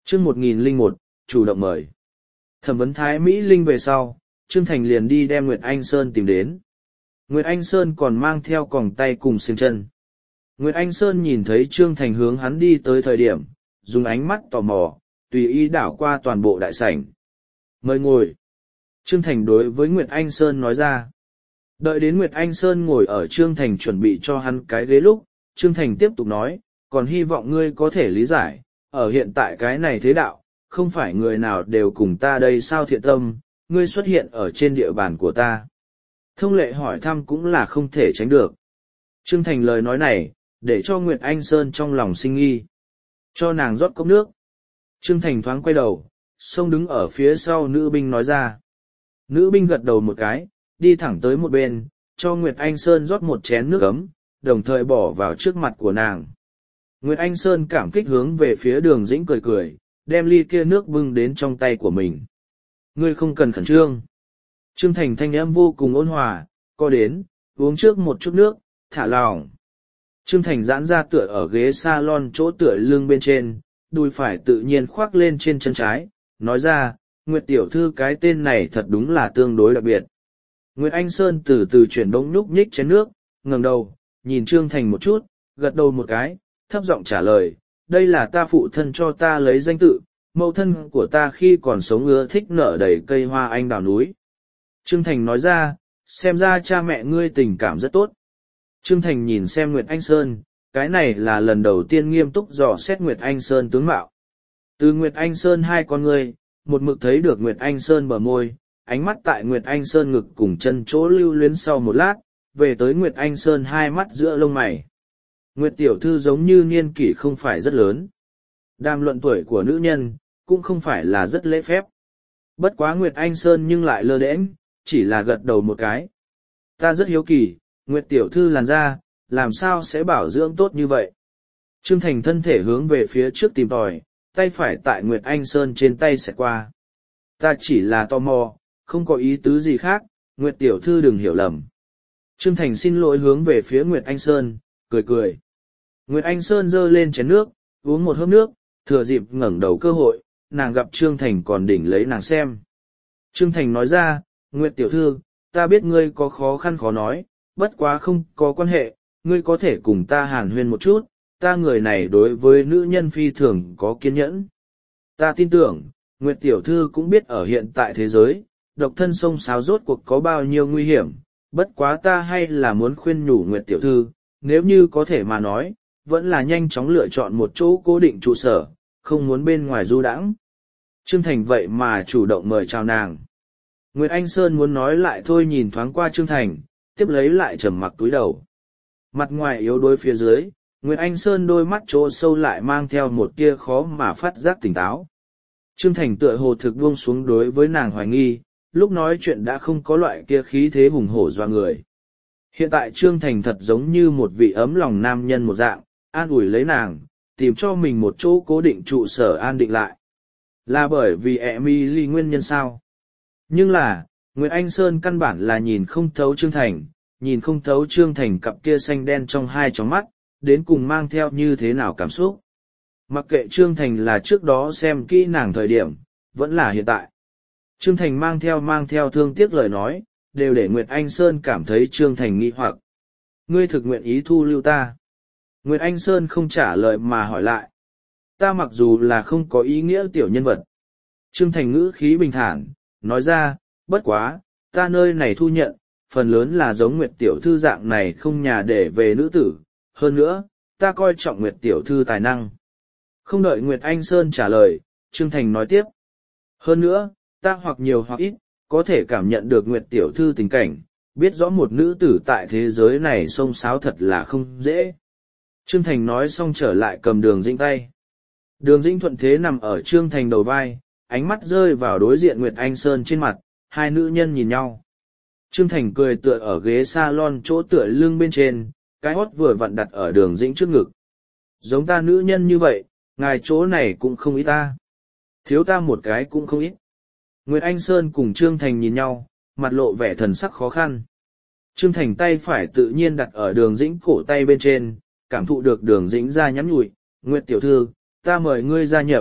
Chương 1001, chủ động mời. Thẩm vấn Thái Mỹ Linh về sau, Trương Thành liền đi đem Nguyệt Anh Sơn tìm đến. Nguyệt Anh Sơn còn mang theo còng tay cùng xiềng chân. Nguyệt Anh Sơn nhìn thấy Trương Thành hướng hắn đi tới thời điểm, dùng ánh mắt tò mò, tùy ý đảo qua toàn bộ đại sảnh. Mời ngồi. Trương Thành đối với Nguyệt Anh Sơn nói ra. Đợi đến Nguyệt Anh Sơn ngồi ở Trương Thành chuẩn bị cho hắn cái ghế lúc, Trương Thành tiếp tục nói, còn hy vọng ngươi có thể lý giải, ở hiện tại cái này thế đạo, không phải người nào đều cùng ta đây sao thiện tâm, ngươi xuất hiện ở trên địa bàn của ta. Thông lệ hỏi thăm cũng là không thể tránh được. Trương Thành lời nói này, để cho Nguyệt Anh Sơn trong lòng sinh nghi. Cho nàng rót cốc nước. Trương Thành thoáng quay đầu, xông đứng ở phía sau nữ binh nói ra. Nữ binh gật đầu một cái, đi thẳng tới một bên, cho Nguyệt Anh Sơn rót một chén nước ấm, đồng thời bỏ vào trước mặt của nàng. Nguyệt Anh Sơn cảm kích hướng về phía Đường Dĩnh cười cười, đem ly kia nước bưng đến trong tay của mình. Ngươi không cần khẩn trương. Trương Thành thanh âm vô cùng ôn hòa, co đến, uống trước một chút nước, thả lỏng. Trương Thành giãn ra tựa ở ghế salon chỗ tựa lưng bên trên, đùi phải tự nhiên khoác lên trên chân trái, nói ra, Nguyệt tiểu thư cái tên này thật đúng là tương đối đặc biệt. Nguyệt Anh Sơn từ từ chuyển bỗng nhúc nhích chén nước, ngẩng đầu, nhìn Trương Thành một chút, gật đầu một cái, thấp giọng trả lời, đây là ta phụ thân cho ta lấy danh tự, mẫu thân của ta khi còn sống ưa thích nở đầy cây hoa anh đào núi. Trương Thành nói ra, xem ra cha mẹ ngươi tình cảm rất tốt. Trương Thành nhìn xem Nguyệt Anh Sơn, cái này là lần đầu tiên nghiêm túc dò xét Nguyệt Anh Sơn tướng mạo. Từ Nguyệt Anh Sơn hai con ngươi, một mực thấy được Nguyệt Anh Sơn bờ môi, ánh mắt tại Nguyệt Anh Sơn ngực cùng chân chỗ lưu luyến sau một lát, về tới Nguyệt Anh Sơn hai mắt giữa lông mày. Nguyệt tiểu thư giống như niên kỷ không phải rất lớn. Đàm luận tuổi của nữ nhân, cũng không phải là rất lễ phép. Bất quá Nguyệt Anh Sơn nhưng lại lơ đễnh, chỉ là gật đầu một cái. Ta rất hiếu kỳ, Nguyệt tiểu thư làn da, làm sao sẽ bảo dưỡng tốt như vậy? Trương Thành thân thể hướng về phía trước tìm tòi, tay phải tại Nguyệt Anh Sơn trên tay xẹt qua. Ta chỉ là tò mò, không có ý tứ gì khác, Nguyệt tiểu thư đừng hiểu lầm. Trương Thành xin lỗi hướng về phía Nguyệt Anh Sơn, cười cười. Nguyệt Anh Sơn giơ lên chén nước, uống một hớp nước, thừa dịp ngẩng đầu cơ hội, nàng gặp Trương Thành còn đỉnh lấy nàng xem. Trương Thành nói ra, Nguyệt tiểu thư, ta biết ngươi có khó khăn khó nói, bất quá không có quan hệ, ngươi có thể cùng ta hàn huyên một chút, ta người này đối với nữ nhân phi thường có kiên nhẫn. Ta tin tưởng, Nguyệt tiểu thư cũng biết ở hiện tại thế giới, độc thân sông sáo rốt cuộc có bao nhiêu nguy hiểm, bất quá ta hay là muốn khuyên nhủ Nguyệt tiểu thư, nếu như có thể mà nói, vẫn là nhanh chóng lựa chọn một chỗ cố định trụ sở, không muốn bên ngoài du đãng. Trương Thành vậy mà chủ động mời chào nàng. Nguyệt Anh Sơn muốn nói lại thôi nhìn thoáng qua Trương Thành, tiếp lấy lại trầm mặc túi đầu. Mặt ngoài yếu đuối phía dưới, Nguyệt Anh Sơn đôi mắt chỗ sâu lại mang theo một tia khó mà phát giác tỉnh táo. Trương Thành tựa hồ thực buông xuống đối với nàng hoài nghi, lúc nói chuyện đã không có loại kia khí thế hùng hổ doa người. Hiện tại Trương Thành thật giống như một vị ấm lòng nam nhân một dạng, an ủi lấy nàng, tìm cho mình một chỗ cố định trụ sở an định lại. Là bởi vì Emily nguyên nhân sao? Nhưng là, Nguyệt Anh Sơn căn bản là nhìn không thấu Trương Thành, nhìn không thấu Trương Thành cặp kia xanh đen trong hai tròng mắt, đến cùng mang theo như thế nào cảm xúc. Mặc kệ Trương Thành là trước đó xem kỹ nàng thời điểm, vẫn là hiện tại. Trương Thành mang theo thương tiếc lời nói, đều để Nguyệt Anh Sơn cảm thấy Trương Thành nghi hoặc. Ngươi thực nguyện ý thu lưu ta. Nguyệt Anh Sơn không trả lời mà hỏi lại. Ta mặc dù là không có ý nghĩa tiểu nhân vật. Trương Thành ngữ khí bình thản, nói ra, bất quá, ta nơi này thu nhận, phần lớn là giống Nguyệt tiểu thư dạng này không nhà để về nữ tử. Hơn nữa, ta coi trọng Nguyệt tiểu thư tài năng. Không đợi Nguyệt Anh Sơn trả lời, Trương Thành nói tiếp. Hơn nữa, ta hoặc nhiều hoặc ít, có thể cảm nhận được Nguyệt tiểu thư tình cảnh, biết rõ một nữ tử tại thế giới này xông xáo thật là không dễ. Trương Thành nói xong trở lại cầm Đường Dĩnh tay. Đường Dĩnh thuận thế nằm ở Trương Thành đầu vai, ánh mắt rơi vào đối diện Nguyệt Anh Sơn trên mặt, hai nữ nhân nhìn nhau. Trương Thành cười tựa ở ghế salon chỗ tựa lưng bên trên, cái hót vừa vặn đặt ở Đường Dĩnh trước ngực. Giống ta nữ nhân như vậy, ngài chỗ này cũng không ít ta. Thiếu ta một cái cũng không ít. Nguyệt Anh Sơn cùng Trương Thành nhìn nhau, mặt lộ vẻ thần sắc khó khăn. Trương Thành tay phải tự nhiên đặt ở Đường Dĩnh cổ tay bên trên, cảm thụ được Đường Dĩnh ra nhắn nhủi, Nguyệt tiểu thư, ta mời ngươi gia nhập,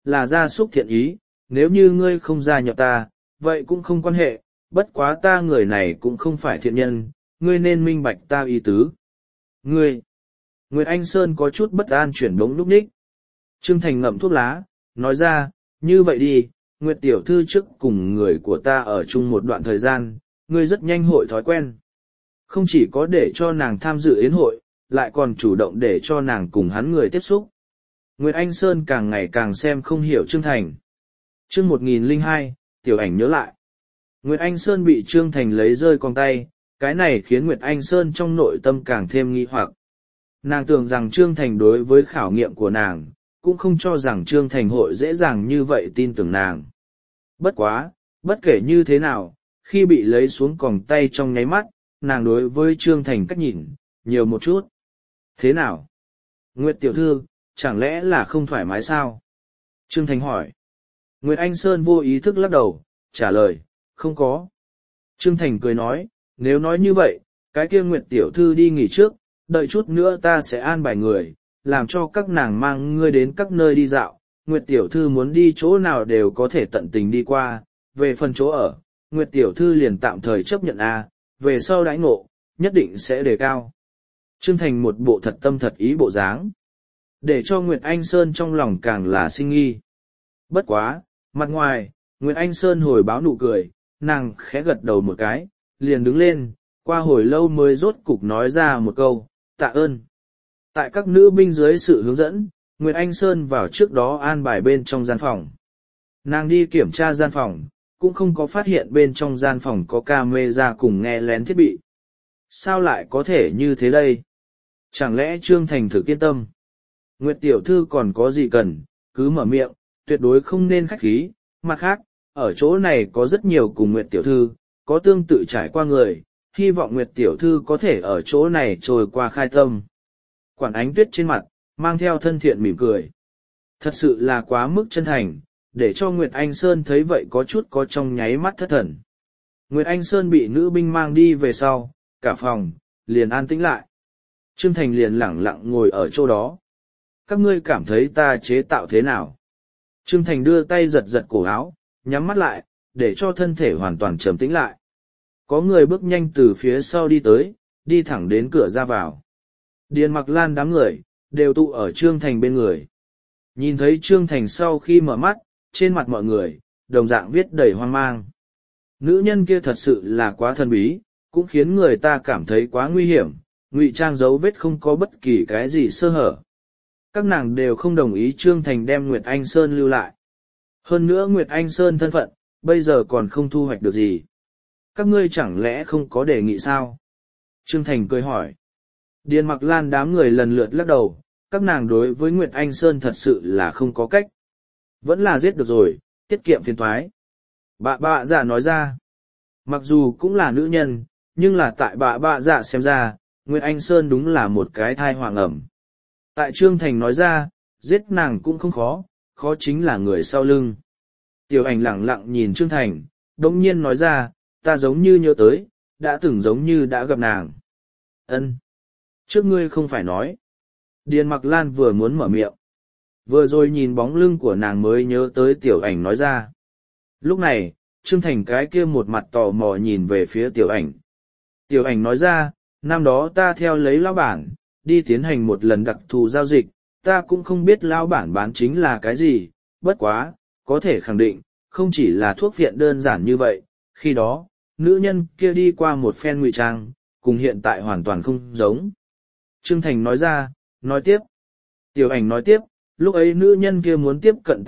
là gia súc thiện ý, nếu như ngươi không gia nhập ta, vậy cũng không quan hệ, bất quá ta người này cũng không phải thiện nhân, ngươi nên minh bạch ta ý tứ. Ngươi! Nguyệt Anh Sơn có chút bất an chuyển bóng lúc ních. Trương Thành ngậm thuốc lá, nói ra, như vậy đi, Nguyệt tiểu thư trước cùng người của ta ở chung một đoạn thời gian, ngươi rất nhanh hội thói quen. Không chỉ có để cho nàng tham dự yến hội, lại còn chủ động để cho nàng cùng hắn người tiếp xúc. Nguyệt Anh Sơn càng ngày càng xem không hiểu Trương Thành. Chương 1002, Tiểu Ảnh nhớ lại. Nguyệt Anh Sơn bị Trương Thành lấy rơi con tay, cái này khiến Nguyệt Anh Sơn trong nội tâm càng thêm nghi hoặc. Nàng tưởng rằng Trương Thành đối với khảo nghiệm của nàng, cũng không cho rằng Trương Thành hội dễ dàng như vậy tin tưởng nàng. Bất quá, bất kể như thế nào, khi bị lấy xuống còng tay trong nháy mắt, nàng đối với Trương Thành cách nhìn, nhiều một chút. Thế nào? Nguyệt tiểu thư, chẳng lẽ là không thoải mái sao? Trương Thành hỏi. Nguyệt Anh Sơn vô ý thức lắc đầu, trả lời, không có. Trương Thành cười nói, nếu nói như vậy, cái kia Nguyệt tiểu thư đi nghỉ trước, đợi chút nữa ta sẽ an bài người, làm cho các nàng mang ngươi đến các nơi đi dạo. Nguyệt tiểu thư muốn đi chỗ nào đều có thể tận tình đi qua, về phần chỗ ở, Nguyệt tiểu thư liền tạm thời chấp nhận về sau đãi ngộ, nhất định sẽ đề cao. Trương Thành một bộ thật tâm thật ý bộ dáng, để cho Nguyệt Anh Sơn trong lòng càng là sinh nghi. Bất quá, mặt ngoài, Nguyệt Anh Sơn hồi báo nụ cười, nàng khẽ gật đầu một cái, liền đứng lên, qua hồi lâu mới rốt cục nói ra một câu, tạ ơn. Tại các nữ binh dưới sự hướng dẫn, Nguyệt Anh Sơn vào trước đó an bài bên trong gian phòng. Nàng đi kiểm tra gian phòng, cũng không có phát hiện bên trong gian phòng có camera cùng nghe lén thiết bị. Sao lại có thể như thế đây? Chẳng lẽ Trương Thành thực yên tâm? Nguyệt tiểu thư còn có gì cần, cứ mở miệng, tuyệt đối không nên khách khí. Mặt khác, ở chỗ này có rất nhiều cùng Nguyệt tiểu thư, có tương tự trải qua người, hy vọng Nguyệt tiểu thư có thể ở chỗ này trôi qua khai tâm. Quản Ánh Tuyết trên mặt, mang theo thân thiện mỉm cười. Thật sự là quá mức chân thành, để cho Nguyệt Anh Sơn thấy vậy có chút có trong nháy mắt thất thần. Nguyệt Anh Sơn bị nữ binh mang đi về sau, cả phòng, liền an tĩnh lại. Trương Thành liền lẳng lặng ngồi ở chỗ đó. Các ngươi cảm thấy ta chế tạo thế nào? Trương Thành đưa tay giật giật cổ áo, nhắm mắt lại, để cho thân thể hoàn toàn trầm tĩnh lại. Có người bước nhanh từ phía sau đi tới, đi thẳng đến cửa ra vào. Điền Mặc Lan đám người, đều tụ ở Trương Thành bên người. Nhìn thấy Trương Thành sau khi mở mắt, trên mặt mọi người, đồng dạng viết đầy hoang mang. Nữ nhân kia thật sự là quá thần bí, cũng khiến người ta cảm thấy quá nguy hiểm, ngụy trang dấu vết không có bất kỳ cái gì sơ hở. Các nàng đều không đồng ý Trương Thành đem Nguyệt Anh Sơn lưu lại. Hơn nữa Nguyệt Anh Sơn thân phận, bây giờ còn không thu hoạch được gì. Các ngươi chẳng lẽ không có đề nghị sao? Trương Thành cười hỏi. Điền Mặc Lan đám người lần lượt lắc đầu, các nàng đối với Nguyệt Anh Sơn thật sự là không có cách. Vẫn là giết được rồi, tiết kiệm phiền toái. Bạ dạ nói ra. Mặc dù cũng là nữ nhân, nhưng là tại bạ dạ xem ra, Nguyệt Anh Sơn đúng là một cái thai hoàng ẩm. Tại Trương Thành nói ra, giết nàng cũng không khó, khó chính là người sau lưng. Tiểu Ảnh lẳng lặng nhìn Trương Thành, đồng nhiên nói ra, ta giống như nhớ tới, đã từng giống như đã gặp nàng. Ân, trước ngươi không phải nói. Điền Mặc Lan vừa muốn mở miệng. Vừa rồi nhìn bóng lưng của nàng mới nhớ tới Tiểu Ảnh nói ra. Lúc này, Trương Thành cái kia một mặt tò mò nhìn về phía Tiểu Ảnh. Tiểu Ảnh nói ra, năm đó ta theo lấy lão bản, đi tiến hành một lần đặc thù giao dịch, ta cũng không biết lão bản bán chính là cái gì, bất quá, có thể khẳng định, không chỉ là thuốc viện đơn giản như vậy, khi đó, nữ nhân kia đi qua một phen ngụy trang, cùng hiện tại hoàn toàn không giống. Trương Thành nói ra, nói tiếp. Tiểu Ảnh nói tiếp, lúc ấy nữ nhân kia muốn tiếp cận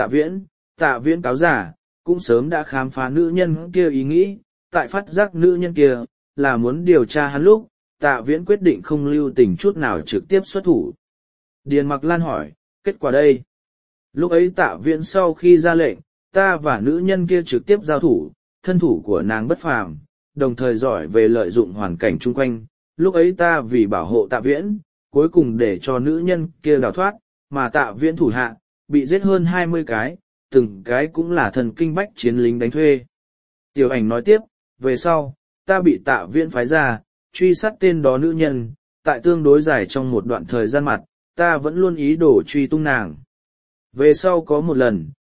Tạ Viễn cáo giả, cũng sớm đã khám phá nữ nhân kia ý nghĩ, tại phát giác nữ nhân kia, là muốn điều tra hắn lúc, Tạ Viễn quyết định không lưu tình chút nào trực tiếp xuất thủ. Điền Mặc Lan hỏi, kết quả đây. Lúc ấy Tạ Viễn sau khi ra lệnh, ta và nữ nhân kia trực tiếp giao thủ, thân thủ của nàng bất phàm, đồng thời giỏi về lợi dụng hoàn cảnh chung quanh. Lúc ấy ta vì bảo hộ Tạ Viễn, cuối cùng để cho nữ nhân kia đào thoát, mà Tạ Viễn thủ hạ, bị giết hơn 20 cái, từng cái cũng là thần kinh bách chiến lính đánh thuê. Tiểu Ảnh nói tiếp, về sau, ta bị Tạ Viễn phái ra, truy sát tên đó nữ nhân, tại tương đối dài trong một đoạn thời gian mặt, ta vẫn luôn ý đồ truy tung nàng. Về sau có một lần,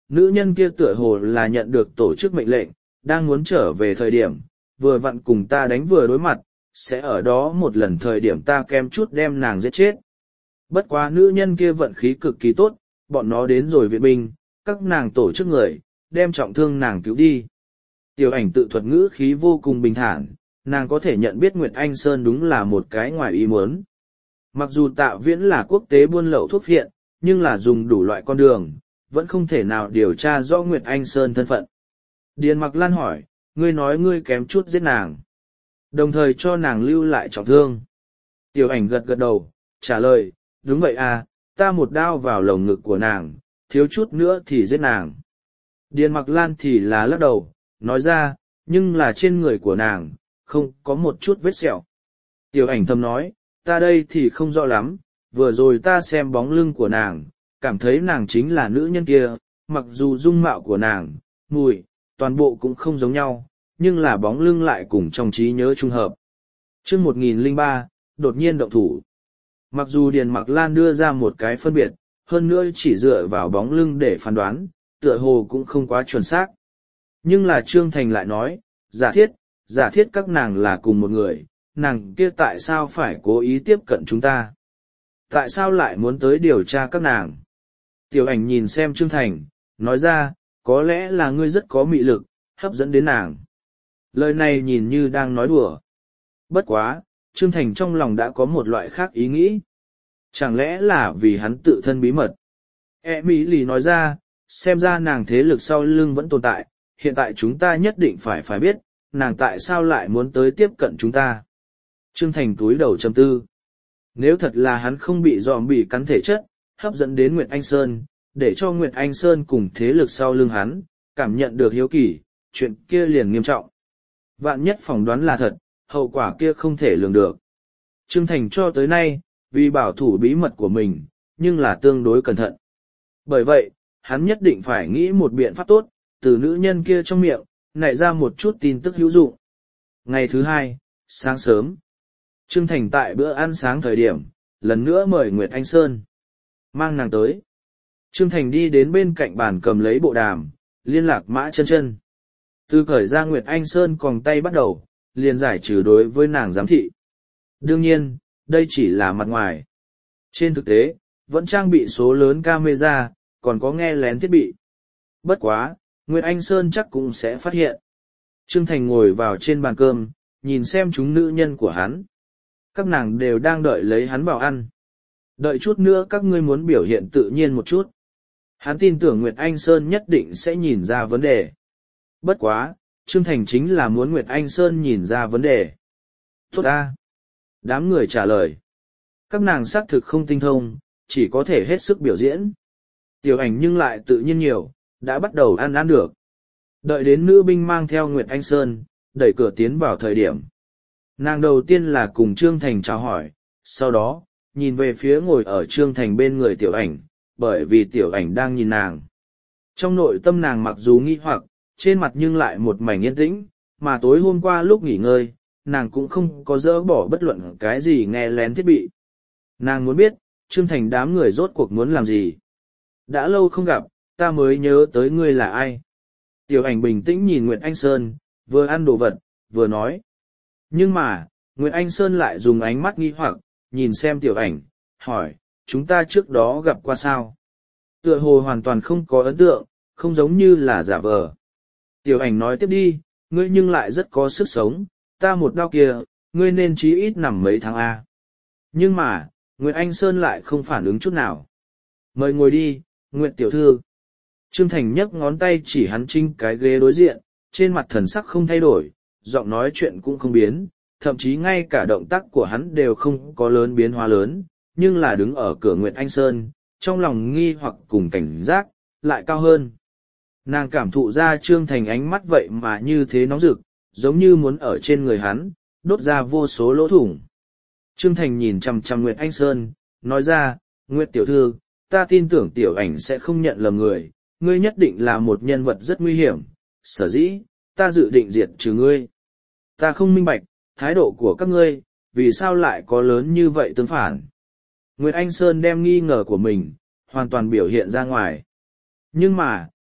nữ nhân kia tựa hồ là nhận được tổ chức mệnh lệnh, đang muốn trở về thời điểm, vừa vặn cùng ta đánh vừa đối mặt, sẽ ở đó một lần thời điểm ta kem chút đem nàng giết chết. Bất quá nữ nhân kia vận khí cực kỳ tốt, bọn nó đến rồi viện binh, các nàng tổ chức người, đem trọng thương nàng cứu đi. Tiểu ảnh tự thuật ngữ khí vô cùng bình thản, nàng có thể nhận biết Nguyệt Anh Sơn đúng là một cái ngoài ý muốn. Mặc dù Tạ Viễn là quốc tế buôn lậu thuốc phiện, nhưng là dùng đủ loại con đường, vẫn không thể nào điều tra rõ Nguyệt Anh Sơn thân phận. Điền Mặc Lan hỏi, ngươi nói ngươi kém chút giết nàng, đồng thời cho nàng lưu lại trọng thương. Tiểu ảnh gật gật đầu, trả lời, đúng vậy à, ta một đao vào lồng ngực của nàng, thiếu chút nữa thì giết nàng. Điền Mặc Lan thì là lắc đầu, nói ra, nhưng là trên người của nàng, không có một chút vết sẹo. Tiểu ảnh thầm nói, ta đây thì không rõ lắm, vừa rồi ta xem bóng lưng của nàng, cảm thấy nàng chính là nữ nhân kia, mặc dù dung mạo của nàng, mùi, toàn bộ cũng không giống nhau, nhưng là bóng lưng lại cùng trong trí nhớ trung hợp. Chương 1003, đột nhiên động thủ. Mặc dù Điền Mặc Lan đưa ra một cái phân biệt, hơn nữa chỉ dựa vào bóng lưng để phán đoán, tựa hồ cũng không quá chuẩn xác. Nhưng là Trương Thành lại nói, giả thiết các nàng là cùng một người, nàng kia tại sao phải cố ý tiếp cận chúng ta? Tại sao lại muốn tới điều tra các nàng? Tiểu ảnh nhìn xem Trương Thành, nói ra, có lẽ là ngươi rất có mị lực, hấp dẫn đến nàng. Lời này nhìn như đang nói đùa. Bất quá, Trương Thành trong lòng đã có một loại khác ý nghĩ. Chẳng lẽ là vì hắn tự thân bí mật? Mỹ lì nói ra, xem ra nàng thế lực sau lưng vẫn tồn tại, hiện tại chúng ta nhất định phải biết, nàng tại sao lại muốn tới tiếp cận chúng ta. Trương Thành túi đầu trầm tư. Nếu thật là hắn không bị dòm bị cắn thể chất, hấp dẫn đến Nguyệt Anh Sơn, để cho Nguyệt Anh Sơn cùng thế lực sau lưng hắn, cảm nhận được hiếu kỳ, chuyện kia liền nghiêm trọng. Vạn nhất phỏng đoán là thật, hậu quả kia không thể lường được. Trương Thành cho tới nay, vì bảo thủ bí mật của mình, nhưng là tương đối cẩn thận. Bởi vậy, hắn nhất định phải nghĩ một biện pháp tốt, từ nữ nhân kia trong miệng, nảy ra một chút tin tức hữu dụng. Ngày thứ hai, sáng sớm, Trương Thành tại bữa ăn sáng thời điểm, lần nữa mời Nguyệt Anh Sơn. Mang nàng tới. Trương Thành đi đến bên cạnh bàn cầm lấy bộ đàm, liên lạc Mã Chân Chân. Từ khởi ra Nguyệt Anh Sơn còng tay bắt đầu, liền giải trừ đối với nàng giám thị. Đương nhiên, đây chỉ là mặt ngoài. Trên thực tế, vẫn trang bị số lớn camera, còn có nghe lén thiết bị. Bất quá, Nguyệt Anh Sơn chắc cũng sẽ phát hiện. Trương Thành ngồi vào trên bàn cơm, nhìn xem chúng nữ nhân của hắn. Các nàng đều đang đợi lấy hắn vào ăn. Đợi chút nữa các ngươi muốn biểu hiện tự nhiên một chút. Hắn tin tưởng Nguyệt Anh Sơn nhất định sẽ nhìn ra vấn đề. Bất quá, Trương Thành chính là muốn Nguyệt Anh Sơn nhìn ra vấn đề. Tốt ta. Đám người trả lời. Các nàng xác thực không tinh thông, chỉ có thể hết sức biểu diễn. Tiểu ảnh nhưng lại tự nhiên nhiều, đã bắt đầu ăn được. Đợi đến nữ binh mang theo Nguyệt Anh Sơn, đẩy cửa tiến vào thời điểm. Nàng đầu tiên là cùng Trương Thành chào hỏi, sau đó, nhìn về phía ngồi ở Trương Thành bên người tiểu ảnh, bởi vì tiểu ảnh đang nhìn nàng. Trong nội tâm nàng mặc dù nghi hoặc, trên mặt nhưng lại một mảnh yên tĩnh, mà tối hôm qua lúc nghỉ ngơi, nàng cũng không có dỡ bỏ bất luận cái gì nghe lén thiết bị. Nàng muốn biết, Trương Thành đám người rốt cuộc muốn làm gì. Đã lâu không gặp, ta mới nhớ tới ngươi là ai. Tiểu ảnh bình tĩnh nhìn Nguyệt Anh Sơn, vừa ăn đồ vật, vừa nói. Nhưng mà, Nguyệt Anh Sơn lại dùng ánh mắt nghi hoặc, nhìn xem tiểu ảnh, hỏi, chúng ta trước đó gặp qua sao? Tựa hồ hoàn toàn không có ấn tượng, không giống như là giả vờ. Tiểu ảnh nói tiếp đi, ngươi nhưng lại rất có sức sống, ta một đau kia, ngươi nên chí ít nằm mấy tháng A. Nhưng mà, Nguyệt Anh Sơn lại không phản ứng chút nào. Mời ngồi đi, Nguyệt tiểu thư. Trương Thành nhấc ngón tay chỉ hắn trinh cái ghế đối diện, trên mặt thần sắc không thay đổi, giọng nói chuyện cũng không biến, thậm chí ngay cả động tác của hắn đều không có lớn biến hóa lớn, nhưng là đứng ở cửa Nguyệt Anh Sơn, trong lòng nghi hoặc cùng cảnh giác, lại cao hơn. Nàng cảm thụ ra Trương Thành ánh mắt vậy mà như thế nóng rực, giống như muốn ở trên người hắn, đốt ra vô số lỗ thủng. Trương Thành nhìn chằm chằm Nguyệt Anh Sơn, nói ra, Nguyệt tiểu thư, ta tin tưởng tiểu ảnh sẽ không nhận lầm người, ngươi nhất định là một nhân vật rất nguy hiểm, sở dĩ, ta dự định diệt trừ ngươi. Ta không minh bạch, thái độ của các ngươi, vì sao lại có lớn như vậy tương phản. Nguyệt Anh Sơn đem nghi ngờ của mình, hoàn toàn biểu hiện ra ngoài. Nhưng mà,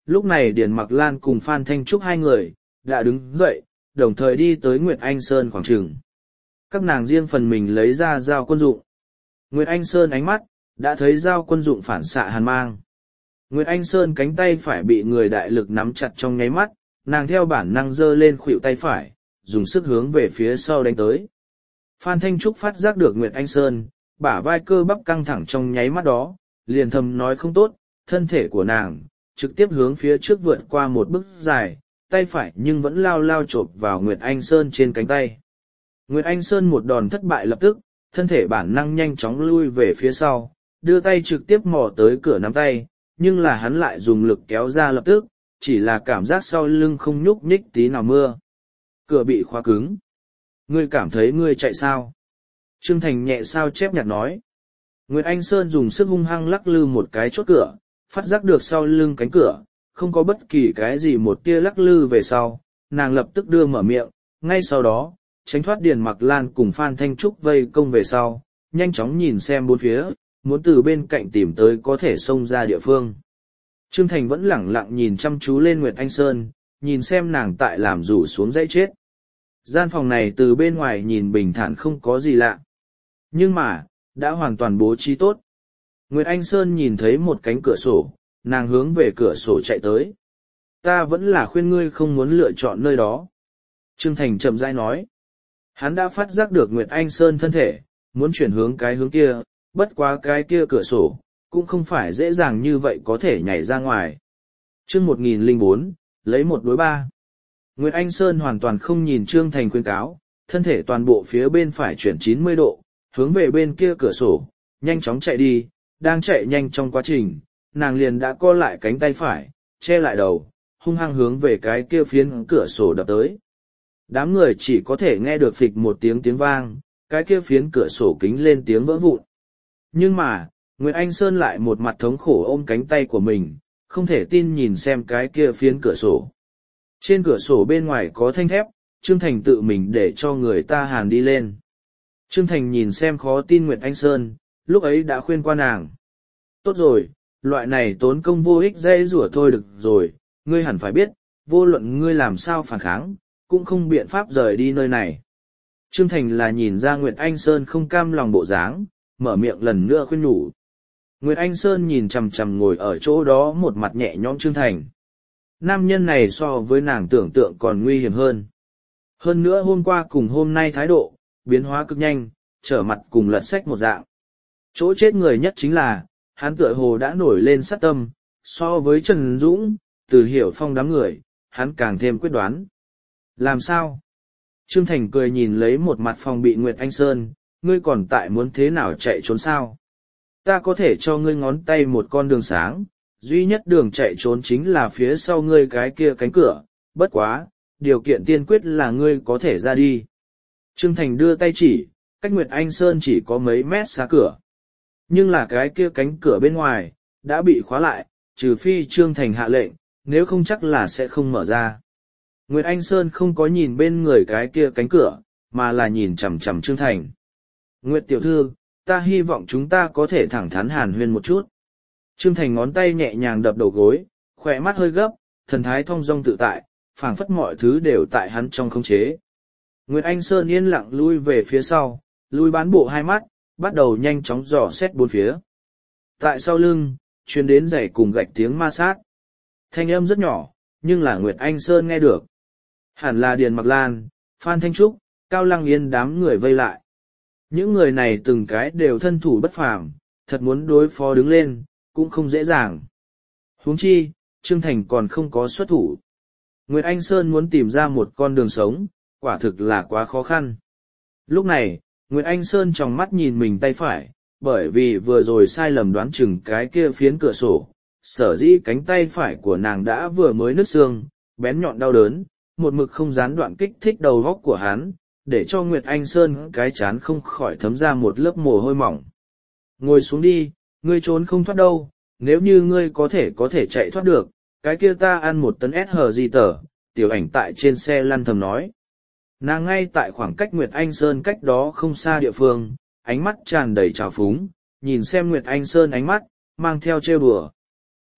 lúc này Điền Mặc Lan cùng Phan Thanh Trúc hai người, đã đứng dậy, đồng thời đi tới Nguyệt Anh Sơn khoảng trường. Các nàng riêng phần mình lấy ra dao quân dụng. Nguyệt Anh Sơn ánh mắt, đã thấy dao quân dụng phản xạ hàn mang. Nguyệt Anh Sơn cánh tay phải bị người đại lực nắm chặt trong nháy mắt, nàng theo bản năng giơ lên khuỷu tay phải, dùng sức hướng về phía sau đánh tới. Phan Thanh Trúc phát giác được Nguyệt Anh Sơn, bả vai cơ bắp căng thẳng trong nháy mắt đó, liền thầm nói không tốt, thân thể của nàng, trực tiếp hướng phía trước vượt qua một bước dài, tay phải nhưng vẫn lao lao chộp vào Nguyệt Anh Sơn trên cánh tay. Nguyệt Anh Sơn một đòn thất bại lập tức, thân thể bản năng nhanh chóng lui về phía sau, đưa tay trực tiếp mò tới cửa nắm tay, nhưng là hắn lại dùng lực kéo ra lập tức, chỉ là cảm giác sau lưng không nhúc nhích tí nào mưa. Cửa bị khóa cứng. Ngươi cảm thấy ngươi chạy sao? Trương Thành nhẹ sao chép nhạt nói. Nguyệt Anh Sơn dùng sức hung hăng lắc lư một cái chốt cửa, phát giác được sau lưng cánh cửa, không có bất kỳ cái gì một tia lắc lư về sau, nàng lập tức đưa mở miệng, ngay sau đó, tránh thoát Điền Mặc Lan cùng Phan Thanh Trúc vây công về sau, nhanh chóng nhìn xem bốn phía, muốn từ bên cạnh tìm tới có thể xông ra địa phương. Trương Thành vẫn lẳng lặng nhìn chăm chú lên Nguyệt Anh Sơn, nhìn xem nàng tại làm rủ xuống dãy chết. Gian phòng này từ bên ngoài nhìn bình thản không có gì lạ. Nhưng mà, đã hoàn toàn bố trí tốt. Nguyệt Anh Sơn nhìn thấy một cánh cửa sổ, nàng hướng về cửa sổ chạy tới. Ta vẫn là khuyên ngươi không muốn lựa chọn nơi đó. Trương Thành chậm rãi nói. Hắn đã phát giác được Nguyệt Anh Sơn thân thể, muốn chuyển hướng cái hướng kia, bất quá cái kia cửa sổ, cũng không phải dễ dàng như vậy có thể nhảy ra ngoài. Chương 1004, lấy 1-3. Nguyệt Anh Sơn hoàn toàn không nhìn Trương Thành khuyên cáo, thân thể toàn bộ phía bên phải chuyển 90 độ, hướng về bên kia cửa sổ, nhanh chóng chạy đi, đang chạy nhanh trong quá trình, nàng liền đã co lại cánh tay phải, che lại đầu, hung hăng hướng về cái kia phiến cửa sổ đập tới. Đám người chỉ có thể nghe được phịch một tiếng vang, cái kia phiến cửa sổ kính lên tiếng vỡ vụn. Nhưng mà, Nguyệt Anh Sơn lại một mặt thống khổ ôm cánh tay của mình, không thể tin nhìn xem cái kia phiến cửa sổ. Trên cửa sổ bên ngoài có thanh thép, Trương Thành tự mình để cho người ta hàn đi lên. Trương Thành nhìn xem khó tin Nguyệt Anh Sơn, lúc ấy đã khuyên qua nàng. Tốt rồi, loại này tốn công vô ích dễ rủa thôi được rồi, ngươi hẳn phải biết, vô luận ngươi làm sao phản kháng, cũng không biện pháp rời đi nơi này. Trương Thành là nhìn ra Nguyệt Anh Sơn không cam lòng bộ dáng, mở miệng lần nữa khuyên nhủ. Nguyệt Anh Sơn nhìn chằm chằm ngồi ở chỗ đó một mặt nhẹ nhõm Trương Thành. Nam nhân này so với nàng tưởng tượng còn nguy hiểm hơn. Hơn nữa hôm qua cùng hôm nay thái độ, biến hóa cực nhanh, trở mặt cùng lật sách một dạng. Chỗ chết người nhất chính là, hắn tựa hồ đã nổi lên sát tâm, so với Trần Dũng, Từ Hiểu Phong đám người, hắn càng thêm quyết đoán. Làm sao? Trương Thành cười nhìn lấy một mặt phòng bị Nguyệt Anh Sơn, ngươi còn tại muốn thế nào chạy trốn sao? Ta có thể cho ngươi ngón tay một con đường sáng, duy nhất đường chạy trốn chính là phía sau ngươi cái kia cánh cửa, bất quá, điều kiện tiên quyết là ngươi có thể ra đi. Trương Thành đưa tay chỉ, cách Nguyệt Anh Sơn chỉ có mấy mét xa cửa. Nhưng là cái kia cánh cửa bên ngoài, đã bị khóa lại, trừ phi Trương Thành hạ lệnh, nếu không chắc là sẽ không mở ra. Nguyệt Anh Sơn không có nhìn bên người cái kia cánh cửa, mà là nhìn chằm chằm Trương Thành. Nguyệt tiểu thư, ta hy vọng chúng ta có thể thẳng thắn hàn huyên một chút. Trương Thành ngón tay nhẹ nhàng đập đầu gối, khỏe mắt hơi gấp, thần thái thong dong tự tại, phảng phất mọi thứ đều tại hắn trong khống chế. Nguyệt Anh Sơn yên lặng lui về phía sau, lui bán bộ hai mắt, bắt đầu nhanh chóng dò xét bốn phía. Tại sau lưng, truyền đến giày cùng gạch tiếng ma sát. Thanh âm rất nhỏ, nhưng là Nguyệt Anh Sơn nghe được. Hẳn là Điền Mặc Lan, Phan Thanh Trúc, Cao Lăng Yên đám người vây lại. Những người này từng cái đều thân thủ bất phàm, thật muốn đối phó đứng lên, cũng không dễ dàng. Huống chi, Trương Thành còn không có xuất thủ. Nguyệt Anh Sơn muốn tìm ra một con đường sống, quả thực là quá khó khăn. Lúc này, Nguyệt Anh Sơn tròng mắt nhìn mình tay phải, bởi vì vừa rồi sai lầm đoán chừng cái kia phiến cửa sổ, sở dĩ cánh tay phải của nàng đã vừa mới nứt xương, bén nhọn đau đớn, một mực không gián đoạn kích thích đầu góc của hắn, để cho Nguyệt Anh Sơn cái chán không khỏi thấm ra một lớp mồ hôi mỏng. Ngồi xuống đi, ngươi trốn không thoát đâu, nếu như ngươi có thể chạy thoát được, cái kia ta ăn 1 tấn SHG tờ, tiểu ảnh tại trên xe lăn thầm nói. Nàng ngay tại khoảng cách Nguyệt Anh Sơn cách đó không xa địa phương, ánh mắt tràn đầy trào phúng, nhìn xem Nguyệt Anh Sơn ánh mắt, mang theo trêu đùa.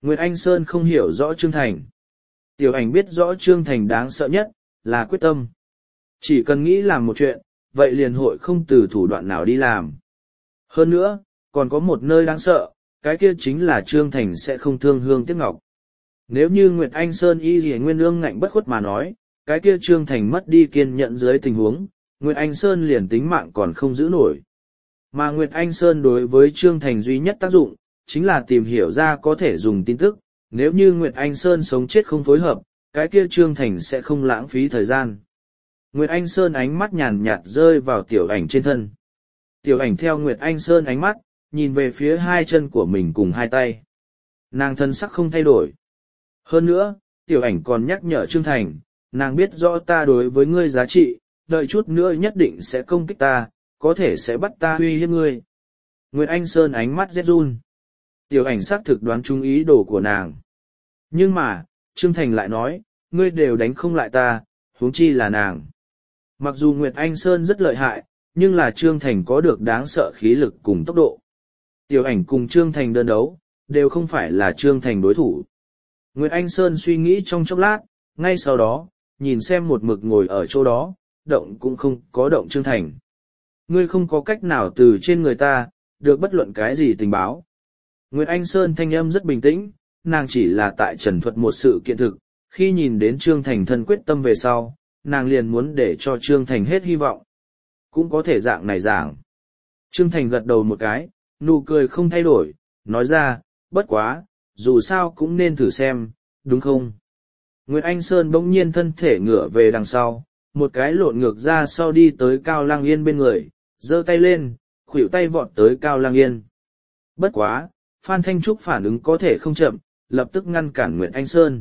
Nguyệt Anh Sơn không hiểu rõ Trương Thành. Tiểu ảnh biết rõ Trương Thành đáng sợ nhất, là quyết tâm. Chỉ cần nghĩ làm một chuyện, vậy liền hội không từ thủ đoạn nào đi làm. Hơn nữa, còn có một nơi đáng sợ, cái kia chính là Trương Thành sẽ không thương hương tiếc ngọc. Nếu như Nguyệt Anh Sơn y gì nguyên ương ngạnh bất khuất mà nói, cái kia Trương Thành mất đi kiên nhẫn dưới tình huống, Nguyệt Anh Sơn liền tính mạng còn không giữ nổi. Mà Nguyệt Anh Sơn đối với Trương Thành duy nhất tác dụng, chính là tìm hiểu ra có thể dùng tin tức, nếu như Nguyệt Anh Sơn sống chết không phối hợp, cái kia Trương Thành sẽ không lãng phí thời gian. Nguyệt Anh Sơn ánh mắt nhàn nhạt rơi vào tiểu ảnh trên thân. Tiểu ảnh theo Nguyệt Anh Sơn ánh mắt, nhìn về phía hai chân của mình cùng hai tay. Nàng thân sắc không thay đổi. Hơn nữa, tiểu ảnh còn nhắc nhở Trương Thành, nàng biết rõ ta đối với ngươi giá trị, đợi chút nữa nhất định sẽ công kích ta, có thể sẽ bắt ta uy hiếp ngươi. Nguyệt Anh Sơn ánh mắt rét run. Tiểu ảnh xác thực đoán trúng ý đồ của nàng. Nhưng mà, Trương Thành lại nói, ngươi đều đánh không lại ta, huống chi là nàng. Mặc dù Nguyệt Anh Sơn rất lợi hại, nhưng là Trương Thành có được đáng sợ khí lực cùng tốc độ. Tiểu ảnh cùng Trương Thành đơn đấu, đều không phải là Trương Thành đối thủ. Nguyệt Anh Sơn suy nghĩ trong chốc lát, ngay sau đó, nhìn xem một mực ngồi ở chỗ đó, động cũng không có động Trương Thành. Ngươi không có cách nào từ trên người ta, được bất luận cái gì tình báo. Nguyệt Anh Sơn thanh âm rất bình tĩnh, nàng chỉ là tại trần thuật một sự kiện thực, khi nhìn đến Trương Thành thân quyết tâm về sau, nàng liền muốn để cho Trương Thành hết hy vọng. Cũng có thể dạng này giảng. Trương Thành gật đầu một cái, nụ cười không thay đổi, nói ra, bất quá, dù sao cũng nên thử xem, đúng không? Nguyệt Anh Sơn bỗng nhiên thân thể ngửa về đằng sau, một cái lộn ngược ra sau đi tới Cao Lang Yên bên người, giơ tay lên, khuỷu tay vọt tới Cao Lang Yên. Bất quá, Phan Thanh Trúc phản ứng có thể không chậm, lập tức ngăn cản Nguyệt Anh Sơn.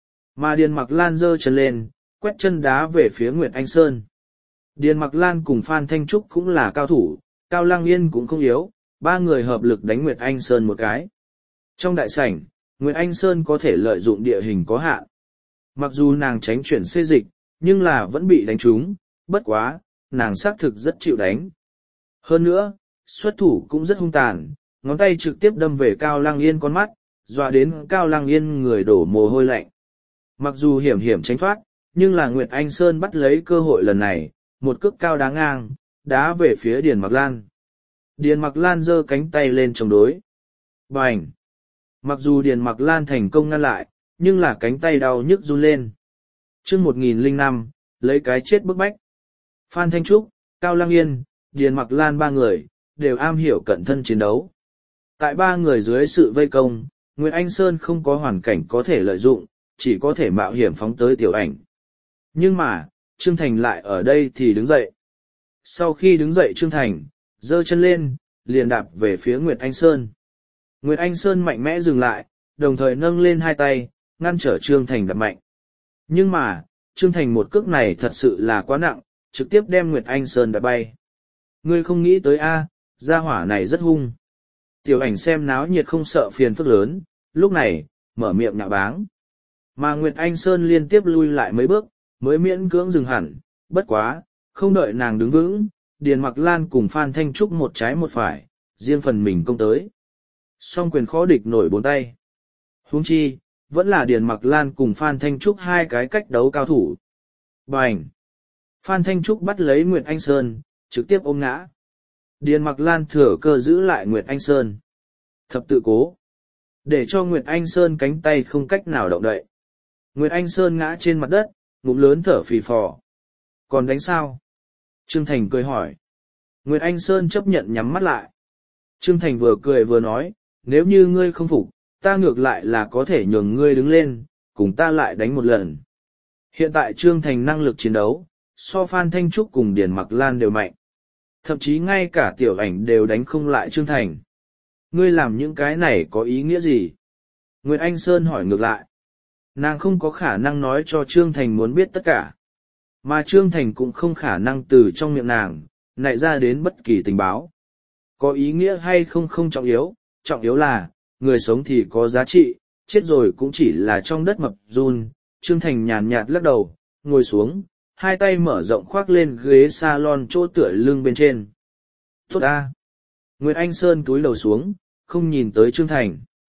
Mà Điền Mặc Lan giơ chân lên, quét chân đá về phía Nguyệt Anh Sơn. Điền Mặc Lan cùng Phan Thanh Trúc cũng là cao thủ, Cao Lang Yên cũng không yếu, ba người hợp lực đánh Nguyệt Anh Sơn một cái. Trong đại sảnh, Nguyệt Anh Sơn có thể lợi dụng địa hình có hạn. Mặc dù nàng tránh chuyển xê dịch, nhưng là vẫn bị đánh trúng, bất quá, nàng xác thực rất chịu đánh. Hơn nữa, xuất thủ cũng rất hung tàn, ngón tay trực tiếp đâm về Cao Lang Yên con mắt, dọa đến Cao Lang Yên người đổ mồ hôi lạnh. Mặc dù hiểm hiểm tránh thoát, nhưng là Nguyệt Anh Sơn bắt lấy cơ hội lần này, một cước cao đá ngang, đá về phía Điền Mặc Lan. Điền Mặc Lan giơ cánh tay lên chống đối. Bành! Mặc dù Điền Mặc Lan thành công ngăn lại, nhưng là cánh tay đau nhức run lên. Chương 1005, lấy cái chết bức bách. Phan Thanh Trúc, Cao Lang Yên, Điền Mặc Lan ba người, đều am hiểu cận thân chiến đấu. Tại ba người dưới sự vây công, Nguyệt Anh Sơn không có hoàn cảnh có thể lợi dụng, chỉ có thể mạo hiểm phóng tới tiểu ảnh. Nhưng mà, Trương Thành lại ở đây thì đứng dậy. Sau khi đứng dậy Trương Thành, giơ chân lên, liền đạp về phía Nguyệt Anh Sơn. Nguyệt Anh Sơn mạnh mẽ dừng lại, đồng thời nâng lên hai tay, ngăn trở Trương Thành đạp mạnh. Nhưng mà, Trương Thành một cước này thật sự là quá nặng, trực tiếp đem Nguyệt Anh Sơn đạp bay. Ngươi không nghĩ tới gia hỏa này rất hung. Tiểu ảnh xem náo nhiệt không sợ phiền phức lớn, lúc này, mở miệng nhạo báng. Mà Nguyệt Anh Sơn liên tiếp lui lại mấy bước, mới miễn cưỡng dừng hẳn, bất quá, không đợi nàng đứng vững, Điền Mặc Lan cùng Phan Thanh Trúc một trái một phải, riêng phần mình công tới. Song quyền khó địch nổi bốn tay. Huống chi, vẫn là Điền Mặc Lan cùng Phan Thanh Trúc hai cái cách đấu cao thủ. Bành! Phan Thanh Trúc bắt lấy Nguyệt Anh Sơn, trực tiếp ôm ngã. Điền Mặc Lan thừa cơ giữ lại Nguyệt Anh Sơn. Thập tự cố. Để cho Nguyệt Anh Sơn cánh tay không cách nào động đậy. Nguyệt Anh Sơn ngã trên mặt đất, ngụm lớn thở phì phò. Còn đánh sao? Trương Thành cười hỏi. Nguyệt Anh Sơn chấp nhận nhắm mắt lại. Trương Thành vừa cười vừa nói, nếu như ngươi không phục, ta ngược lại là có thể nhường ngươi đứng lên, cùng ta lại đánh một lần. Hiện tại Trương Thành năng lực chiến đấu, so Phan Thanh Trúc cùng Điền Mặc Lan đều mạnh. Thậm chí ngay cả tiểu ảnh đều đánh không lại Trương Thành. Ngươi làm những cái này có ý nghĩa gì? Nguyệt Anh Sơn hỏi ngược lại. Nàng không có khả năng nói cho Trương Thành muốn biết tất cả. Mà Trương Thành cũng không khả năng từ trong miệng nàng, nại ra đến bất kỳ tình báo. Có ý nghĩa hay không không trọng yếu là, người sống thì có giá trị, chết rồi cũng chỉ là trong đất mập run. Trương Thành nhàn nhạt lắc đầu, ngồi xuống, hai tay mở rộng khoác lên ghế salon chỗ tựa lưng bên trên. Tốt ta! Nguyệt Anh Sơn túi lầu xuống, không nhìn tới Trương Thành.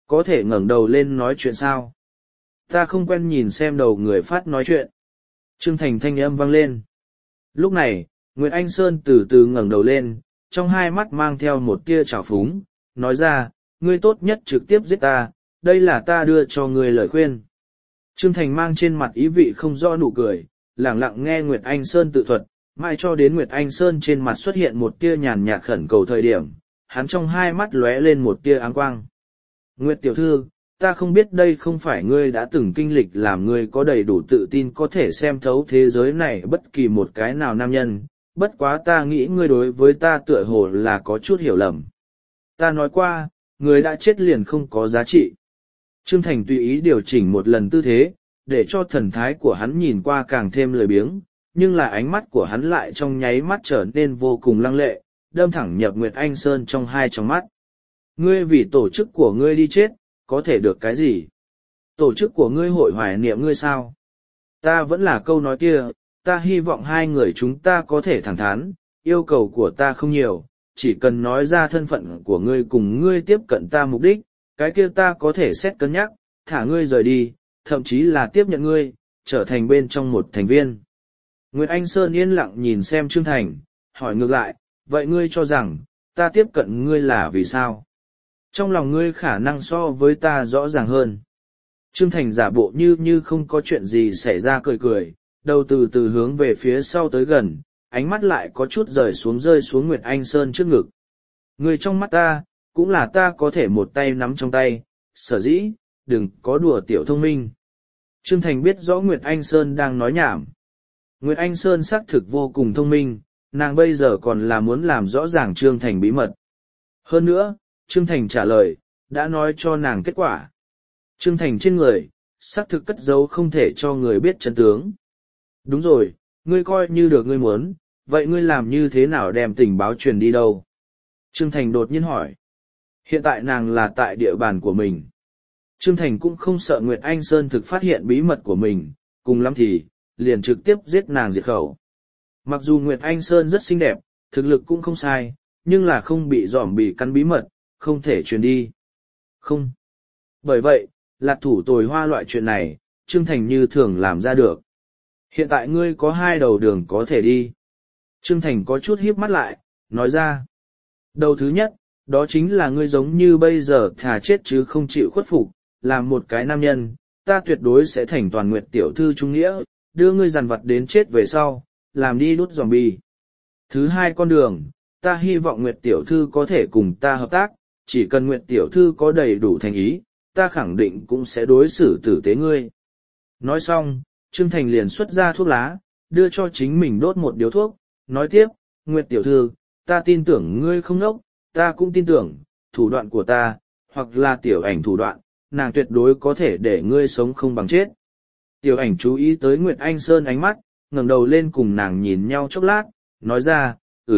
Có thể ngẩng đầu lên nói chuyện sao? Ta không quen nhìn xem đầu người phát nói chuyện. Trương Thành thanh âm vang lên. Lúc này, Nguyệt Anh Sơn từ từ ngẩng đầu lên, trong hai mắt mang theo một tia trào phúng, nói ra, ngươi tốt nhất trực tiếp giết ta, đây là ta đưa cho ngươi lời khuyên. Trương Thành mang trên mặt ý vị không rõ nụ cười, lẳng lặng nghe Nguyệt Anh Sơn tự thuật, mãi cho đến Nguyệt Anh Sơn trên mặt xuất hiện một tia nhàn nhạt khẩn cầu thời điểm, hắn trong hai mắt lóe lên một tia áng quang. Nguyệt tiểu thư, ta không biết đây không phải ngươi đã từng kinh lịch làm ngươi có đầy đủ tự tin có thể xem thấu thế giới này bất kỳ một cái nào nam nhân, bất quá ta nghĩ ngươi đối với ta tựa hồ là có chút hiểu lầm. Ta nói qua, người đã chết liền không có giá trị. Trương Thành tùy ý điều chỉnh một lần tư thế, để cho thần thái của hắn nhìn qua càng thêm lười biếng, nhưng là ánh mắt của hắn lại trong nháy mắt trở nên vô cùng lăng lệ, đâm thẳng nhập Nguyệt Anh Sơn trong hai tròng mắt. Ngươi vì tổ chức của ngươi đi chết, có thể được cái gì? Tổ chức của ngươi hội hoài niệm ngươi sao? Ta vẫn là câu nói kia, ta hy vọng hai người chúng ta có thể thẳng thắn, yêu cầu của ta không nhiều, chỉ cần nói ra thân phận của ngươi cùng ngươi tiếp cận ta mục đích, cái kia ta có thể xét cân nhắc, thả ngươi rời đi, thậm chí là tiếp nhận ngươi, trở thành bên trong một thành viên. Nguyệt Anh Sơn yên lặng nhìn xem Trương Thành, hỏi ngược lại, vậy ngươi cho rằng, ta tiếp cận ngươi là vì sao? Trong lòng ngươi khả năng so với ta rõ ràng hơn. Trương Thành giả bộ như không có chuyện gì xảy ra cười cười, đầu từ từ hướng về phía sau tới gần, ánh mắt lại có chút rơi xuống Nguyệt Anh Sơn trước ngực. Ngươi trong mắt ta, cũng là ta có thể một tay nắm trong tay, sở dĩ, đừng có đùa tiểu thông minh. Trương Thành biết rõ Nguyệt Anh Sơn đang nói nhảm. Nguyệt Anh Sơn xác thực vô cùng thông minh, nàng bây giờ còn là muốn làm rõ ràng Trương Thành bí mật. Hơn nữa, Trương Thành trả lời, đã nói cho nàng kết quả. Trương Thành trên người, xác thực cất giấu không thể cho người biết chân tướng. Đúng rồi, ngươi coi như được ngươi muốn, vậy ngươi làm như thế nào đem tình báo truyền đi đâu? Trương Thành đột nhiên hỏi. Hiện tại nàng là tại địa bàn của mình. Trương Thành cũng không sợ Nguyệt Anh Sơn thực phát hiện bí mật của mình, cùng lắm thì, liền trực tiếp giết nàng diệt khẩu. Mặc dù Nguyệt Anh Sơn rất xinh đẹp, thực lực cũng không sai, nhưng là không bị dòm bị cắn bí mật, không thể truyền đi. Không. Bởi vậy, lạc thủ tồi hoa loại chuyện này, Trương Thành như thường làm ra được. Hiện tại ngươi có hai đầu đường có thể đi. Trương Thành có chút híp mắt lại, nói ra. Đầu thứ nhất, đó chính là ngươi giống như bây giờ thà chết chứ không chịu khuất phục, làm một cái nam nhân, ta tuyệt đối sẽ thành toàn Nguyệt tiểu thư trung nghĩa, đưa ngươi dằn vặt đến chết về sau, làm đi đút zombie. Thứ hai con đường, ta hy vọng Nguyệt tiểu thư có thể cùng ta hợp tác, chỉ cần Nguyệt tiểu thư có đầy đủ thành ý, ta khẳng định cũng sẽ đối xử tử tế ngươi. Nói xong, Trương Thành liền xuất ra thuốc lá, đưa cho chính mình đốt một điếu thuốc, nói tiếp, Nguyệt tiểu thư, ta tin tưởng ngươi không ngốc, ta cũng tin tưởng, thủ đoạn của ta, hoặc là tiểu ảnh thủ đoạn, nàng tuyệt đối có thể để ngươi sống không bằng chết. Tiểu ảnh chú ý tới Nguyệt Anh Sơn ánh mắt, ngẩng đầu lên cùng nàng nhìn nhau chốc lát, nói ra,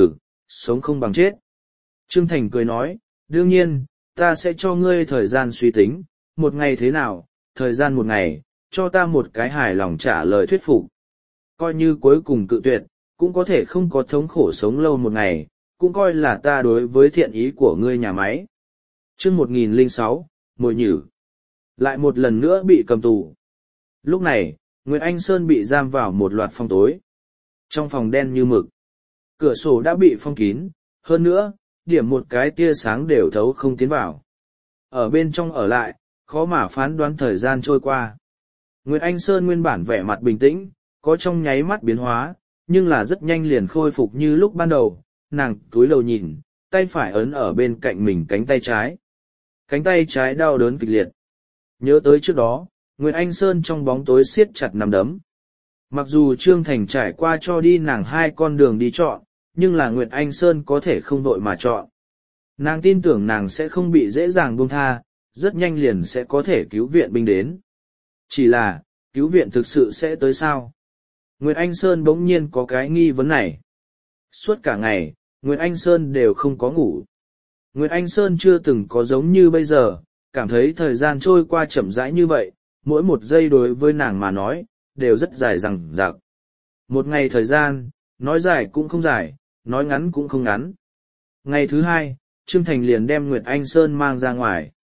sống không bằng chết. Trương Thành cười nói, đương nhiên, ta sẽ cho ngươi thời gian suy tính, một ngày thế nào, thời gian một ngày, cho ta một cái hài lòng trả lời thuyết phục. Coi như cuối cùng cự tuyệt, cũng có thể không có thống khổ sống lâu một ngày, cũng coi là ta đối với thiện ý của ngươi nhà máy. Chương 1006, Mồi Nhử. Lại một lần nữa bị cầm tù. Lúc này, Nguyệt Anh Sơn bị giam vào một loạt phòng tối. Trong phòng đen như mực, cửa sổ đã bị phong kín, hơn nữa, điểm một cái tia sáng đều thấu không tiến vào. Ở bên trong ở lại, khó mà phán đoán thời gian trôi qua. Nguyệt Anh Sơn nguyên bản vẻ mặt bình tĩnh, có trong nháy mắt biến hóa, nhưng là rất nhanh liền khôi phục như lúc ban đầu, nàng cúi đầu nhìn, tay phải ấn ở bên cạnh mình cánh tay trái. Cánh tay trái đau đớn kịch liệt. Nhớ tới trước đó, Nguyệt Anh Sơn trong bóng tối siết chặt nắm đấm. Mặc dù Trương Thành trải qua cho đi nàng hai con đường đi chọn, nhưng là Nguyệt Anh Sơn có thể không vội mà chọn. Nàng tin tưởng nàng sẽ không bị dễ dàng buông tha, rất nhanh liền sẽ có thể cứu viện binh đến. Chỉ là, cứu viện thực sự sẽ tới sao? Nguyệt Anh Sơn bỗng nhiên có cái nghi vấn này. Suốt cả ngày, Nguyệt Anh Sơn đều không có ngủ. Nguyệt Anh Sơn chưa từng có giống như bây giờ, cảm thấy thời gian trôi qua chậm rãi như vậy, mỗi một giây đối với nàng mà nói, đều rất dài dằng dặc. Một ngày thời gian, nói dài cũng không dài, nói ngắn cũng không ngắn. Ngày thứ hai, Trương Thành liền đem Nguyệt Anh Sơn mang ra ngoài.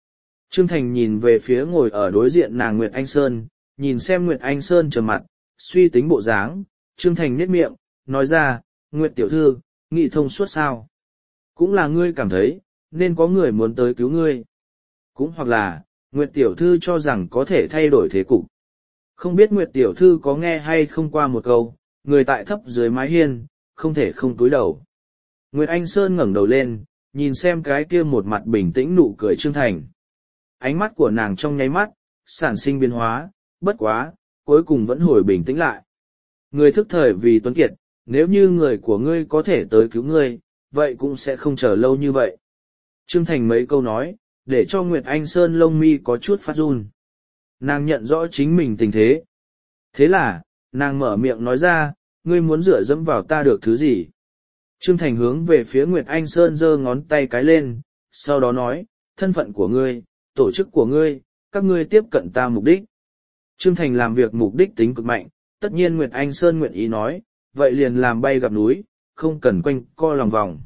Trương Thành nhìn về phía ngồi ở đối diện nàng Nguyệt Anh Sơn, nhìn xem Nguyệt Anh Sơn trầm mặt, suy tính bộ dáng, Trương Thành nhếch miệng, nói ra, Nguyệt tiểu thư, nghị thông suốt sao? Cũng là ngươi cảm thấy, nên có người muốn tới cứu ngươi. Cũng hoặc là, Nguyệt tiểu thư cho rằng có thể thay đổi thế cục. Không biết Nguyệt tiểu thư có nghe hay không qua một câu, người tại thấp dưới mái hiên, không thể không cúi đầu. Nguyệt Anh Sơn ngẩng đầu lên, nhìn xem cái kia một mặt bình tĩnh nụ cười Trương Thành. Ánh mắt của nàng trong nháy mắt, sản sinh biến hóa, bất quá, cuối cùng vẫn hồi bình tĩnh lại. Người thức thời vì tuấn kiệt, nếu như người của ngươi có thể tới cứu ngươi, vậy cũng sẽ không chờ lâu như vậy. Trương Thành mấy câu nói, để cho Nguyệt Anh Sơn lông mi có chút phát run. Nàng nhận rõ chính mình tình thế. Thế là, nàng mở miệng nói ra, ngươi muốn dựa dẫm vào ta được thứ gì? Trương Thành hướng về phía Nguyệt Anh Sơn giơ ngón tay cái lên, sau đó nói, thân phận của ngươi, tổ chức của ngươi, các ngươi tiếp cận ta mục đích. Trương Thành làm việc mục đích tính cực mạnh, tất nhiên Nguyệt Anh Sơn nguyện ý nói, vậy liền làm bay gặp núi, không cần quanh co lòng vòng.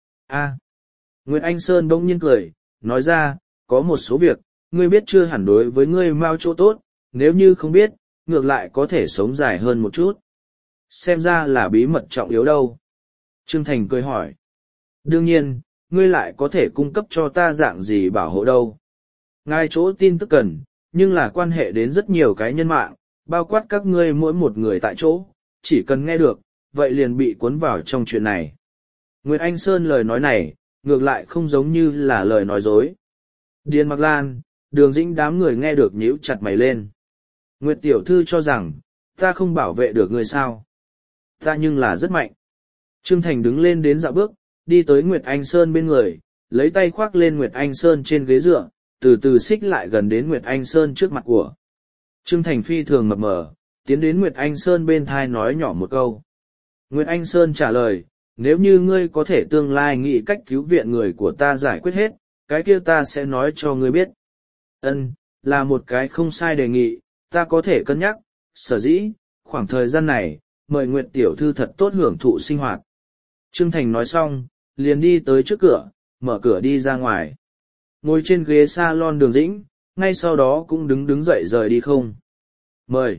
Nguyệt Anh Sơn bỗng nhiên cười, nói ra, có một số việc, ngươi biết chưa hẳn đối với ngươi mau chỗ tốt, nếu như không biết, ngược lại có thể sống dài hơn một chút. Xem ra là bí mật trọng yếu đâu. Trương Thành cười hỏi. Đương nhiên, ngươi lại có thể cung cấp cho ta dạng gì bảo hộ đâu. Ngài chỗ tin tức cần, nhưng là quan hệ đến rất nhiều cái nhân mạng, bao quát các ngươi mỗi một người tại chỗ, chỉ cần nghe được, vậy liền bị cuốn vào trong chuyện này. Nguyệt Anh Sơn lời nói này, ngược lại không giống như là lời nói dối. Điền Mặc Lan, Đường Dĩnh đám người nghe được nhíu chặt mày lên. Nguyệt tiểu thư cho rằng, ta không bảo vệ được người sao. Ta nhưng là rất mạnh. Trương Thành đứng lên đến dạo bước, đi tới Nguyệt Anh Sơn bên người, lấy tay khoác lên Nguyệt Anh Sơn trên ghế dựa, từ từ xích lại gần đến Nguyệt Anh Sơn trước mặt của. Trương Thành phi thường mập mờ, tiến đến Nguyệt Anh Sơn bên thai nói nhỏ một câu. Nguyệt Anh Sơn trả lời, nếu như ngươi có thể tương lai nghĩ cách cứu viện người của ta giải quyết hết, cái kia ta sẽ nói cho ngươi biết. Là một cái không sai đề nghị, ta có thể cân nhắc, sở dĩ, khoảng thời gian này, mời Nguyệt tiểu thư thật tốt hưởng thụ sinh hoạt. Trương Thành nói xong, liền đi tới trước cửa, mở cửa đi ra ngoài. Ngồi trên ghế salon Đường Dĩnh, ngay sau đó cũng đứng dậy rời đi không. Mời.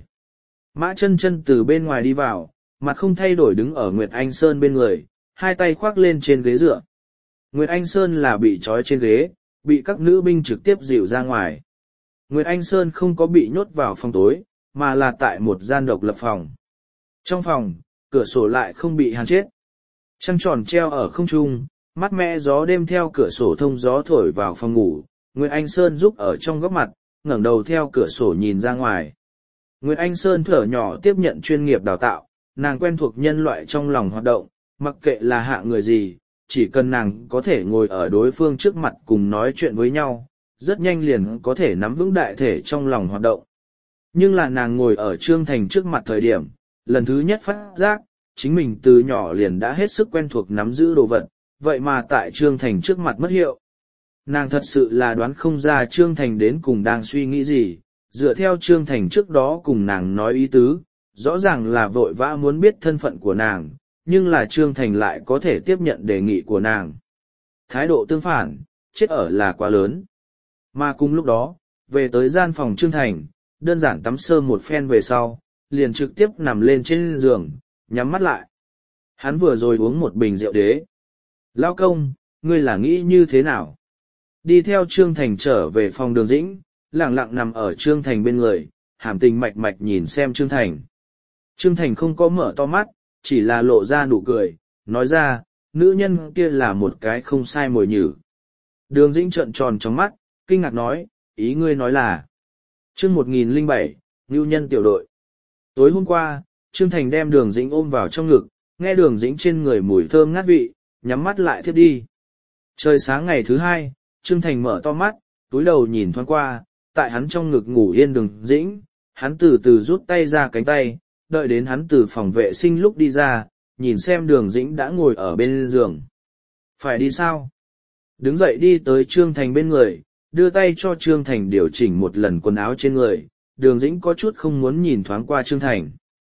Mã Chân Chân từ bên ngoài đi vào, mặt không thay đổi đứng ở Nguyệt Anh Sơn bên người, hai tay khoác lên trên ghế dựa. Nguyệt Anh Sơn là bị trói trên ghế, bị các nữ binh trực tiếp dịu ra ngoài. Nguyệt Anh Sơn không có bị nhốt vào phòng tối, mà là tại một gian độc lập phòng. Trong phòng, cửa sổ lại không bị hàn chết. Trăng tròn treo ở không trung, mát mẻ gió đêm theo cửa sổ thông gió thổi vào phòng ngủ. Nguyệt Anh Sơn giúp ở trong góc mặt, ngẩng đầu theo cửa sổ nhìn ra ngoài. Nguyệt Anh Sơn thở nhỏ tiếp nhận chuyên nghiệp đào tạo, nàng quen thuộc nhân loại trong lòng hoạt động, mặc kệ là hạ người gì, chỉ cần nàng có thể ngồi ở đối phương trước mặt cùng nói chuyện với nhau, rất nhanh liền có thể nắm vững đại thể trong lòng hoạt động. Nhưng là nàng ngồi ở Trương Thành trước mặt thời điểm, lần thứ nhất phát giác, chính mình từ nhỏ liền đã hết sức quen thuộc nắm giữ đồ vật, vậy mà tại Trương Thành trước mặt mất hiệu. Nàng thật sự là đoán không ra Trương Thành đến cùng đang suy nghĩ gì, dựa theo Trương Thành trước đó cùng nàng nói ý tứ, rõ ràng là vội vã muốn biết thân phận của nàng, nhưng là Trương Thành lại có thể tiếp nhận đề nghị của nàng. Thái độ tương phản, chết ở là quá lớn. Mà cùng lúc đó, về tới gian phòng Trương Thành, đơn giản tắm sơ một phen về sau, liền trực tiếp nằm lên trên giường, nhắm mắt lại. Hắn vừa rồi uống một bình rượu đế. Lao công, ngươi là nghĩ như thế nào? Đi theo Trương Thành trở về phòng Đường Dĩnh, lặng lặng nằm ở Trương Thành bên người, hàm tình mạch mạch nhìn xem Trương Thành. Trương Thành không có mở to mắt, chỉ là lộ ra nụ cười, nói ra, nữ nhân kia là một cái không sai mồi nhử. Đường Dĩnh trợn tròn trong mắt, kinh ngạc nói, ý ngươi nói là. Chương 1007, Ngưu Nhân tiểu đội. Tối hôm qua, Trương Thành đem Đường Dĩnh ôm vào trong ngực, nghe Đường Dĩnh trên người mùi thơm ngát vị, nhắm mắt lại thiếp đi. Trời sáng ngày thứ hai, Trương Thành mở to mắt, túi đầu nhìn thoáng qua, tại hắn trong ngực ngủ yên Đường Dĩnh, hắn từ từ rút tay ra cánh tay, đợi đến hắn từ phòng vệ sinh lúc đi ra, nhìn xem Đường Dĩnh đã ngồi ở bên giường. Phải đi sao? Đứng dậy đi tới Trương Thành bên người, đưa tay cho Trương Thành điều chỉnh một lần quần áo trên người, Đường Dĩnh có chút không muốn nhìn thoáng qua Trương Thành.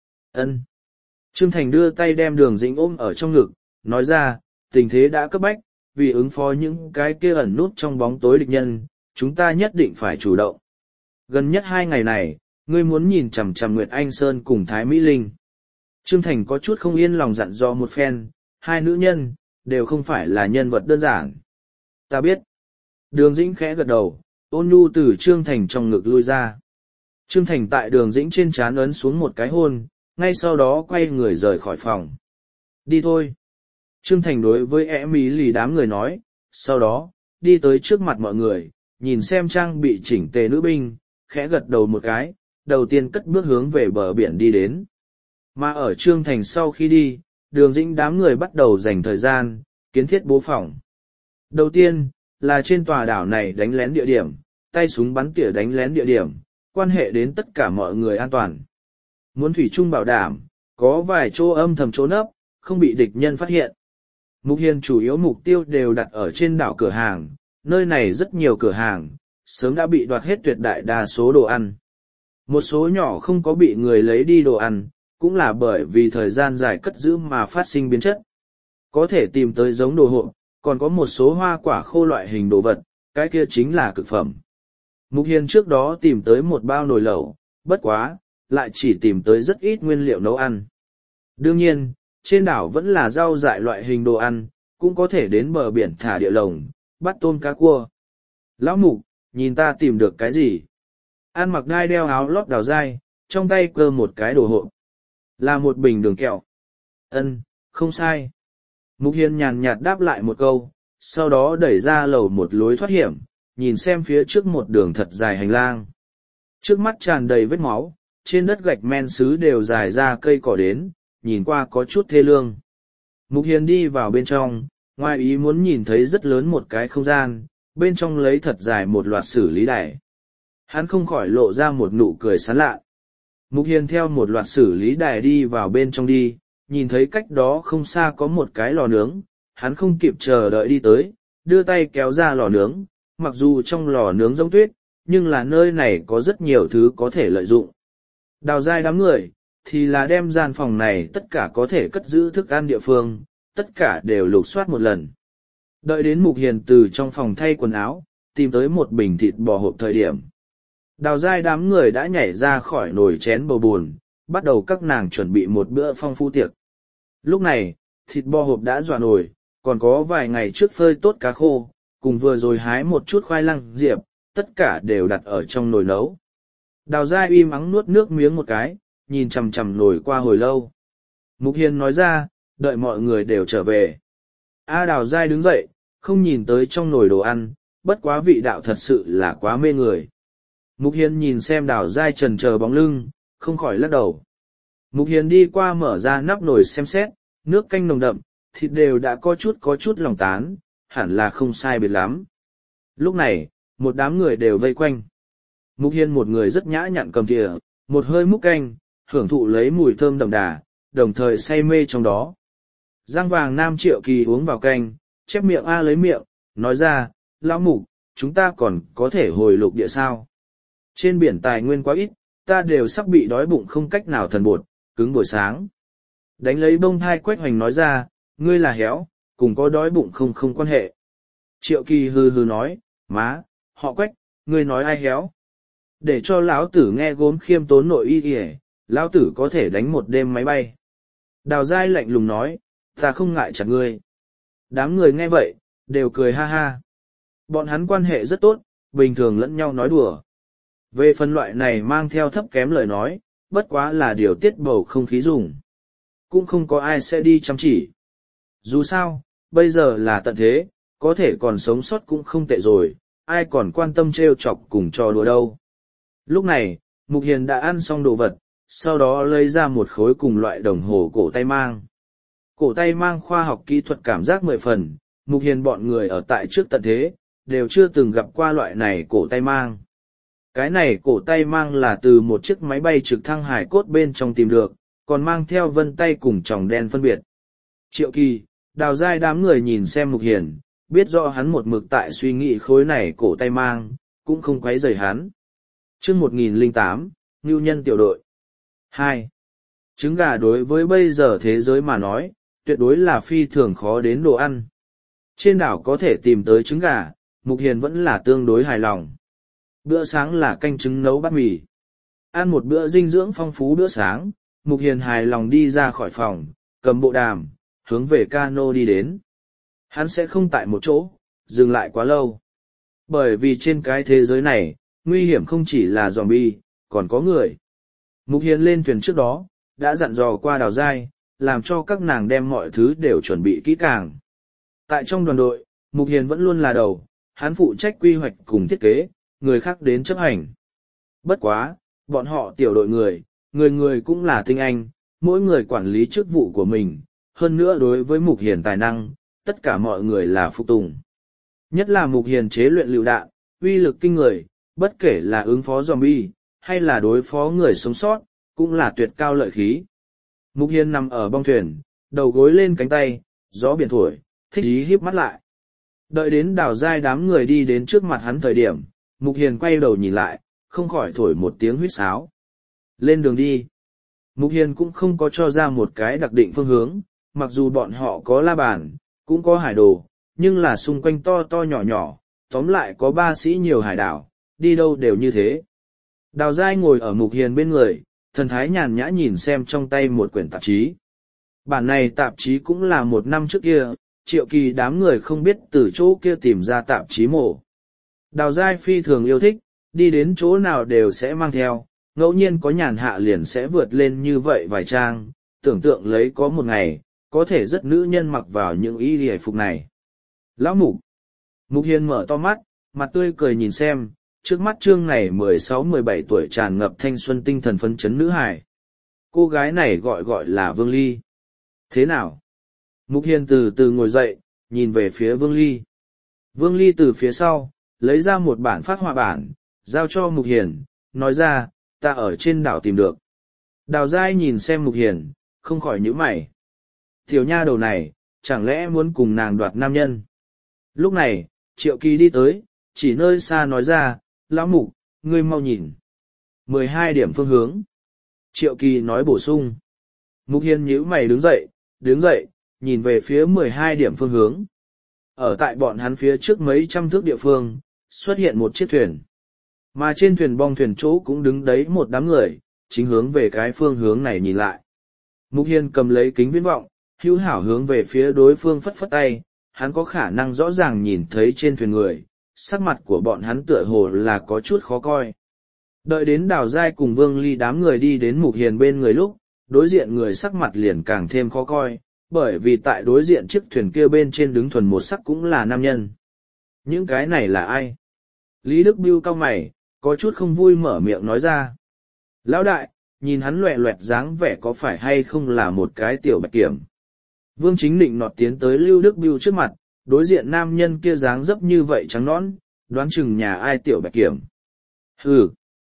Trương Thành đưa tay đem Đường Dĩnh ôm ở trong ngực, nói ra, tình thế đã cấp bách, vì ứng phó những cái kia ẩn nút trong bóng tối địch nhân, chúng ta nhất định phải chủ động. Gần nhất 2 ngày này, ngươi muốn nhìn chằm chằm Nguyệt Anh Sơn cùng Thái Mỹ Linh. Trương Thành có chút không yên lòng dặn dò một phen, hai nữ nhân, đều không phải là nhân vật đơn giản. Ta biết. Đường Dĩnh khẽ gật đầu, ôn nhu từ Trương Thành trong ngực lui ra. Trương Thành tại Đường Dĩnh trên trán ấn xuống một cái hôn, ngay sau đó quay người rời khỏi phòng. Đi thôi. Trương Thành đối với Emily đám người nói, sau đó, đi tới trước mặt mọi người, nhìn xem trang bị chỉnh tề nữ binh, khẽ gật đầu một cái, đầu tiên cất bước hướng về bờ biển đi đến. Mà ở Trương Thành sau khi đi, Đường Dĩnh đám người bắt đầu dành thời gian, kiến thiết bố phòng. Đầu tiên, là trên tòa đảo này đánh lén địa điểm, tay súng bắn tỉa đánh lén địa điểm, quan hệ đến tất cả mọi người an toàn. Muốn thủy chung bảo đảm, có vài chỗ âm thầm chỗ nấp, không bị địch nhân phát hiện. Mục Hiền chủ yếu mục tiêu đều đặt ở trên đảo cửa hàng, nơi này rất nhiều cửa hàng, sớm đã bị đoạt hết tuyệt đại đa số đồ ăn. Một số nhỏ không có bị người lấy đi đồ ăn, cũng là bởi vì thời gian dài cất giữ mà phát sinh biến chất. Có thể tìm tới giống đồ hộp, còn có một số hoa quả khô loại hình đồ vật, cái kia chính là cực phẩm. Mục Hiền trước đó tìm tới một bao nồi lẩu, bất quá, lại chỉ tìm tới rất ít nguyên liệu nấu ăn. Đương nhiên, trên đảo vẫn là rau dại loại hình đồ ăn, cũng có thể đến bờ biển thả địa lồng, bắt tôm cá cua. Lão Mục, nhìn ta tìm được cái gì? An mặc đai đeo áo lót đào dai, trong tay cơ một cái đồ hộp. Là một bình đường kẹo. Ân, không sai. Mục Hiền nhàn nhạt đáp lại một câu, sau đó đẩy ra lầu một lối thoát hiểm, nhìn xem phía trước một đường thật dài hành lang. Trước mắt tràn đầy vết máu, trên đất gạch men sứ đều dài ra cây cỏ đến, nhìn qua có chút thê lương. Mục Hiền đi vào bên trong, ngoài ý muốn nhìn thấy rất lớn một cái không gian, bên trong lấy thật dài một loạt xử lý đài. Hắn không khỏi lộ ra một nụ cười sán lạ. Mục Hiền theo một loạt xử lý đài đi vào bên trong đi, nhìn thấy cách đó không xa có một cái lò nướng, hắn không kịp chờ đợi đi tới, đưa tay kéo ra lò nướng, mặc dù trong lò nướng giống tuyết, nhưng là nơi này có rất nhiều thứ có thể lợi dụng. Đào dai đám người, thì là đem gian phòng này tất cả có thể cất giữ thức ăn địa phương, tất cả đều lục soát một lần. Đợi đến Mục Hiền từ trong phòng thay quần áo, tìm tới một bình thịt bò hộp thời điểm. Đào dai đám người đã nhảy ra khỏi nồi chén bầu buồn, bắt đầu các nàng chuẩn bị một bữa phong phú tiệc. Lúc này, thịt bò hộp đã dọa nồi, còn có vài ngày trước phơi tốt cá khô, cùng vừa rồi hái một chút khoai lang diệp, tất cả đều đặt ở trong nồi nấu. Đào dai im ắng nuốt nước miếng một cái, nhìn chằm chằm nồi qua hồi lâu. Mục Hiền nói ra, đợi mọi người đều trở về. Đào dai đứng dậy, không nhìn tới trong nồi đồ ăn, bất quá vị đạo thật sự là quá mê người. Mục Hiền nhìn xem Đào dai trần chờ bóng lưng, không khỏi lắc đầu. Mục Hiền đi qua mở ra nắp nồi xem xét, nước canh nồng đậm, thịt đều đã có chút lòng tán, hẳn là không sai biệt lắm. Lúc này, một đám người đều vây quanh. Mục Hiền một người rất nhã nhặn cầm thìa, một hơi múc canh, hưởng thụ lấy mùi thơm đậm đà, đồng thời say mê trong đó. Giang vàng Nam Triệu Kỳ uống vào canh, chép miệng lấy miệng, nói ra, lão Mục, chúng ta còn có thể hồi lục địa sao? Trên biển tài nguyên quá ít, ta đều sắp bị đói bụng không cách nào thần bột, cứng buổi sáng. Đánh lấy bông thai Quách Hoành nói ra, ngươi là héo, cùng có đói bụng không quan hệ. Triệu Kỳ hừ hừ nói, má, họ Quách, ngươi nói ai héo? Để cho lão tử nghe gốm khiêm tốn nội y kìa, lão tử có thể đánh một đêm máy bay. Đào dai lạnh lùng nói, ta không ngại chặt ngươi. Đám người nghe vậy, đều cười ha ha. Bọn hắn quan hệ rất tốt, bình thường lẫn nhau nói đùa. Về phân loại này mang theo thấp kém lời nói, bất quá là điều tiết bầu không khí dùng. Cũng không có ai sẽ đi chăm chỉ. Dù sao, bây giờ là tận thế, có thể còn sống sót cũng không tệ rồi, ai còn quan tâm trêu chọc cùng trò đùa đâu. Lúc này, Mục Hiền đã ăn xong đồ vật, sau đó lấy ra một khối cùng loại đồng hồ cổ tay mang. Cổ tay mang khoa học kỹ thuật cảm giác 10 phần, Mục Hiền bọn người ở tại trước tận thế, đều chưa từng gặp qua loại này cổ tay mang. Cái này cổ tay mang là từ một chiếc máy bay trực thăng hải cốt bên trong tìm được, còn mang theo vân tay cùng tròng đen phân biệt. Triệu Kỳ, Đào dai đám người nhìn xem Mục Hiền, biết rõ hắn một mực tại suy nghĩ khối này cổ tay mang, cũng không quấy rầy hắn. Chương 1008, Ngưu Nhân tiểu đội 2. Trứng gà đối với bây giờ thế giới mà nói, tuyệt đối là phi thường khó đến đồ ăn. Trên đảo có thể tìm tới trứng gà, Mục Hiền vẫn là tương đối hài lòng. Bữa sáng là canh trứng nấu bát mì. Ăn một bữa dinh dưỡng phong phú bữa sáng, Mục Hiền hài lòng đi ra khỏi phòng, cầm bộ đàm, hướng về cano đi đến. Hắn sẽ không tại một chỗ, dừng lại quá lâu. Bởi vì trên cái thế giới này, nguy hiểm không chỉ là zombie, còn có người. Mục Hiền lên thuyền trước đó, đã dặn dò qua Đào Giai, làm cho các nàng đem mọi thứ đều chuẩn bị kỹ càng. Tại trong đoàn đội, Mục Hiền vẫn luôn là đầu, hắn phụ trách quy hoạch cùng thiết kế, người khác đến chấp hành. Bất quá, bọn họ tiểu đội người người cũng là tinh anh, mỗi người quản lý chức vụ của mình, hơn nữa đối với Mục Hiền tài năng, tất cả mọi người là phục tùng. Nhất là Mục Hiền chế luyện lựu đạn, uy lực kinh người, bất kể là ứng phó zombie, hay là đối phó người sống sót, cũng là tuyệt cao lợi khí. Mục Hiền nằm ở bong thuyền, đầu gối lên cánh tay, gió biển thổi, thích ý híp mắt lại. Đợi đến Đào Giai đám người đi đến trước mặt hắn thời điểm, Mục Hiền quay đầu nhìn lại, không khỏi thổi một tiếng huýt sáo. Lên đường đi. Mục Hiền cũng không có cho ra một cái đặc định phương hướng, mặc dù bọn họ có la bàn, cũng có hải đồ, nhưng là xung quanh to to nhỏ nhỏ, tóm lại có 3 sĩ nhiều hải đảo, đi đâu đều như thế. Đào Giai ngồi ở Mục Hiền bên người, thần thái nhàn nhã nhìn xem trong tay một quyển tạp chí. Bản này tạp chí cũng là 1 năm trước kia, Triệu Kỳ đám người không biết từ chỗ kia tìm ra tạp chí mổ. Đào Giai phi thường yêu thích, đi đến chỗ nào đều sẽ mang theo, ngẫu nhiên có nhàn hạ liền sẽ vượt lên như vậy vài trang, tưởng tượng lấy có một ngày, có thể rất nữ nhân mặc vào những y hề phục này. Lão Mục. Mục Hiền mở to mắt, mặt tươi cười nhìn xem, trước mắt trương này 16-17 tuổi tràn ngập thanh xuân tinh thần phấn chấn nữ hài. Cô gái này gọi là Vương Ly. Thế nào? Mục Hiền từ từ ngồi dậy, nhìn về phía Vương Ly. Vương Ly từ phía sau, lấy ra một bản phác họa bản, giao cho Mục Hiền, nói ra, ta ở trên đảo tìm được. Đào Giai nhìn xem Mục Hiền, không khỏi nhíu mày. Tiểu nha đầu này, chẳng lẽ muốn cùng nàng đoạt nam nhân? Lúc này, Triệu Kỳ đi tới, chỉ nơi xa nói ra, lão Mục, ngươi mau nhìn. 12 điểm phương hướng. Triệu Kỳ nói bổ sung. Mục Hiền nhíu mày đứng dậy, nhìn về phía 12 điểm phương hướng. Ở tại bọn hắn phía trước mấy trăm thước địa phương, xuất hiện một chiếc thuyền. Mà trên thuyền bong thuyền chỗ cũng đứng đấy một đám người, chính hướng về cái phương hướng này nhìn lại. Mục Hiền cầm lấy kính viễn vọng, hữu hảo hướng về phía đối phương phất phất tay, hắn có khả năng rõ ràng nhìn thấy trên thuyền người, sắc mặt của bọn hắn tựa hồ là có chút khó coi. Đợi đến Đào Giai cùng Vương Ly đám người đi đến Mục Hiền bên người lúc, đối diện người sắc mặt liền càng thêm khó coi, bởi vì tại đối diện chiếc thuyền kia bên trên đứng thuần một sắc cũng là nam nhân. Những cái này là ai? Lý Đức Bưu cau mày, có chút không vui mở miệng nói ra. Lão đại, nhìn hắn loẹ loẹt dáng vẻ có phải hay không là một cái tiểu bạch kiểm. Vương Chính Định nọt tiến tới Lưu Đức Bưu trước mặt, đối diện nam nhân kia dáng dấp như vậy trắng nõn, đoán chừng nhà ai tiểu bạch kiểm. Hừ.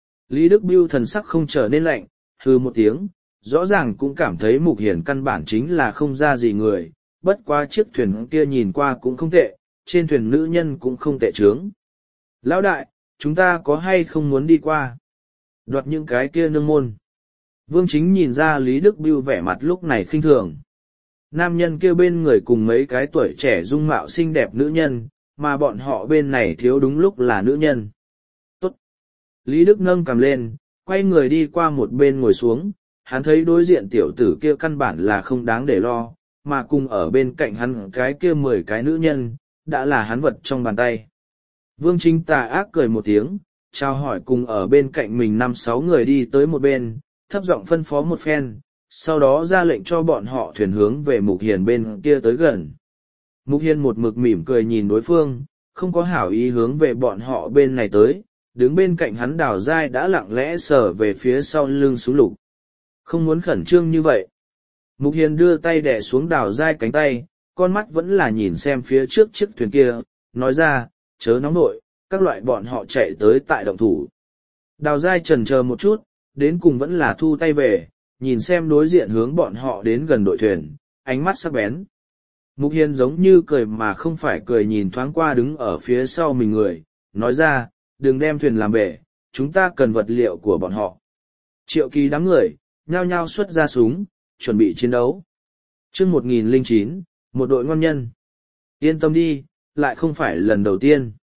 Lý Đức Bưu thần sắc không trở nên lạnh, hừ một tiếng, rõ ràng cũng cảm thấy Mục Hiền căn bản chính là không ra gì người, bất quá chiếc thuyền kia nhìn qua cũng không tệ, trên thuyền nữ nhân cũng không tệ chướng. Lão đại, chúng ta có hay không muốn đi qua? Đoạt những cái kia nương môn. Vương Chính nhìn ra Lý Đức Bưu vẻ mặt lúc này khinh thường. Nam nhân kia bên người cùng mấy cái tuổi trẻ dung mạo xinh đẹp nữ nhân, mà bọn họ bên này thiếu đúng lúc là nữ nhân. Tốt. Lý Đức nâng cầm lên, quay người đi qua một bên ngồi xuống, hắn thấy đối diện tiểu tử kia căn bản là không đáng để lo, mà cùng ở bên cạnh hắn cái kia 10 cái nữ nhân, đã là hắn vật trong bàn tay. Vương Chính tà ác cười một tiếng, chào hỏi cùng ở bên cạnh mình 5-6 người đi tới một bên, thấp giọng phân phó một phen, sau đó ra lệnh cho bọn họ thuyền hướng về Mục Hiền bên kia tới gần. Mục Hiền một mực mỉm cười nhìn đối phương, không có hảo ý hướng về bọn họ bên này tới, đứng bên cạnh hắn Đào Giai đã lặng lẽ sờ về phía sau lưng súng lục. Không muốn khẩn trương như vậy. Mục Hiền đưa tay đè xuống Đào Giai cánh tay, con mắt vẫn là nhìn xem phía trước chiếc thuyền kia, nói ra, chớ nóng nội, các loại bọn họ chạy tới tại động thủ. Đào Giai chần chờ một chút, đến cùng vẫn là thu tay về, nhìn xem đối diện hướng bọn họ đến gần đội thuyền, ánh mắt sắc bén. Mục Hiền giống như cười mà không phải cười nhìn thoáng qua đứng ở phía sau mình người, nói ra, đừng đem thuyền làm bể, chúng ta cần vật liệu của bọn họ. Triệu Kỳ đám người, nhao nhao xuất ra súng, chuẩn bị chiến đấu. Chương 1009, một đội ngon nhân. Yên tâm đi, lại không phải lần đầu tiên.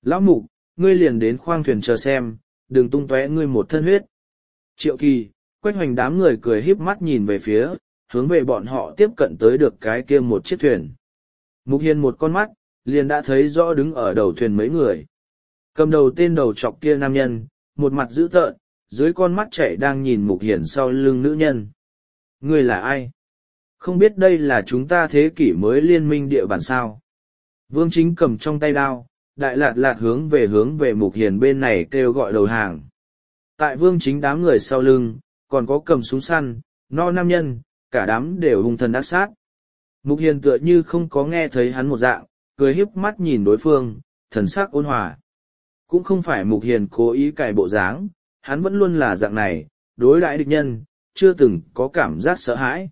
Lão Mục, ngươi liền đến khoang thuyền chờ xem, đừng tung tóe ngươi một thân huyết. Triệu Kỳ, Quách Hoành đám người cười híp mắt nhìn về phía, hướng về bọn họ tiếp cận tới được cái kia một chiếc thuyền. Mục Hiền một con mắt, liền đã thấy rõ đứng ở đầu thuyền mấy người. Cầm đầu tên đầu trọc kia nam nhân, một mặt dữ tợn, dưới con mắt chảy đang nhìn Mục Hiền sau lưng nữ nhân. Ngươi là ai? Không biết đây là chúng ta thế kỷ mới liên minh địa bàn sao? Vương Chính cầm trong tay đao, đại lạt lạt hướng về Mục Hiền bên này kêu gọi đầu hàng. Tại Vương Chính đám người sau lưng, còn có cầm súng săn, no nam nhân, cả đám đều hung thần ác sát. Mục Hiền tựa như không có nghe thấy hắn một dạng, cười híp mắt nhìn đối phương, thần sắc ôn hòa. Cũng không phải Mục Hiền cố ý cài bộ dáng, hắn vẫn luôn là dạng này, đối đãi địch nhân, chưa từng có cảm giác sợ hãi.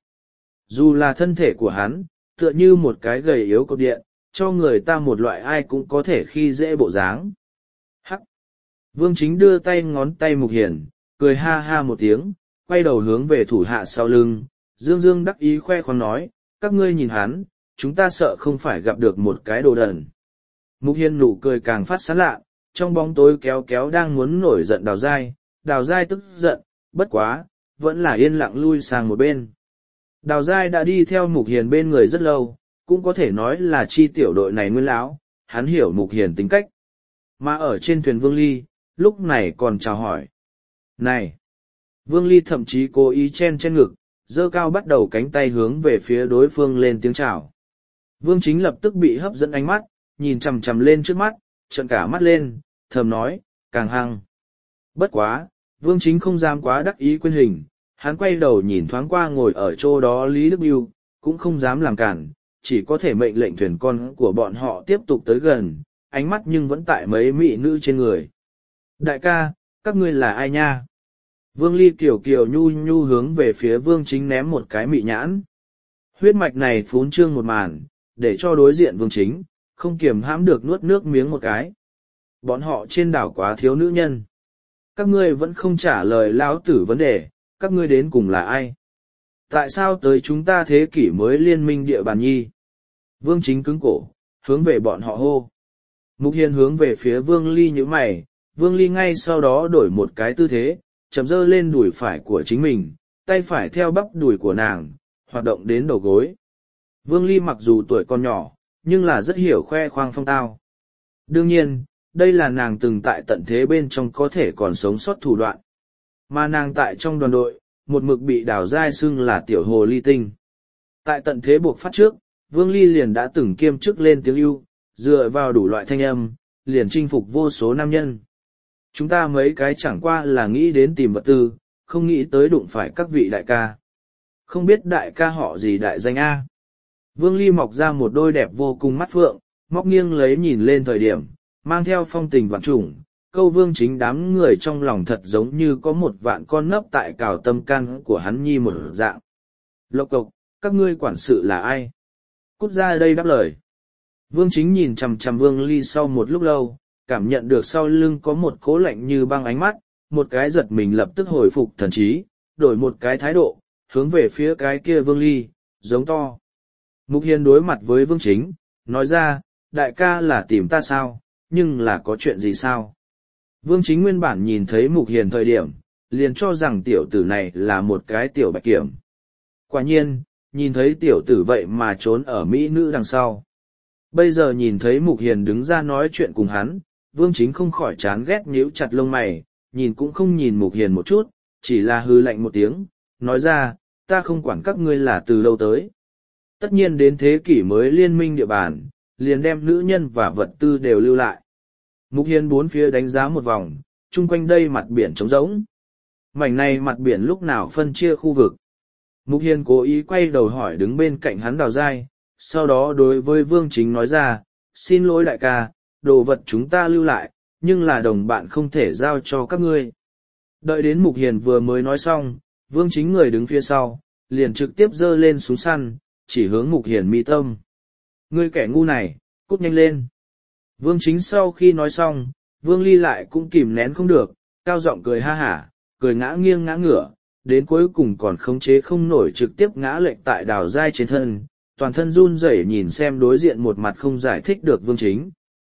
Dù là thân thể của hắn, tựa như một cái gầy yếu cột điện, cho người ta một loại ai cũng có thể khi dễ bộ dáng. Hắc! Vương Chính đưa tay ngón tay Mục Hiền, cười ha ha một tiếng, quay đầu hướng về thủ hạ sau lưng, dương dương đắc ý khoe khoang nói, các ngươi nhìn hắn, chúng ta sợ không phải gặp được một cái đồ đần. Mục Hiền nụ cười càng phát sán lạ, trong bóng tối kéo kéo đang muốn nổi giận Đào Giai tức giận, bất quá, vẫn là yên lặng lui sang một bên. Đào Giai đã đi theo Mục Hiền bên người rất lâu, cũng có thể nói là chi tiểu đội này nguyên lão, hắn hiểu Mục Hiền tính cách. Mà ở trên thuyền Vương Ly, lúc này còn chào hỏi. Này! Vương Ly thậm chí cố ý chen trên ngực, giơ cao bắt đầu cánh tay hướng về phía đối phương lên tiếng chào. Vương Chính lập tức bị hấp dẫn ánh mắt, nhìn chằm chằm lên trước mắt, trợn cả mắt lên, thầm nói, càng hăng. Bất quá, Vương Chính không dám quá đắc ý quên hình, hắn quay đầu nhìn thoáng qua ngồi ở chỗ đó Lý Đức Biêu, cũng không dám làm cản, chỉ có thể mệnh lệnh thuyền con của bọn họ tiếp tục tới gần, ánh mắt nhưng vẫn tại mấy mỹ nữ trên người. Đại ca, các ngươi là ai nha? Vương Ly kiểu nhu nhu hướng về phía Vương Chính ném một cái mị nhãn. Huyết mạch này phún trương một màn, để cho đối diện Vương Chính, không kiềm hãm được nuốt nước miếng một cái. Bọn họ trên đảo quá thiếu nữ nhân. Các ngươi vẫn không trả lời lão tử vấn đề, các ngươi đến cùng là ai? Tại sao tới chúng ta thế kỷ mới liên minh địa bàn nhi? Vương Chính cứng cổ, hướng về bọn họ hô. Mục Hiền hướng về phía Vương Ly như mày, Vương Ly ngay sau đó đổi một cái tư thế, chậm dơ lên đùi phải của chính mình, tay phải theo bắp đùi của nàng, hoạt động đến đầu gối. Vương Ly mặc dù tuổi còn nhỏ, nhưng là rất hiểu khoe khoang phong tao. Đương nhiên, đây là nàng từng tại tận thế bên trong có thể còn sống sót thủ đoạn. Mà nàng tại trong đoàn đội, một mực bị Đào Giai xưng là tiểu hồ ly tinh. Tại tận thế buộc phát trước, Vương Ly liền đã từng kiêm chức lên tiếng ưu, dựa vào đủ loại thanh âm, liền chinh phục vô số nam nhân. Chúng ta mấy cái chẳng qua là nghĩ đến tìm vật tư, không nghĩ tới đụng phải các vị đại ca. Không biết đại ca họ gì đại danh A. Vương Ly mọc ra một đôi đẹp vô cùng mắt phượng, móc nghiêng lấy nhìn lên thời điểm, mang theo phong tình vạn trùng, câu Vương Chính đám người trong lòng thật giống như có một vạn con nấp tại cào tâm can của hắn nhi một dạng. Lộc cộc, các ngươi quản sự là ai? Cút ra đây đáp lời. Vương Chính nhìn chằm chằm Vương Ly sau một lúc lâu, cảm nhận được sau lưng có một cố lạnh như băng ánh mắt, một cái giật mình lập tức hồi phục thần trí, đổi một cái thái độ, hướng về phía cái kia Vương Ly, giống to. Mục Hiền đối mặt với Vương Chính, nói ra, đại ca là tìm ta sao, nhưng là có chuyện gì sao? Vương Chính nguyên bản nhìn thấy Mục Hiền thời điểm, liền cho rằng tiểu tử này là một cái tiểu bạch kiểm. Quả nhiên, nhìn thấy tiểu tử vậy mà trốn ở mỹ nữ đằng sau. Bây giờ nhìn thấy Mục Hiền đứng ra nói chuyện cùng hắn, Vương Chính không khỏi chán ghét nhíu chặt lông mày, nhìn cũng không nhìn Mục Hiền một chút, chỉ là hư lạnh một tiếng, nói ra, ta không quản các ngươi là từ đâu tới. Tất nhiên đến thế kỷ mới liên minh địa bàn, liền đem nữ nhân và vật tư đều lưu lại. Mục Hiền bốn phía đánh giá một vòng, chung quanh đây mặt biển trống rỗng. Mảnh này mặt biển lúc nào phân chia khu vực. Mục Hiền cố ý quay đầu hỏi đứng bên cạnh hắn Đào Giai, sau đó đối với Vương Chính nói ra, xin lỗi đại ca, đồ vật chúng ta lưu lại, nhưng là đồng bạn không thể giao cho các ngươi. Đợi đến Mục Hiền vừa mới nói xong, Vương Chính người đứng phía sau, liền trực tiếp giơ lên súng săn, chỉ hướng Mục Hiền mi tâm. Ngươi kẻ ngu này, cút nhanh lên. Vương Chính sau khi nói xong, Vương Ly lại cũng kìm nén không được, cao giọng cười ha hả, cười ngã nghiêng ngã ngửa, đến cuối cùng còn khống chế không nổi trực tiếp ngã lệch tại Đào Giai trên thân, toàn thân run rẩy nhìn xem đối diện một mặt không giải thích được Vương Chính.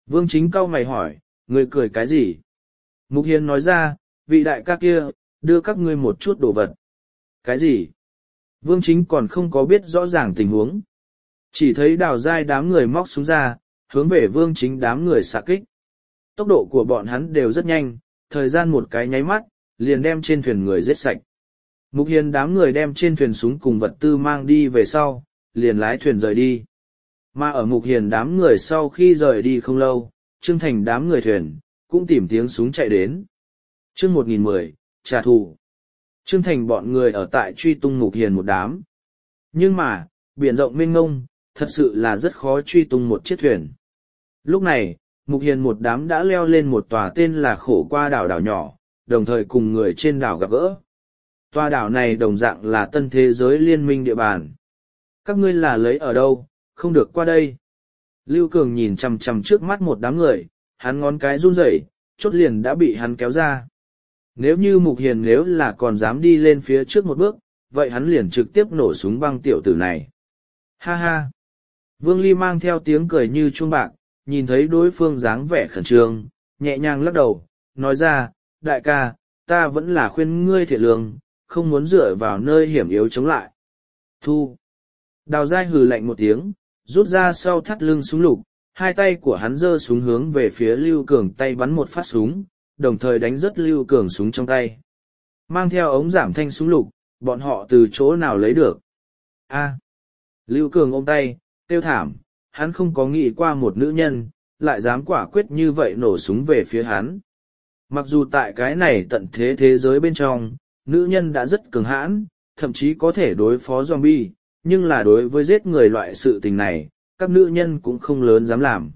Vương Chính cau mày hỏi, người cười cái gì? Mục Hiền nói ra, vị đại ca kia, đưa các ngươi một chút đồ vật. Cái gì? Vương Chính còn không có biết rõ ràng tình huống. Chỉ thấy Đào Giai đám người móc súng ra, hướng về Vương Chính đám người xạ kích. Tốc độ của bọn hắn đều rất nhanh, thời gian một cái nháy mắt, liền đem trên thuyền người giết sạch. Mục Hiền đám người đem trên thuyền súng cùng vật tư mang đi về sau, liền lái thuyền rời đi. Mà ở Mục Hiền đám người sau khi rời đi không lâu, Trương Thành đám người thuyền, cũng tìm tiếng súng chạy đến. Chương 1010, trả thù. Trương Thành bọn người ở tại truy tung Mục Hiền một đám. Nhưng mà, biển rộng mênh mông, thật sự là rất khó truy tung một chiếc thuyền. Lúc này, Mục Hiền một đám đã leo lên một tòa tên là Khổ Qua đảo đảo nhỏ, đồng thời cùng người trên đảo gặp gỡ. Tòa đảo này đồng dạng là Tân Thế Giới Liên minh địa bàn. Các ngươi là lấy ở đâu, không được qua đây. Lưu Cường nhìn chằm chằm trước mắt một đám người, hắn ngón cái run rẩy, chốt liền đã bị hắn kéo ra. Nếu như Mục Hiền nếu là còn dám đi lên phía trước một bước, vậy hắn liền trực tiếp nổ súng băng tiểu tử này. Ha ha! Vương Ly mang theo tiếng cười như chuông bạc, nhìn thấy đối phương dáng vẻ khẩn trương, nhẹ nhàng lắc đầu, nói ra, đại ca, ta vẫn là khuyên ngươi thiện lương, không muốn dựa vào nơi hiểm yếu chống lại. Thu! Đào Giai hừ lạnh một tiếng, rút ra sau thắt lưng súng lục, hai tay của hắn giơ súng hướng về phía Lưu Cường tay bắn một phát súng, đồng thời đánh rớt Lưu Cường súng trong tay. Mang theo ống giảm thanh súng lục, bọn họ từ chỗ nào lấy được? A. Lưu Cường ôm tay, kêu thảm, hắn không có nghĩ qua một nữ nhân, lại dám quả quyết như vậy nổ súng về phía hắn. Mặc dù tại cái này tận thế thế giới bên trong, nữ nhân đã rất cường hãn, thậm chí có thể đối phó zombie, nhưng là đối với giết người loại sự tình này, các nữ nhân cũng không lớn dám làm.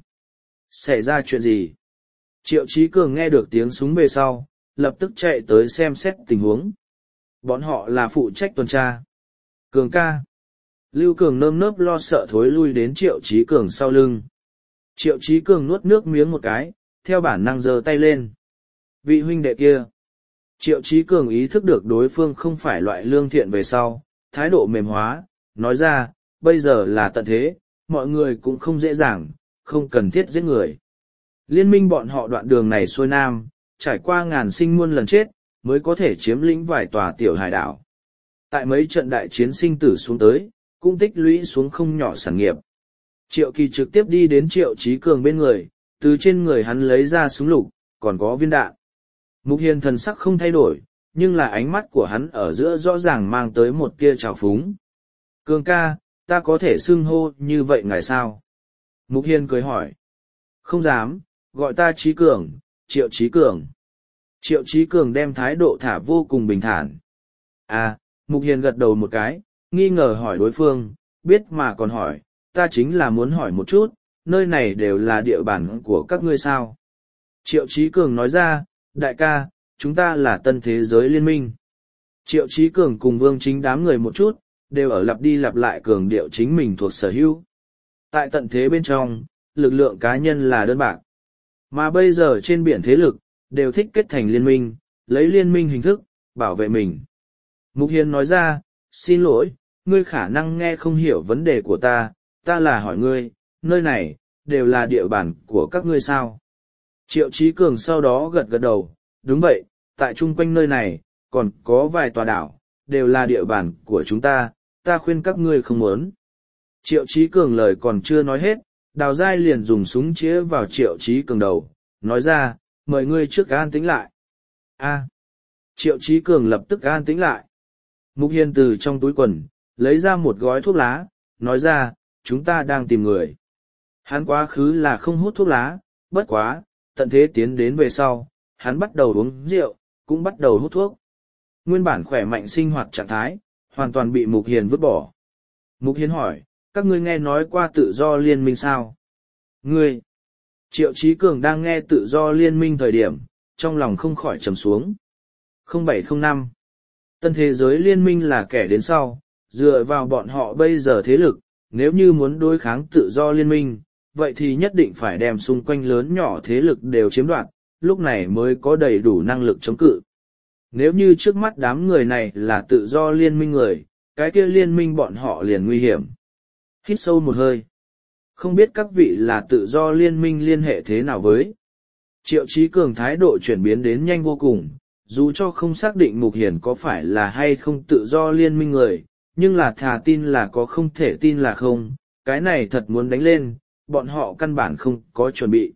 Xảy ra chuyện gì? Triệu Chí Cường nghe được tiếng súng về sau, lập tức chạy tới xem xét tình huống. Bọn họ là phụ trách tuần tra. Cường ca. Lưu Cường nơm nớp lo sợ thối lui đến Triệu Chí Cường sau lưng. Triệu Chí Cường nuốt nước miếng một cái, theo bản năng giơ tay lên. Vị huynh đệ kia. Triệu Chí Cường ý thức được đối phương không phải loại lương thiện về sau, thái độ mềm hóa, nói ra, bây giờ là tận thế, mọi người cũng không dễ dàng, không cần thiết giết người. Liên minh bọn họ đoạn đường này xuôi nam, trải qua ngàn sinh muôn lần chết, mới có thể chiếm lĩnh vài tòa tiểu hải đảo. Tại mấy trận đại chiến sinh tử xuống tới, cũng tích lũy xuống không nhỏ sản nghiệp. Triệu Kỳ trực tiếp đi đến Triệu Chí Cường bên người, từ trên người hắn lấy ra súng lục, còn có viên đạn. Mục Hiền thần sắc không thay đổi, nhưng là ánh mắt của hắn ở giữa rõ ràng mang tới một tia trào phúng. Cường ca, ta có thể xưng hô như vậy ngài sao? Mục Hiền cười hỏi. Không dám, gọi ta Chí Cường, Triệu Chí Cường. Triệu Chí Cường đem thái độ thả vô cùng bình thản. À, Mục Hiền gật đầu một cái, nghi ngờ hỏi đối phương, biết mà còn hỏi, ta chính là muốn hỏi một chút, nơi này đều là địa bàn của các ngươi sao? Triệu Chí Cường nói ra, đại ca, chúng ta là Tân Thế Giới Liên minh. Triệu Chí Cường cùng Vương Chính đám người một chút, đều ở lặp đi lặp lại cường điệu chính mình thuộc sở hữu. Tại tận thế bên trong, lực lượng cá nhân là đơn bạc. Mà bây giờ trên biển thế lực, đều thích kết thành liên minh, lấy liên minh hình thức, bảo vệ mình. Mục Hiền nói ra, xin lỗi, ngươi khả năng nghe không hiểu vấn đề của ta là hỏi ngươi, nơi này, đều là địa bàn của các ngươi sao? Triệu Chí Cường sau đó gật gật đầu, đúng vậy, tại chung quanh nơi này, còn có vài tòa đảo, đều là địa bàn của chúng ta khuyên các ngươi không muốn. Triệu Chí Cường lời còn chưa nói hết, Đào Giai liền dùng súng chĩa vào Triệu Chí Cường đầu, nói ra, mời ngươi trước an tĩnh lại. A. Triệu Chí Cường lập tức an tĩnh lại. Mục Hiền từ trong túi quần, lấy ra một gói thuốc lá, nói ra, chúng ta đang tìm người. Hắn quá khứ là không hút thuốc lá, bất quá, tận thế tiến đến về sau, hắn bắt đầu uống rượu, cũng bắt đầu hút thuốc. Nguyên bản khỏe mạnh sinh hoạt trạng thái, hoàn toàn bị Mục Hiền vứt bỏ. Mục Hiền hỏi, các ngươi nghe nói qua tự do liên minh sao? Ngươi! Triệu Chí Cường đang nghe tự do liên minh thời điểm, trong lòng không khỏi trầm xuống. 0705 Tân Thế Giới Liên minh là kẻ đến sau, dựa vào bọn họ bây giờ thế lực, nếu như muốn đối kháng tự do liên minh, vậy thì nhất định phải đem xung quanh lớn nhỏ thế lực đều chiếm đoạt, lúc này mới có đầy đủ năng lực chống cự. Nếu như trước mắt đám người này là tự do liên minh người, cái kia liên minh bọn họ liền nguy hiểm. Hít sâu một hơi. Không biết các vị là tự do liên minh liên hệ thế nào với? Triệu Chí Cường thái độ chuyển biến đến nhanh vô cùng, dù cho không xác định Mục Hiền có phải là hay không tự do liên minh người, nhưng là thà tin là có không thể tin là không, cái này thật muốn đánh lên, bọn họ căn bản không có chuẩn bị.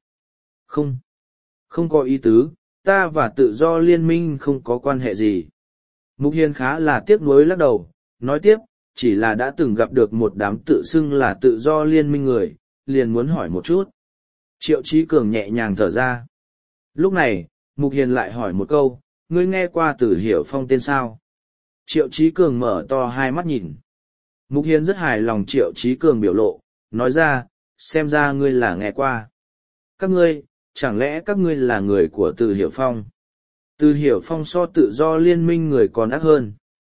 Không có ý tứ, ta và tự do liên minh không có quan hệ gì. Mục Hiền khá là tiếc nuối lắc đầu, nói tiếp, chỉ là đã từng gặp được một đám tự xưng là tự do liên minh người, liền muốn hỏi một chút. Triệu Chí Cường nhẹ nhàng thở ra. Lúc này, Mục Hiền lại hỏi một câu, ngươi nghe qua Tử Hiểu Phong tên sao? Triệu Chí Cường mở to hai mắt nhìn. Mục Hiền rất hài lòng Triệu Chí Cường biểu lộ, nói ra, xem ra ngươi là nghe qua. Các ngươi, chẳng lẽ các ngươi là người của Tử Hiểu Phong? Tử Hiểu Phong so tự do liên minh người còn ác hơn.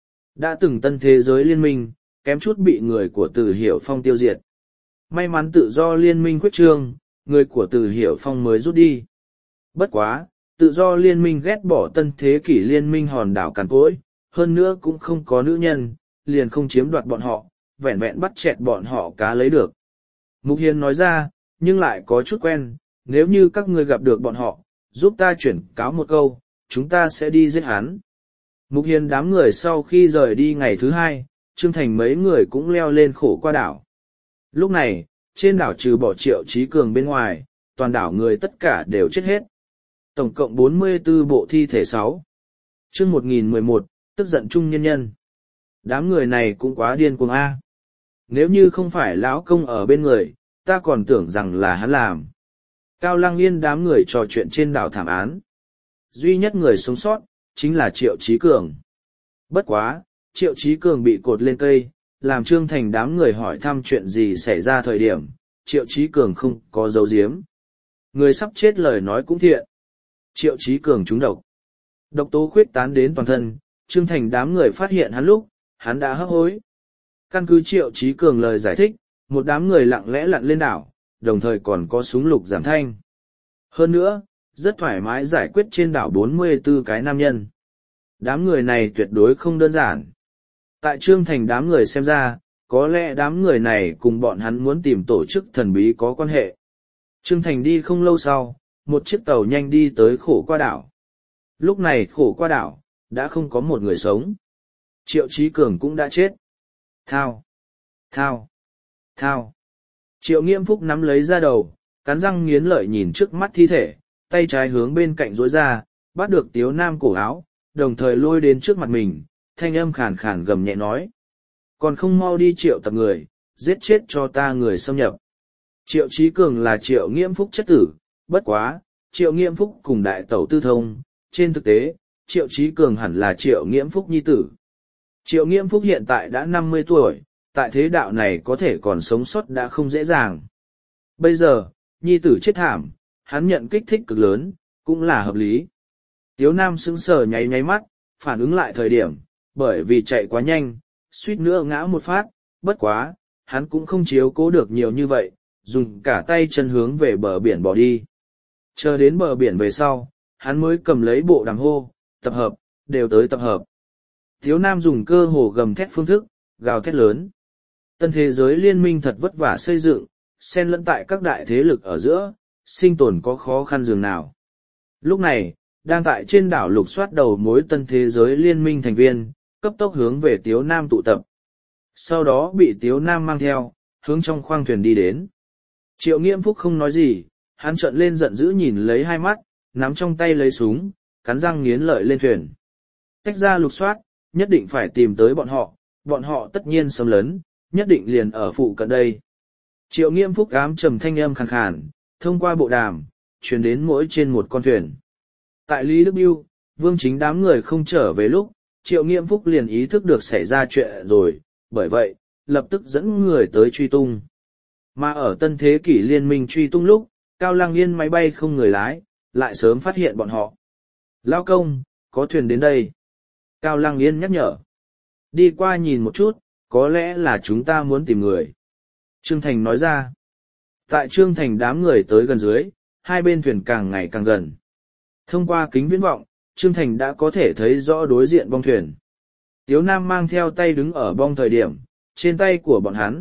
Đã từng tân thế giới liên minh, kém chút bị người của Tử Hiểu Phong tiêu diệt. May mắn tự do liên minh khuyết trương, người của Tử Hiểu Phong mới rút đi. Bất quá, tự do liên minh ghét bỏ tân thế kỷ liên minh hòn đảo cằn cỗi, hơn nữa cũng không có nữ nhân, liền không chiếm đoạt bọn họ, vẹn vẹn bắt chẹt bọn họ cá lấy được. Mục Hiền nói ra, nhưng lại có chút quen, nếu như các ngươi gặp được bọn họ, giúp ta chuyển cáo một câu, chúng ta sẽ đi giết hắn. Mục Hiền đám người sau khi rời đi ngày thứ hai, Trương Thành mấy người cũng leo lên khổ qua đảo. Lúc này, trên đảo trừ bỏ Triệu Chí Cường bên ngoài, toàn đảo người tất cả đều chết hết. Tổng cộng 44 bộ thi thể 6. Chương 1011, tức giận trung nhân nhân. Đám người này cũng quá điên cuồng a. Nếu như không phải lão công ở bên người, ta còn tưởng rằng là hắn làm. Cao Lăng Yên đám người trò chuyện trên đảo thảm án. Duy nhất người sống sót, chính là Triệu Chí Cường. Bất quá, Triệu Chí Cường bị cột lên cây, làm Trương Thành đám người hỏi thăm chuyện gì xảy ra thời điểm, Triệu Chí Cường không có dấu diếm. Người sắp chết lời nói cũng thiện. Triệu Chí Cường trúng độc. Độc tố khuyết tán đến toàn thân, Trương Thành đám người phát hiện hắn lúc, hắn đã hấp hối. Căn cứ Triệu Chí Cường lời giải thích, một đám người lặng lẽ lặn lên đảo, đồng thời còn có súng lục giảm thanh. Hơn nữa, rất thoải mái giải quyết trên đảo 44 cái nam nhân. Đám người này tuyệt đối không đơn giản. Tại Trương Thành đám người xem ra, có lẽ đám người này cùng bọn hắn muốn tìm tổ chức thần bí có quan hệ. Trương Thành đi không lâu sau, một chiếc tàu nhanh đi tới khổ qua đảo. Lúc này khổ qua đảo, đã không có một người sống. Triệu Chí Cường cũng đã chết. Thao! Thao! Thao! Triệu Nghiễm Phúc nắm lấy ra đầu, cắn răng nghiến lợi nhìn trước mắt thi thể, tay trái hướng bên cạnh rối ra, bắt được Tiếu Nam cổ áo, đồng thời lôi đến trước mặt mình, thanh âm khàn khàn gầm nhẹ nói. Còn không mau đi Triệu tập người, giết chết cho ta người xâm nhập. Triệu Chí Cường là Triệu Nghiễm Phúc chất tử, bất quá, Triệu Nghiễm Phúc cùng đại tẩu tư thông, trên thực tế, Triệu Chí Cường hẳn là Triệu Nghiễm Phúc nhi tử. Triệu Nghiễm Phúc hiện tại đã 50 tuổi, tại thế đạo này có thể còn sống sót đã không dễ dàng. Bây giờ, nhi tử chết thảm, hắn nhận kích thích cực lớn, cũng là hợp lý. Tiếu Nam sững sờ nháy nháy mắt, phản ứng lại thời điểm, bởi vì chạy quá nhanh, suýt nữa ngã một phát, bất quá, hắn cũng không chiếu cố được nhiều như vậy, dùng cả tay chân hướng về bờ biển bỏ đi. Chờ đến bờ biển về sau, hắn mới cầm lấy bộ đàm hô, tập hợp, đều tới tập hợp. Tiếu Nam dùng cơ hồ gầm thét phương thức, gào thét lớn. Tân thế giới liên minh thật vất vả xây dựng, xen lẫn tại các đại thế lực ở giữa, sinh tồn có khó khăn dường nào. Lúc này, đang tại trên đảo lục soát đầu mối tân thế giới liên minh thành viên, cấp tốc hướng về Tiếu Nam tụ tập. Sau đó bị Tiếu Nam mang theo, hướng trong khoang thuyền đi đến. Triệu Nghiễm Phúc không nói gì, hắn trợn lên giận dữ nhìn lấy hai mắt, nắm trong tay lấy súng, cắn răng nghiến lợi lên thuyền. Tách ra lục soát, nhất định phải tìm tới bọn họ tất nhiên xâm lấn, nhất định liền ở phụ cận đây. Triệu Nghiễm Phúc ám trầm thanh âm khàn khàn, thông qua bộ đàm, truyền đến mỗi trên một con thuyền. Tại Lý Đức Biêu, Vương Chính đám người không trở về lúc, Triệu Nghiễm Phúc liền ý thức được xảy ra chuyện rồi, bởi vậy, lập tức dẫn người tới truy tung. Mà ở tân thế kỷ liên minh truy tung lúc, Cao Lăng Yên máy bay không người lái, lại sớm phát hiện bọn họ. Lao công, có thuyền đến đây. Cao Lăng Yên nhắc nhở. Đi qua nhìn một chút, có lẽ là chúng ta muốn tìm người. Trương Thành nói ra. Tại Trương Thành đám người tới gần dưới, hai bên thuyền càng ngày càng gần. Thông qua kính viễn vọng, Trương Thành đã có thể thấy rõ đối diện bong thuyền. Tiếu Nam mang theo tay đứng ở bong thời điểm, trên tay của bọn hắn,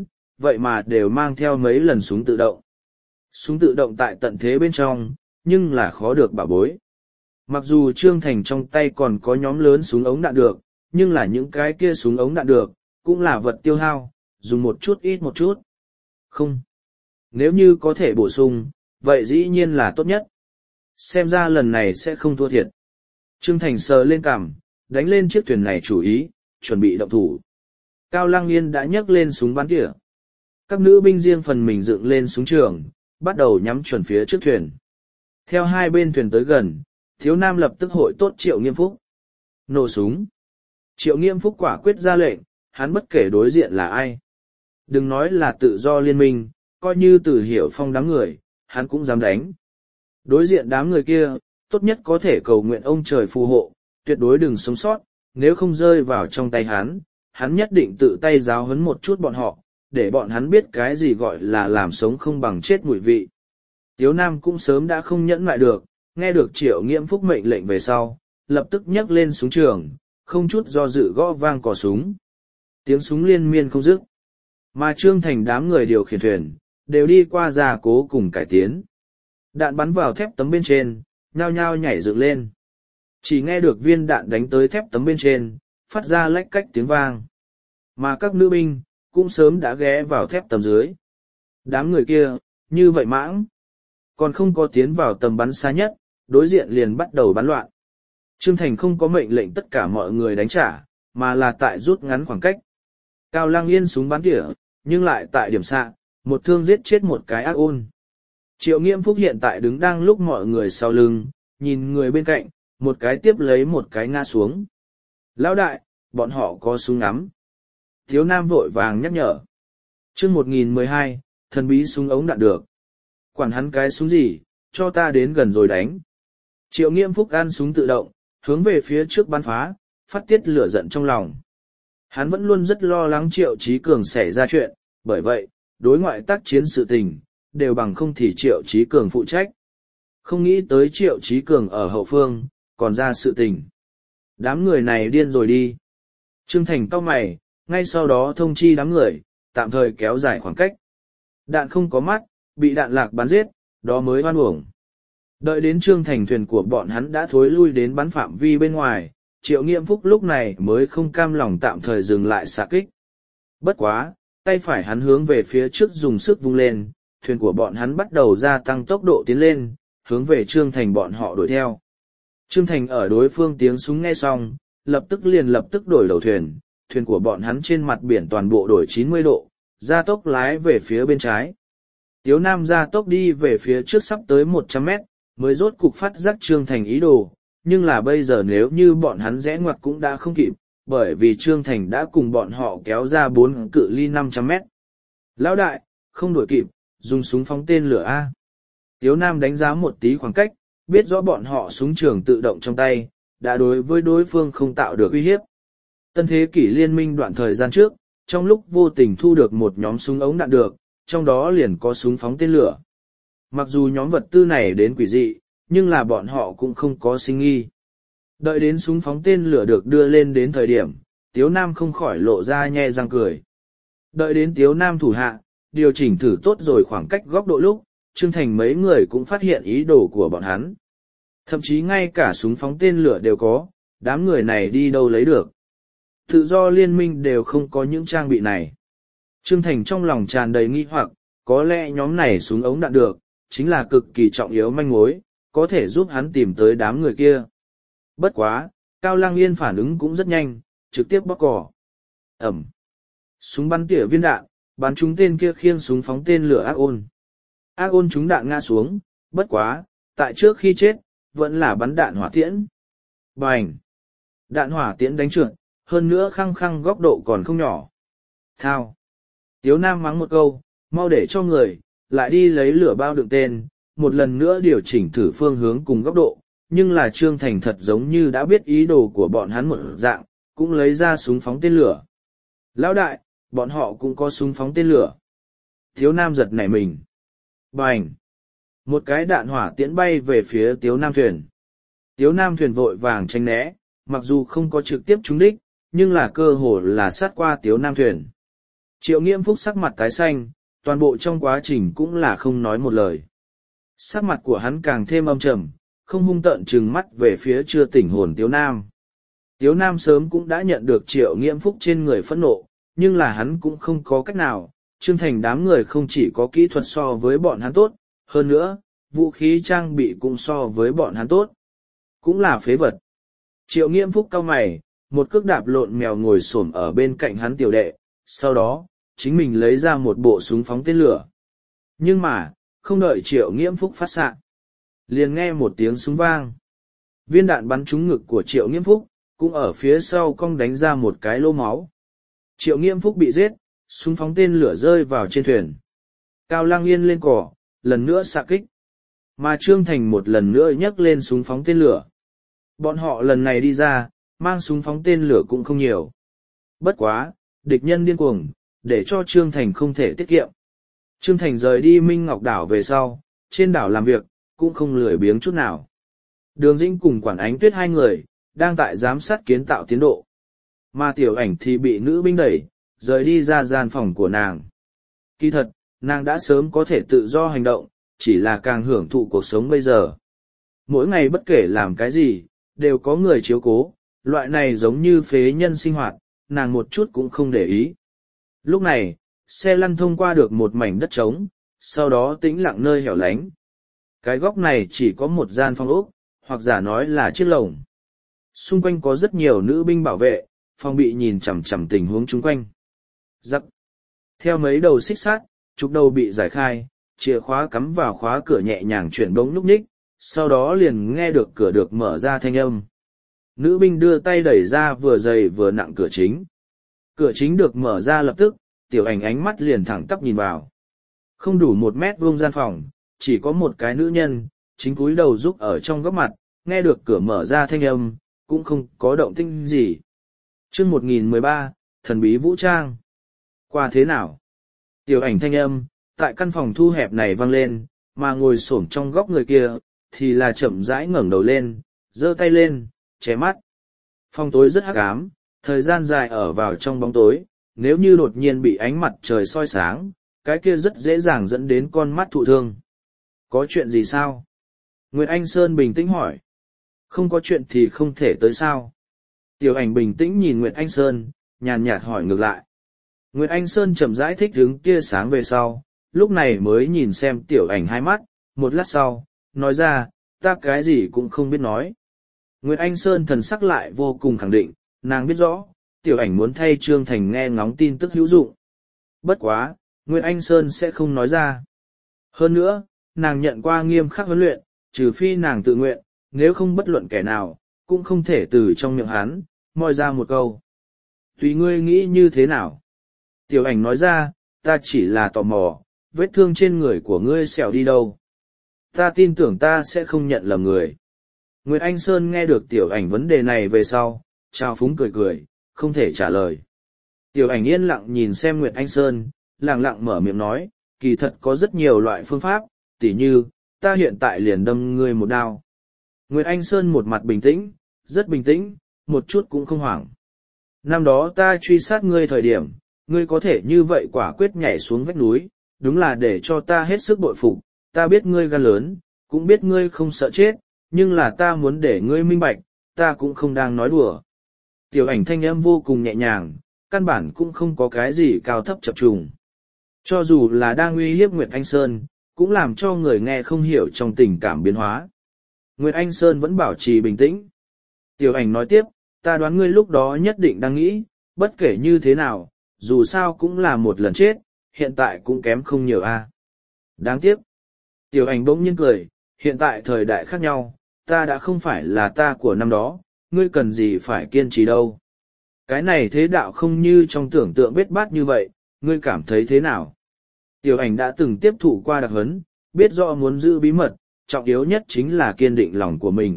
vậy mà đều mang theo mấy lần súng tự động. Súng tự động tại tận thế bên trong, nhưng là khó được bảo bối. Mặc dù Trương Thành trong tay còn có nhóm lớn súng ống đạn được, nhưng là những cái kia súng ống đạn được, cũng là vật tiêu hao, dùng một chút ít một chút. Không. Nếu như có thể bổ sung, vậy dĩ nhiên là tốt nhất. Xem ra lần này sẽ không thua thiệt. Trương Thành sờ lên cằm, đánh lên chiếc thuyền này chủ ý, chuẩn bị động thủ. Cao Lăng Yên đã nhấc lên súng bắn tỉa. Các nữ binh riêng phần mình dựng lên súng trường, bắt đầu nhắm chuẩn phía trước thuyền. Theo hai bên thuyền tới gần, Thiếu Nam lập tức hội tốt Triệu Nghiêm Phúc. Nổ súng. Triệu Nghiêm Phúc quả quyết ra lệnh, hắn bất kể đối diện là ai. Đừng nói là tự do liên minh, coi như Từ Hiểu Phong đám người, hắn cũng dám đánh. Đối diện đám người kia, tốt nhất có thể cầu nguyện ông trời phù hộ, tuyệt đối đừng sống sót, nếu không rơi vào trong tay hắn nhất định tự tay giáo huấn một chút bọn họ, để bọn hắn biết cái gì gọi là làm sống không bằng chết mùi vị. Tiếu Nam cũng sớm đã không nhẫn lại được, nghe được Triệu Nghiêm Phúc mệnh lệnh về sau, lập tức nhấc lên súng trường, không chút do dự gõ vang cò súng. Tiếng súng liên miên không dứt. Mà Trương Thành đám người điều khiển thuyền, đều đi qua gia cố cùng cải tiến. Đạn bắn vào thép tấm bên trên, nhao nhao nhảy dựng lên. Chỉ nghe được viên đạn đánh tới thép tấm bên trên, phát ra lách cách tiếng vang. Mà các nữ binh, cũng sớm đã ghé vào thép tấm dưới. Đám người kia, như vậy mãng. Còn không có tiến vào tầm bắn xa nhất, đối diện liền bắt đầu bắn loạn. Trương Thành không có mệnh lệnh tất cả mọi người đánh trả, mà là tại rút ngắn khoảng cách. Cao Lăng Yên súng bắn tỉa, nhưng lại tại điểm xạ, một thương giết chết một cái ác ôn. Triệu Nghiêm Phúc hiện tại đứng đang lúc mọi người sau lưng, nhìn người bên cạnh, một cái tiếp lấy một cái ngã xuống. Lão đại, bọn họ có súng ngắm. Thiếu Nam vội vàng nhắc nhở. Chương 1012, thần bí súng ống đạn được. Quản hắn cái súng gì, cho ta đến gần rồi đánh. Triệu Nghiêm Phúc ăn súng tự động, hướng về phía trước bắn phá, phát tiết lửa giận trong lòng. Hắn vẫn luôn rất lo lắng Triệu Chí Cường xảy ra chuyện, bởi vậy, đối ngoại tác chiến sự tình, đều bằng không thì Triệu Chí Cường phụ trách. Không nghĩ tới Triệu Chí Cường ở hậu phương, còn ra sự tình. Đám người này điên rồi đi. Trương Thành cau mày, ngay sau đó thông chi đám người, tạm thời kéo dài khoảng cách. Đạn không có mắt, bị đạn lạc bắn giết, đó mới oan uổng. Đợi đến Trương Thành thuyền của bọn hắn đã thối lui đến bắn phạm vi bên ngoài, Triệu Nghiêm Phúc lúc này mới không cam lòng tạm thời dừng lại xạ kích. Bất quá, tay phải hắn hướng về phía trước dùng sức vung lên, thuyền của bọn hắn bắt đầu gia tăng tốc độ tiến lên, hướng về Trương Thành bọn họ đuổi theo. Trương Thành ở đối phương tiếng súng nghe xong, lập tức đổi đầu thuyền, thuyền của bọn hắn trên mặt biển toàn bộ đổi 90 độ, gia tốc lái về phía bên trái. Tiếu Nam gia tốc đi về phía trước sắp tới 100 mét, mới rốt cục phát giác Trương Thành ý đồ, nhưng là bây giờ nếu như bọn hắn rẽ ngoặt cũng đã không kịp, bởi vì Trương Thành đã cùng bọn họ kéo ra 4 cự ly 500 mét. Lão đại, không đuổi kịp, dùng súng phóng tên lửa A. Tiếu Nam đánh giá một tí khoảng cách, biết rõ bọn họ súng trường tự động trong tay, đã đối với đối phương không tạo được uy hiếp. Tân thế kỷ liên minh đoạn thời gian trước, trong lúc vô tình thu được một nhóm súng ống đạn được, trong đó liền có súng phóng tên lửa. Mặc dù nhóm vật tư này đến quỷ dị, nhưng là bọn họ cũng không có sinh nghi. Đợi đến súng phóng tên lửa được đưa lên đến thời điểm, Tiếu Nam không khỏi lộ ra nhe răng cười. Đợi đến Tiếu Nam thủ hạ, điều chỉnh thử tốt rồi khoảng cách góc độ lúc, Trương Thành mấy người cũng phát hiện ý đồ của bọn hắn. Thậm chí ngay cả súng phóng tên lửa đều có, đám người này đi đâu lấy được. Tự do liên minh đều không có những trang bị này. Trương Thành trong lòng tràn đầy nghi hoặc, có lẽ nhóm này súng ống đạn được, chính là cực kỳ trọng yếu manh mối, có thể giúp hắn tìm tới đám người kia. Bất quá, Cao Lăng Yên phản ứng cũng rất nhanh, trực tiếp bóc cỏ. Ẩm. Súng bắn tỉa viên đạn, bắn trúng tên kia khiêng súng phóng tên lửa ác ôn. Ác ôn trúng đạn ngã xuống, bất quá, tại trước khi chết, vẫn là bắn đạn hỏa tiễn. Bành! Đạn hỏa tiễn đánh trượt, hơn nữa khăng khăng góc độ còn không nhỏ. Thao! Tiếu Nam mắng một câu, mau để cho người, lại đi lấy lửa bao đựng tên, một lần nữa điều chỉnh thử phương hướng cùng góc độ, nhưng là Trương Thành thật giống như đã biết ý đồ của bọn hắn một dạng, cũng lấy ra súng phóng tên lửa. Lão đại, bọn họ cũng có súng phóng tên lửa. Tiếu Nam giật nảy mình. Bành! Một cái đạn hỏa tiễn bay về phía Tiếu Nam thuyền. Tiếu Nam thuyền vội vàng tránh né, mặc dù không có trực tiếp trúng đích, nhưng là cơ hồ là sát qua Tiếu Nam thuyền. Triệu Nghiễm Phúc sắc mặt tái xanh, toàn bộ trong quá trình cũng là không nói một lời. Sắc mặt của hắn càng thêm âm trầm, không hung tợn trừng mắt về phía chưa tỉnh hồn Tiếu Nam. Tiếu Nam sớm cũng đã nhận được Triệu Nghiễm Phúc trên người phẫn nộ, nhưng là hắn cũng không có cách nào. Trương Thành đám người không chỉ có kỹ thuật so với bọn hắn tốt, hơn nữa, vũ khí trang bị cũng so với bọn hắn tốt. Cũng là phế vật. Triệu Nghiễm Phúc cau mày, một cước đạp lộn mèo ngồi xổm ở bên cạnh hắn tiểu đệ, sau đó, chính mình lấy ra một bộ súng phóng tên lửa. Nhưng mà, không đợi Triệu Nghiễm Phúc phát xạ, liền nghe một tiếng súng vang. Viên đạn bắn trúng ngực của Triệu Nghiễm Phúc, cũng ở phía sau cong đánh ra một cái lỗ máu. Triệu Nghiễm Phúc bị giết, súng phóng tên lửa rơi vào trên thuyền. Cao Lăng Yên lên cỏ, lần nữa xạ kích. Mà Trương Thành một lần nữa nhấc lên súng phóng tên lửa. Bọn họ lần này đi ra, mang súng phóng tên lửa cũng không nhiều. Bất quá, địch nhân điên cuồng, để cho Trương Thành không thể tiết kiệm. Trương Thành rời đi Minh Ngọc Đảo về sau, trên đảo làm việc, cũng không lười biếng chút nào. Đường Dĩnh cùng Quản Ánh Tuyết hai người, đang tại giám sát kiến tạo tiến độ. Mà Tiểu Ảnh thì bị nữ binh đẩy, rời đi ra gian phòng của nàng. Kỳ thật, nàng đã sớm có thể tự do hành động, chỉ là càng hưởng thụ cuộc sống bây giờ. Mỗi ngày bất kể làm cái gì, đều có người chiếu cố, loại này giống như phế nhân sinh hoạt, nàng một chút cũng không để ý. Lúc này, xe lăn thông qua được một mảnh đất trống, sau đó tĩnh lặng nơi hẻo lánh. Cái góc này chỉ có một gian phòng ốc, hoặc giả nói là chiếc lồng. Xung quanh có rất nhiều nữ binh bảo vệ, phòng bị nhìn chằm chằm tình huống chung quanh. Giắc. Theo mấy đầu xích sắt, trục đầu bị giải khai, chìa khóa cắm vào khóa cửa nhẹ nhàng chuyển bóng núp ních, sau đó liền nghe được cửa được mở ra thanh âm. Nữ binh đưa tay đẩy ra vừa dày vừa nặng cửa chính. Cửa chính được mở ra lập tức, Tiểu Ảnh ánh mắt liền thẳng tắp nhìn vào. Không đủ 1 mét vuông gian phòng, chỉ có một cái nữ nhân, chính cúi đầu giúp ở trong góc mặt, nghe được cửa mở ra thanh âm, cũng không có động tĩnh gì. Chương 1013, thần bí vũ trang. Qua thế nào? Tiểu Ảnh thanh âm, tại căn phòng thu hẹp này vang lên, mà ngồi xổm trong góc người kia, thì là chậm rãi ngẩng đầu lên, giơ tay lên, che mắt. Phòng tối rất hắc ám, thời gian dài ở vào trong bóng tối, nếu như đột nhiên bị ánh mặt trời soi sáng, cái kia rất dễ dàng dẫn đến con mắt thụ thương. Có chuyện gì sao? Nguyệt Anh Sơn bình tĩnh hỏi. Không có chuyện thì không thể tới sao? Tiểu Ảnh bình tĩnh nhìn Nguyệt Anh Sơn, nhàn nhạt hỏi ngược lại. Nguyệt Anh Sơn chậm rãi thích đứng tia sáng về sau, lúc này mới nhìn xem Tiểu Ảnh hai mắt, một lát sau, nói ra, ta cái gì cũng không biết nói. Nguyệt Anh Sơn thần sắc lại vô cùng khẳng định, nàng biết rõ, Tiểu Ảnh muốn thay Trương Thành nghe ngóng tin tức hữu dụng. Bất quá, Nguyệt Anh Sơn sẽ không nói ra. Hơn nữa, nàng nhận qua nghiêm khắc huấn luyện, trừ phi nàng tự nguyện, nếu không bất luận kẻ nào, cũng không thể từ trong miệng hắn, moi ra một câu. Tùy ngươi nghĩ như thế nào? Tiểu Ảnh nói ra, ta chỉ là tò mò, vết thương trên người của ngươi xẻo đi đâu? Ta tin tưởng ta sẽ không nhận lầm người. Nguyệt Anh Sơn nghe được Tiểu Ảnh vấn đề này về sau, trao phúng cười cười, không thể trả lời. Tiểu Ảnh yên lặng nhìn xem Nguyệt Anh Sơn, lặng lặng mở miệng nói, kỳ thật có rất nhiều loại phương pháp, tỉ như, ta hiện tại liền đâm ngươi một đao. Nguyệt Anh Sơn một mặt bình tĩnh, rất bình tĩnh, một chút cũng không hoảng. Năm đó ta truy sát ngươi thời điểm, ngươi có thể như vậy quả quyết nhảy xuống vách núi, đúng là để cho ta hết sức bội phục, ta biết ngươi gan lớn, cũng biết ngươi không sợ chết, nhưng là ta muốn để ngươi minh bạch, ta cũng không đang nói đùa. Tiểu Ảnh thanh âm vô cùng nhẹ nhàng, căn bản cũng không có cái gì cao thấp chập trùng. Cho dù là đang uy hiếp Nguyệt Anh Sơn, cũng làm cho người nghe không hiểu trong tình cảm biến hóa. Nguyệt Anh Sơn vẫn bảo trì bình tĩnh. Tiểu Ảnh nói tiếp, ta đoán ngươi lúc đó nhất định đang nghĩ, bất kể như thế nào, dù sao cũng là một lần chết, hiện tại cũng kém không nhiều a. Đáng tiếc. Tiểu Ảnh bỗng nhiên cười, hiện tại thời đại khác nhau, ta đã không phải là ta của năm đó, ngươi cần gì phải kiên trì đâu. Cái này thế đạo không như trong tưởng tượng bết bát như vậy, ngươi cảm thấy thế nào? Tiểu Ảnh đã từng tiếp thụ qua đặc huấn, biết rõ muốn giữ bí mật, trọng yếu nhất chính là kiên định lòng của mình.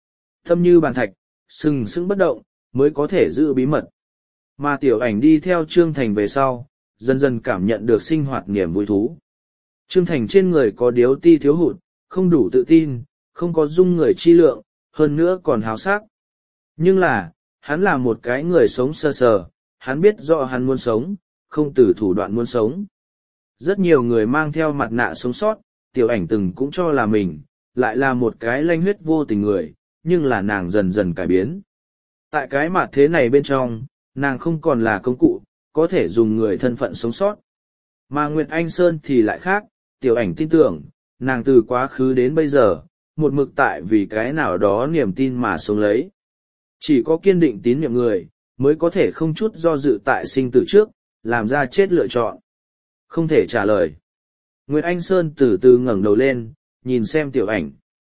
Tâm như bàn thạch, sừng sững bất động, mới có thể giữ bí mật. Mà Tiểu Ảnh đi theo Trương Thành về sau, dần dần cảm nhận được sinh hoạt niềm vui thú. Trương Thành trên người có điếu ti thiếu hụt, không đủ tự tin, không có dung người chi lượng, hơn nữa còn hào sắc. Nhưng là, hắn là một cái người sống sơ sờ, hắn biết rõ hắn muốn sống, không từ thủ đoạn muốn sống. Rất nhiều người mang theo mặt nạ sống sót, tiểu ảnh từng cũng cho là mình, lại là một cái lanh huyết vô tình người, nhưng là nàng dần dần cải biến. Tại cái mặt thế này bên trong, nàng không còn là công cụ, có thể dùng người thân phận sống sót. Mà Nguyệt Anh Sơn thì lại khác, tiểu ảnh tin tưởng, nàng từ quá khứ đến bây giờ, một mực tại vì cái nào đó niềm tin mà sống lấy. Chỉ có kiên định tín nhiệm người, mới có thể không chút do dự tại sinh tử trước, làm ra chết lựa chọn. Không thể trả lời. Nguyệt Anh Sơn từ từ ngẩng đầu lên, nhìn xem tiểu ảnh.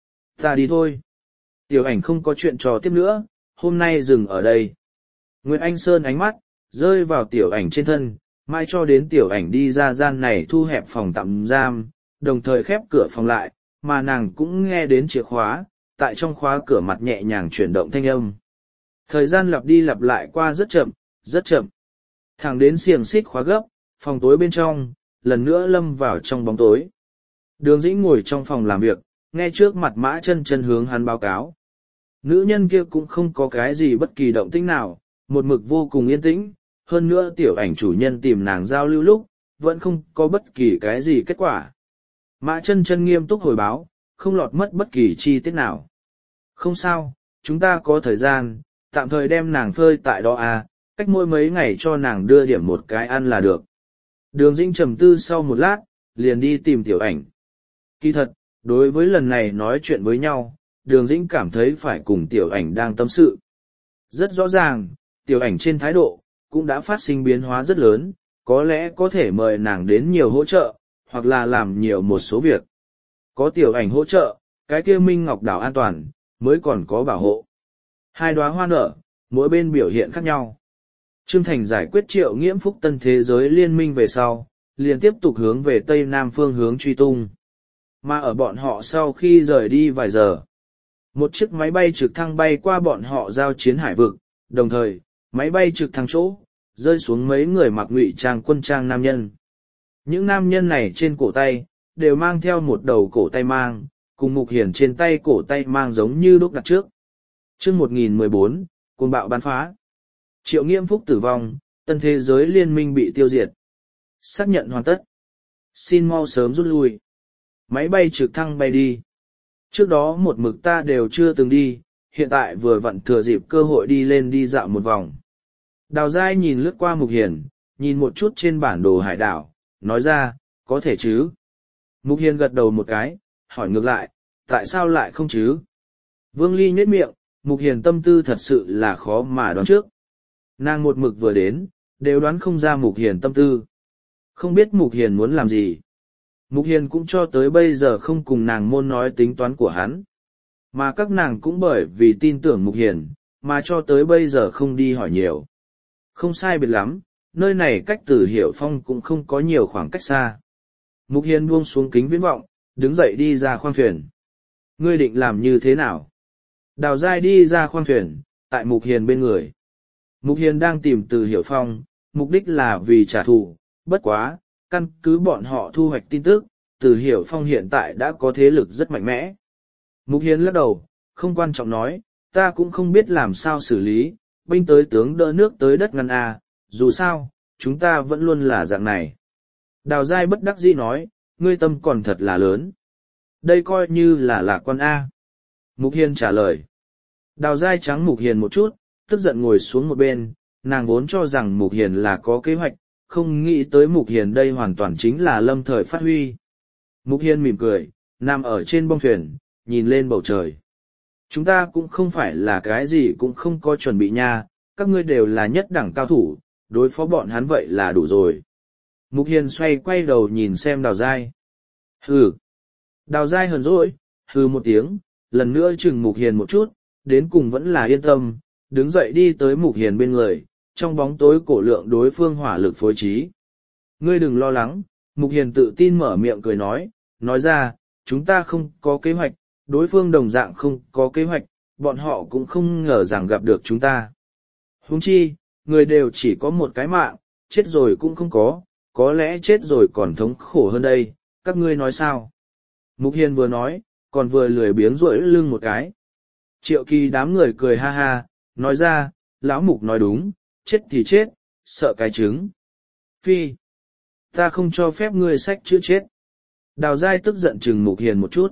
Ta đi thôi. Tiểu ảnh không có chuyện trò tiếp nữa, hôm nay dừng ở đây. Nguyệt Anh Sơn ánh mắt, rơi vào tiểu ảnh trên thân, mai cho đến tiểu ảnh đi ra gian này thu hẹp phòng tạm giam, đồng thời khép cửa phòng lại, mà nàng cũng nghe đến chìa khóa, tại trong khóa cửa mặt nhẹ nhàng chuyển động thanh âm. Thời gian lặp đi lặp lại qua rất chậm, rất chậm. Thẳng đến xiềng xích khóa gấp, phòng tối bên trong, lần nữa lâm vào trong bóng tối. Đường Dĩnh ngồi trong phòng làm việc, nghe trước mặt Mã Chân Chân hướng hắn báo cáo. Nữ nhân kia cũng không có cái gì bất kỳ động tĩnh nào, một mực vô cùng yên tĩnh, hơn nữa tiểu ảnh chủ nhân tìm nàng giao lưu lúc, vẫn không có bất kỳ cái gì kết quả. Mã Chân Chân nghiêm túc hồi báo, không lọt mất bất kỳ chi tiết nào. Không sao, chúng ta có thời gian, tạm thời đem nàng phơi tại đó à, cách mỗi mấy ngày cho nàng đưa điểm một cái ăn là được. Đường Dĩnh trầm tư sau một lát, liền đi tìm tiểu ảnh. Kỳ thật, đối với lần này nói chuyện với nhau, Đường Dĩnh cảm thấy phải cùng tiểu ảnh đang tâm sự. Rất rõ ràng, tiểu ảnh trên thái độ, cũng đã phát sinh biến hóa rất lớn, có lẽ có thể mời nàng đến nhiều hỗ trợ, hoặc là làm nhiều một số việc. Có tiểu ảnh hỗ trợ, cái kia Minh Ngọc Đảo an toàn, mới còn có bảo hộ. Hai đóa hoa nở, mỗi bên biểu hiện khác nhau. Trương Thành giải quyết Triệu Nghiễm Phúc Tân Thế Giới Liên minh về sau, liền tiếp tục hướng về Tây Nam phương hướng truy tung. Mà ở bọn họ sau khi rời đi vài giờ, một chiếc máy bay trực thăng bay qua bọn họ giao chiến hải vực, đồng thời, máy bay trực thăng chỗ, rơi xuống mấy người mặc ngụy trang quân trang nam nhân. Những nam nhân này trên cổ tay, đều mang theo một đầu cổ tay mang, cùng Mục Hiển trên tay cổ tay mang giống như đúc đặt trước. Chương 1014, cuồng bạo bắn phá. Triệu Nghiễm Phúc tử vong, Tân Thế Giới Liên minh bị tiêu diệt. Xác nhận hoàn tất. Xin mau sớm rút lui. Máy bay trực thăng bay đi. Trước đó một mực ta đều chưa từng đi, hiện tại vừa vặn thừa dịp cơ hội đi lên đi dạo một vòng. Đào Giai nhìn lướt qua Mục Hiển, nhìn một chút trên bản đồ hải đảo, nói ra, có thể chứ. Mục Hiển gật đầu một cái, hỏi ngược lại, tại sao lại không chứ? Vương Ly nhếch miệng, Mục Hiển tâm tư thật sự là khó mà đoán trước. Nàng một mực vừa đến, đều đoán không ra Mục Hiển tâm tư. Không biết Mục Hiển muốn làm gì. Mục Hiển cũng cho tới bây giờ không cùng nàng môn nói tính toán của hắn. Mà các nàng cũng bởi vì tin tưởng Mục Hiển, mà cho tới bây giờ không đi hỏi nhiều. Không sai biệt lắm, nơi này cách Từ Hiểu Phong cũng không có nhiều khoảng cách xa. Mục Hiển buông xuống kính viễn vọng, đứng dậy đi ra khoang thuyền. Ngươi định làm như thế nào? Đào Giai đi ra khoang thuyền, tại Mục Hiển bên người. Mục Hiển đang tìm Từ Hiểu Phong, mục đích là vì trả thù, bất quá, căn cứ bọn họ thu hoạch tin tức, Từ Hiểu Phong hiện tại đã có thế lực rất mạnh mẽ. Mục Hiển lắc đầu, không quan trọng nói, ta cũng không biết làm sao xử lý, binh tới tướng đỡ nước tới đất ngăn à, dù sao, chúng ta vẫn luôn là dạng này. Đào Giai bất đắc dĩ nói, ngươi tâm còn thật là lớn. Đây coi như là lạc quan A. Mục Hiển trả lời. Đào Giai trắng Mục Hiển một chút, tức giận ngồi xuống một bên, nàng vốn cho rằng Mục Hiển là có kế hoạch, không nghĩ tới Mục Hiển đây hoàn toàn chính là lâm thời phát huy. Mục Hiển mỉm cười, nằm ở trên bông thuyền, nhìn lên bầu trời. Chúng ta cũng không phải là cái gì cũng không có chuẩn bị nha, các ngươi đều là nhất đẳng cao thủ, đối phó bọn hắn vậy là đủ rồi. Mục Hiển xoay quay đầu nhìn xem Đào Giai. Hừ. Đào Giai hờn dỗi, hừ một tiếng, lần nữa chừng Mục Hiển một chút, đến cùng vẫn là yên tâm, đứng dậy đi tới Mục Hiển bên người, trong bóng tối cổ lượng đối phương hỏa lực phối trí. Ngươi đừng lo lắng, Mục Hiển tự tin mở miệng cười nói ra, chúng ta không có kế hoạch, đối phương đồng dạng không có kế hoạch, bọn họ cũng không ngờ rằng gặp được chúng ta. Huống chi, người đều chỉ có một cái mạng, chết rồi cũng không có lẽ chết rồi còn thống khổ hơn đây, các ngươi nói sao? Mục Hiển vừa nói, còn vừa lười biếng duỗi lưng một cái. Triệu Kỳ đám người cười ha ha, nói ra, lão Mục nói đúng, chết thì chết, sợ cái trứng. Phi, ta không cho phép ngươi xách chữ chết. Đào Giai tức giận chừng Mục Hiền một chút.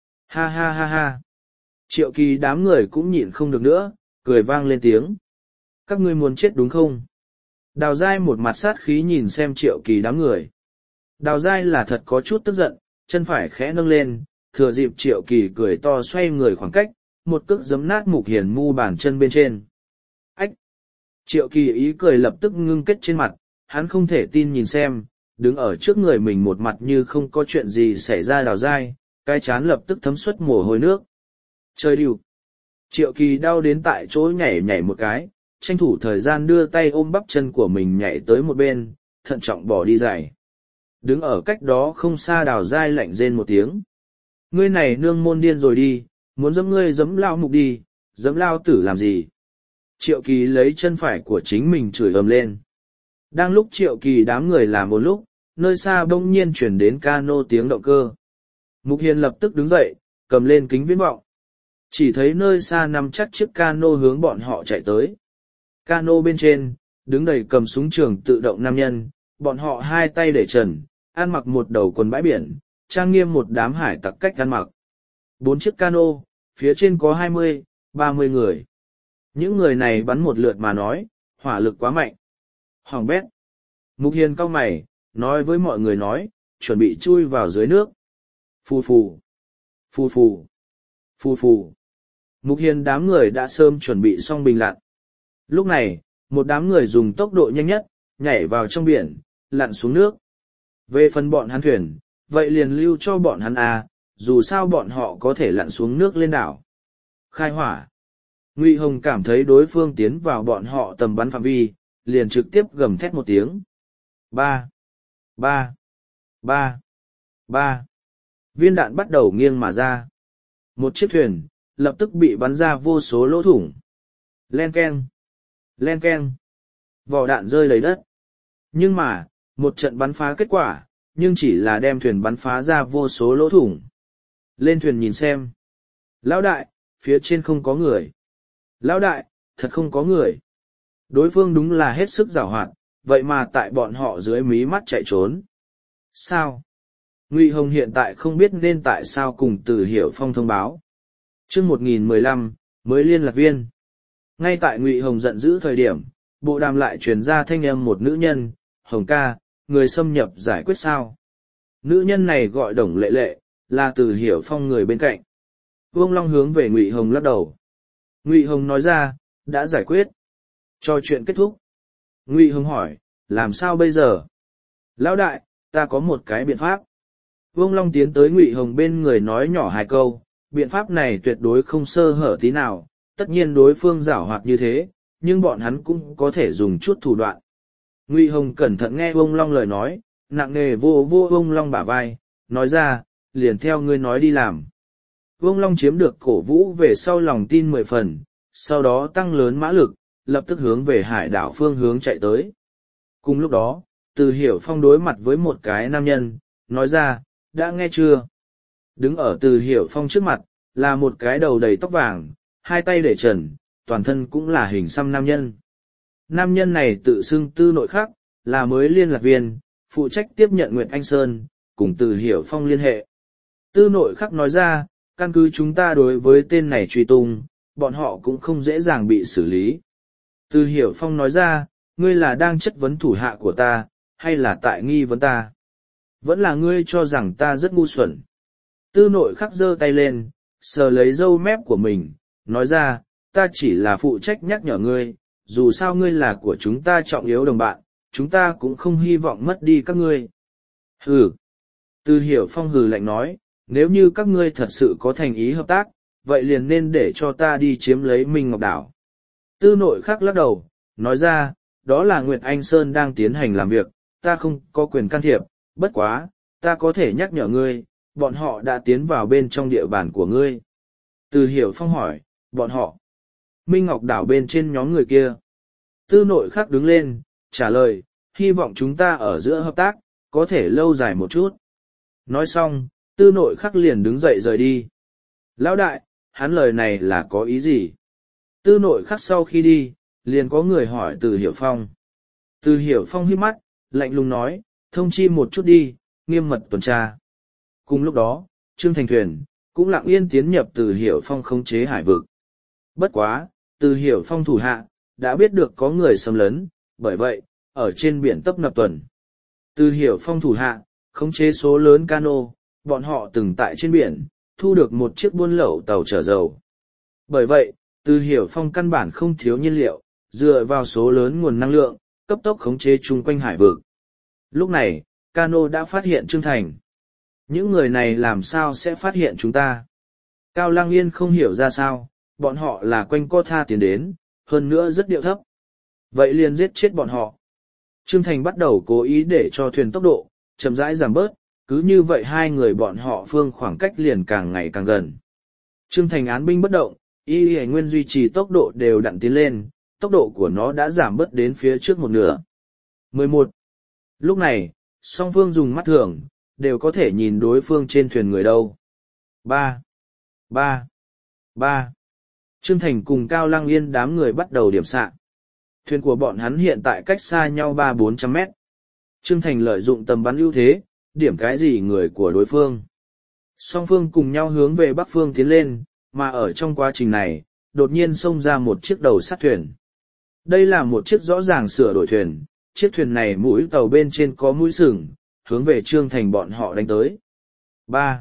Ha ha ha ha. Triệu Kỳ đám người cũng nhịn không được nữa, cười vang lên tiếng. Các ngươi muốn chết đúng không? Đào Giai một mặt sát khí nhìn xem Triệu Kỳ đám người. Đào Giai là thật có chút tức giận, chân phải khẽ nâng lên, thừa dịp Triệu Kỳ cười to xoay người khoảng cách, một cước giấm nát Mục Hiền mu bàn chân bên trên. Ách! Triệu Kỳ ý cười lập tức ngưng kết trên mặt, hắn không thể tin nhìn xem, đứng ở trước người mình một mặt như không có chuyện gì xảy ra. Đào Giai, cái chán lập tức thấm suất mồ hôi nước. Trời điệu! Triệu Kỳ đau đến tại chỗ nhảy nhảy một cái, tranh thủ thời gian đưa tay ôm bắp chân của mình nhảy tới một bên, thận trọng bỏ đi giày. Đứng ở cách đó không xa Đào Giai lạnh rên một tiếng. Ngươi này nương môn điên rồi đi, muốn giẫm ngươi giẫm lao Mục đi, giẫm lao tử làm gì? Triệu Kỳ lấy chân phải của chính mình chửi ầm lên. Đang lúc Triệu Kỳ đám người làm một lúc, nơi xa bỗng nhiên chuyển đến cano tiếng động cơ. Mục Hiền lập tức đứng dậy, cầm lên kính viễn vọng. Chỉ thấy nơi xa nằm chắc chiếc cano hướng bọn họ chạy tới. Cano bên trên, đứng đầy cầm súng trường tự động nam nhân, bọn họ hai tay để trần, ăn mặc một đầu quần bãi biển, trang nghiêm một đám hải tặc cách ăn mặc. 4 chiếc cano, phía trên có 20, 30 người. Những người này bắn một lượt mà nói, hỏa lực quá mạnh. Hoàng bét. Mục Hiền cau mày, nói với mọi người nói, chuẩn bị chui vào dưới nước. Phù phù. Phù phù. Phù phù. Mục Hiền đám người đã sớm chuẩn bị xong bình lặn. Lúc này, một đám người dùng tốc độ nhanh nhất, nhảy vào trong biển, lặn xuống nước. Về phần bọn hắn thuyền, vậy liền lưu cho bọn hắn dù sao bọn họ có thể lặn xuống nước lên đảo. Khai hỏa. Ngụy Hồng cảm thấy đối phương tiến vào bọn họ tầm bắn phạm vi, liền trực tiếp gầm thét một tiếng. Ba, ba, ba, ba. Viên đạn bắt đầu nghiêng mà ra. Một chiếc thuyền, lập tức bị bắn ra vô số lỗ thủng. Len keng, len keng. Vỏ đạn rơi đầy đất. Nhưng mà, một trận bắn phá kết quả, nhưng chỉ là đem thuyền bắn phá ra vô số lỗ thủng. Lên thuyền nhìn xem. Lão đại, phía trên không có người. Lão đại, thật không có người. Đối phương đúng là hết sức giàu hoạt, vậy mà tại bọn họ dưới mí mắt chạy trốn. Sao? Ngụy Hồng hiện tại không biết nên tại sao cùng Từ Hiểu Phong thông báo. Chương 1015, mới liên lạc viên. Ngay tại Ngụy Hồng giận dữ thời điểm, bộ đàm lại truyền ra thanh âm một nữ nhân, Hồng ca, người xâm nhập giải quyết sao? Nữ nhân này gọi Đồng Lệ Lệ, là Từ Hiểu Phong người bên cạnh. Vương Long hướng về Ngụy Hồng lắc đầu. Ngụy Hồng nói ra, đã giải quyết. Cho chuyện kết thúc. Ngụy Hồng hỏi, làm sao bây giờ? Lão đại, ta có một cái biện pháp. Vương Long tiến tới Ngụy Hồng bên người nói nhỏ hai câu, biện pháp này tuyệt đối không sơ hở tí nào, tất nhiên đối phương giảo hoạt như thế, nhưng bọn hắn cũng có thể dùng chút thủ đoạn. Ngụy Hồng cẩn thận nghe Vương Long lời nói, nặng nề vô Vương Long bả vai, nói ra, liền theo ngươi nói đi làm. Vương Long chiếm được cổ vũ về sau lòng tin 10 phần, sau đó tăng lớn mã lực, lập tức hướng về hải đảo phương hướng chạy tới. Cùng lúc đó, Từ Hiểu Phong đối mặt với một cái nam nhân, nói ra, đã nghe chưa? Đứng ở Từ Hiểu Phong trước mặt, là một cái đầu đầy tóc vàng, hai tay để trần, toàn thân cũng là hình xăm nam nhân. Nam nhân này tự xưng Tư Nội Khắc, là mới liên lạc viên, phụ trách tiếp nhận Nguyệt Anh Sơn, cùng Từ Hiểu Phong liên hệ. Tư Nội Khắc nói ra, căn cứ chúng ta đối với tên này truy tung, bọn họ cũng không dễ dàng bị xử lý. Từ Hiểu Phong nói ra, ngươi là đang chất vấn thủ hạ của ta, hay là tại nghi vấn ta? Vẫn là ngươi cho rằng ta rất ngu xuẩn. Tư Nội Khắc giơ tay lên, sờ lấy râu mép của mình, nói ra, ta chỉ là phụ trách nhắc nhở ngươi, dù sao ngươi là của chúng ta trọng yếu đồng bạn, chúng ta cũng không hy vọng mất đi các ngươi. Hừ. Từ Hiểu Phong hừ lạnh nói, nếu như các ngươi thật sự có thành ý hợp tác, vậy liền nên để cho ta đi chiếm lấy Minh Ngọc Đảo. Tư Nội Khắc lắc đầu, nói ra, đó là Nguyệt Anh Sơn đang tiến hành làm việc, ta không có quyền can thiệp, bất quá, ta có thể nhắc nhở ngươi, bọn họ đã tiến vào bên trong địa bàn của ngươi. Từ Hiểu Phong hỏi, bọn họ, Minh Ngọc Đảo bên trên nhóm người kia. Tư Nội Khắc đứng lên, trả lời, hy vọng chúng ta ở giữa hợp tác, có thể lâu dài một chút. Nói xong, Tư Nội Khắc liền đứng dậy rời đi. Lão đại, hắn lời này là có ý gì? Tư Nội Khắc sau khi đi, liền có người hỏi Từ Hiểu Phong. Từ Hiểu Phong híp mắt, lạnh lùng nói, thông chi một chút đi, nghiêm mật tuần tra. Cùng lúc đó, Trương Thành thuyền, cũng lặng yên tiến nhập Từ Hiểu Phong khống chế hải vực. Bất quá, Từ Hiểu Phong thủ hạ, đã biết được có người xâm lấn, bởi vậy, ở trên biển tấp nập tuần. Từ Hiểu Phong thủ hạ, khống chế số lớn cano, bọn họ từng tại trên biển, thu được một chiếc buôn lậu tàu chở dầu. Bởi vậy, Từ Hiểu Phong căn bản không thiếu nhiên liệu, dựa vào số lớn nguồn năng lượng, cấp tốc khống chế chung quanh hải vực. Lúc này, cano đã phát hiện Trương Thành. Những người này làm sao sẽ phát hiện chúng ta? Cao Lăng Yên không hiểu ra sao, bọn họ là quanh co tha tiến đến, hơn nữa rất điệu thấp. Vậy liền giết chết bọn họ. Trương Thành bắt đầu cố ý để cho thuyền tốc độ, chậm rãi giảm bớt, cứ như vậy hai người bọn họ phương khoảng cách liền càng ngày càng gần. Trương Thành án binh bất động, y nguyên duy trì tốc độ đều đặn tiến lên, tốc độ của nó đã giảm bớt đến phía trước một nửa. 11. Lúc này, song phương dùng mắt thường, đều có thể nhìn đối phương trên thuyền người đâu. 3. Trương Thành cùng Cao Lăng Yên đám người bắt đầu điểm xạ. Thuyền của bọn hắn hiện tại cách xa nhau 300-400 mét. Trương Thành lợi dụng tầm bắn ưu thế, điểm cái gì người của đối phương. Song phương cùng nhau hướng về bắc phương tiến lên, mà ở trong quá trình này, đột nhiên xông ra một chiếc đầu sắt thuyền. Đây là một chiếc rõ ràng sửa đổi thuyền, chiếc thuyền này mũi tàu bên trên có mũi sừng, hướng về Trương Thành bọn họ đánh tới. 3.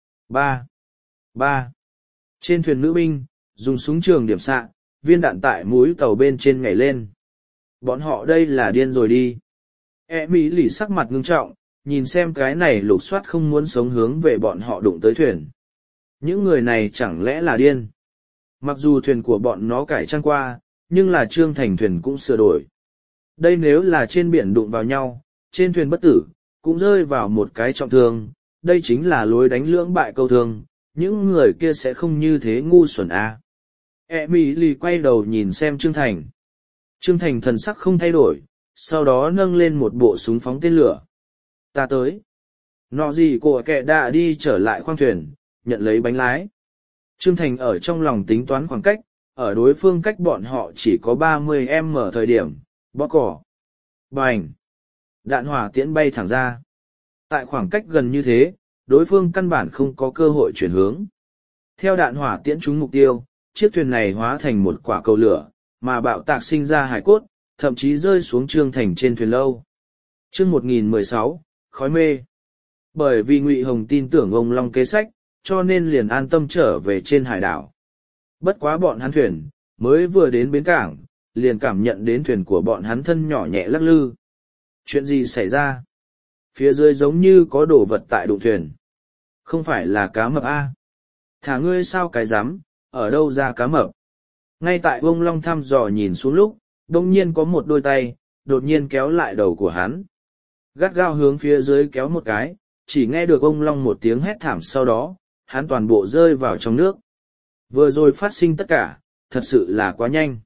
Trên thuyền nữ binh, dùng súng trường điểm xạ, viên đạn tại mũi tàu bên trên nhảy lên. Bọn họ đây là điên rồi đi. Mỹ lì sắc mặt ngưng trọng, nhìn xem cái này lục soát không muốn sống hướng về bọn họ đụng tới thuyền. Những người này chẳng lẽ là điên? Mặc dù thuyền của bọn nó cải trang qua, nhưng là Trương Thành thuyền cũng sửa đổi. Đây nếu là trên biển đụng vào nhau, trên thuyền bất tử, cũng rơi vào một cái trọng thương, đây chính là lối đánh lưỡng bại câu thương, những người kia sẽ không như thế ngu xuẩn à. Emily quay đầu nhìn xem Trương Thành. Trương Thành thần sắc không thay đổi, sau đó nâng lên một bộ súng phóng tên lửa. Ta tới. Nọ gì của kẻ đã đi trở lại khoang thuyền, nhận lấy bánh lái. Trương Thành ở trong lòng tính toán khoảng cách, ở đối phương cách bọn họ chỉ có 30m thời điểm, bóp cỏ. Bành! Đạn hỏa tiễn bay thẳng ra. Tại khoảng cách gần như thế, đối phương căn bản không có cơ hội chuyển hướng. Theo đạn hỏa tiễn trúng mục tiêu, chiếc thuyền này hóa thành một quả cầu lửa, mà bạo tạc sinh ra hải cốt, thậm chí rơi xuống Trương Thành trên thuyền lâu. Chương 1016, khói mê. Bởi vì Ngụy Hồng tin tưởng ông Long kế sách, cho nên liền an tâm trở về trên hải đảo. Bất quá bọn hắn thuyền, mới vừa đến bến cảng, liền cảm nhận đến thuyền của bọn hắn thân nhỏ nhẹ lắc lư. Chuyện gì xảy ra? Phía dưới giống như có đồ vật tại đụng thuyền. Không phải là cá mập a? Thả ngươi sao cái dám, ở đâu ra cá mập? Ngay tại ông Long thăm dò nhìn xuống lúc, đông nhiên có một đôi tay, đột nhiên kéo lại đầu của hắn. Gắt gao hướng phía dưới kéo một cái, chỉ nghe được ông Long một tiếng hét thảm sau đó, hắn toàn bộ rơi vào trong nước. Vừa rồi phát sinh tất cả, thật sự là quá nhanh.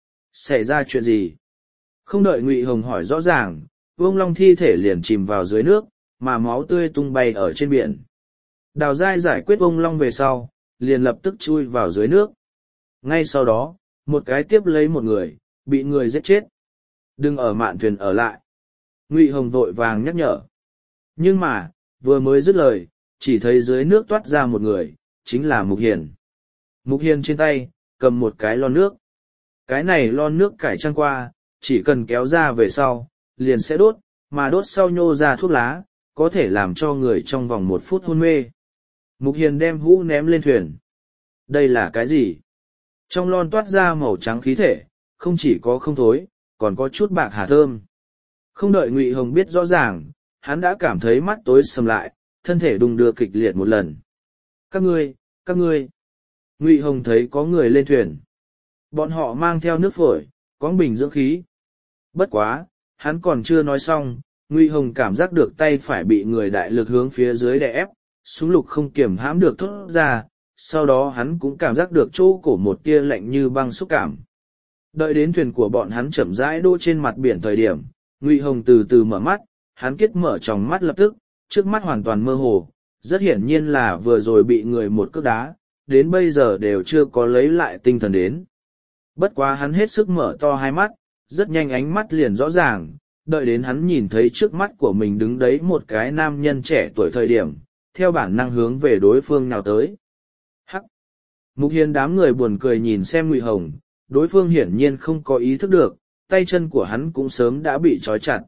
Xảy ra chuyện gì? Không đợi Ngụy Hồng hỏi rõ ràng, ông Long thi thể liền chìm vào dưới nước, mà máu tươi tung bay ở trên biển. Đào Giai giải quyết ông Long về sau, liền lập tức chui vào dưới nước. Ngay sau đó, một cái tiếp lấy một người, bị người giết chết. Đừng ở mạn thuyền ở lại. Ngụy Hồng vội vàng nhắc nhở. Nhưng mà, vừa mới dứt lời, chỉ thấy dưới nước toát ra một người, chính là Mục Hiền. Mục Hiền trên tay, cầm một cái lon nước. Cái này lon nước cải trang qua, chỉ cần kéo ra về sau, liền sẽ đốt, mà đốt sau nhô ra thuốc lá, có thể làm cho người trong vòng 1 phút hôn mê. Mục Hiền đem hũ ném lên thuyền. Đây là cái gì? Trong lon toát ra màu trắng khí thể, không chỉ có không thối, còn có chút bạc hà thơm. Không đợi Ngụy Hồng biết rõ ràng, hắn đã cảm thấy mắt tối sầm lại, thân thể đung đưa kịch liệt một lần. Các ngươi. Ngụy Hồng thấy có người lên thuyền. Bọn họ mang theo nước phổi, có bình dưỡng khí. Bất quá, hắn còn chưa nói xong, Ngụy Hồng cảm giác được tay phải bị người đại lực hướng phía dưới đè ép, súng lục không kiềm hãm được thốt ra, sau đó hắn cũng cảm giác được chỗ cổ một tia lạnh như băng xúc cảm. Đợi đến thuyền của bọn hắn chậm rãi đỗ trên mặt biển thời điểm, Ngụy Hồng từ từ mở mắt, hắn kết mở tròng mắt lập tức, trước mắt hoàn toàn mơ hồ, rất hiển nhiên là vừa rồi bị người một cước đá, đến bây giờ đều chưa có lấy lại tinh thần đến. Bất quá hắn hết sức mở to hai mắt, rất nhanh ánh mắt liền rõ ràng, đợi đến hắn nhìn thấy trước mắt của mình đứng đấy một cái nam nhân trẻ tuổi thời điểm, theo bản năng hướng về đối phương nào tới. Hắc! Mục Hiền đám người buồn cười nhìn xem Ngụy Hồng, đối phương hiển nhiên không có ý thức được, tay chân của hắn cũng sớm đã bị trói chặt.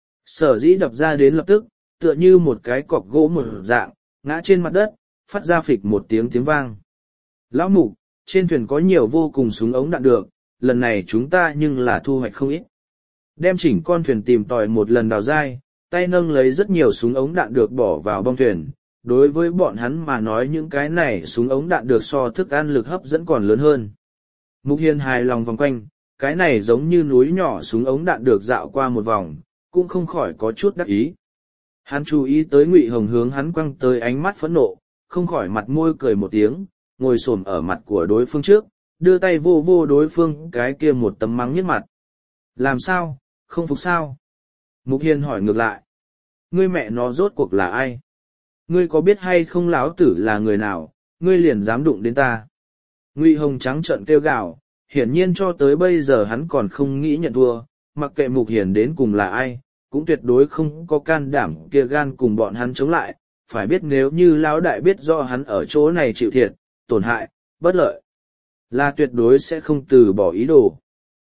Sở dĩ đập ra đến lập tức, tựa như một cái cọc gỗ một dạng, ngã trên mặt đất, phát ra phịch một tiếng vang. Lão Mục, trên thuyền có nhiều vô cùng súng ống đạn được, lần này chúng ta nhưng là thu hoạch không ít. Đem chỉnh con thuyền tìm tòi một lần đào dai, tay nâng lấy rất nhiều súng ống đạn được bỏ vào bong thuyền. Đối với bọn hắn mà nói những cái này súng ống đạn được so thức ăn lực hấp dẫn còn lớn hơn. Mục Hiền hài lòng vòng quanh, cái này giống như núi nhỏ súng ống đạn được dạo qua một vòng, cũng không khỏi có chút đắc ý. Hắn chú ý tới Ngụy Hồng hướng hắn quăng tới ánh mắt phẫn nộ, không khỏi mặt môi cười một tiếng, ngồi xổm ở mặt của đối phương trước, đưa tay vô vô đối phương cái kia một tấm mắng nhức mặt. Làm sao, không phục sao? Mục Hiền hỏi ngược lại. Ngươi mẹ nó rốt cuộc là ai? Ngươi có biết hay không lão tử là người nào, ngươi liền dám đụng đến ta? Ngụy Hồng trắng trợn kêu gào, hiển nhiên cho tới bây giờ hắn còn không nghĩ nhận thua, mặc kệ Mục Hiền đến cùng là ai, cũng tuyệt đối không có can đảm kia gan cùng bọn hắn chống lại, phải biết nếu như lão đại biết do hắn ở chỗ này chịu thiệt, tổn hại, bất lợi, là tuyệt đối sẽ không từ bỏ ý đồ.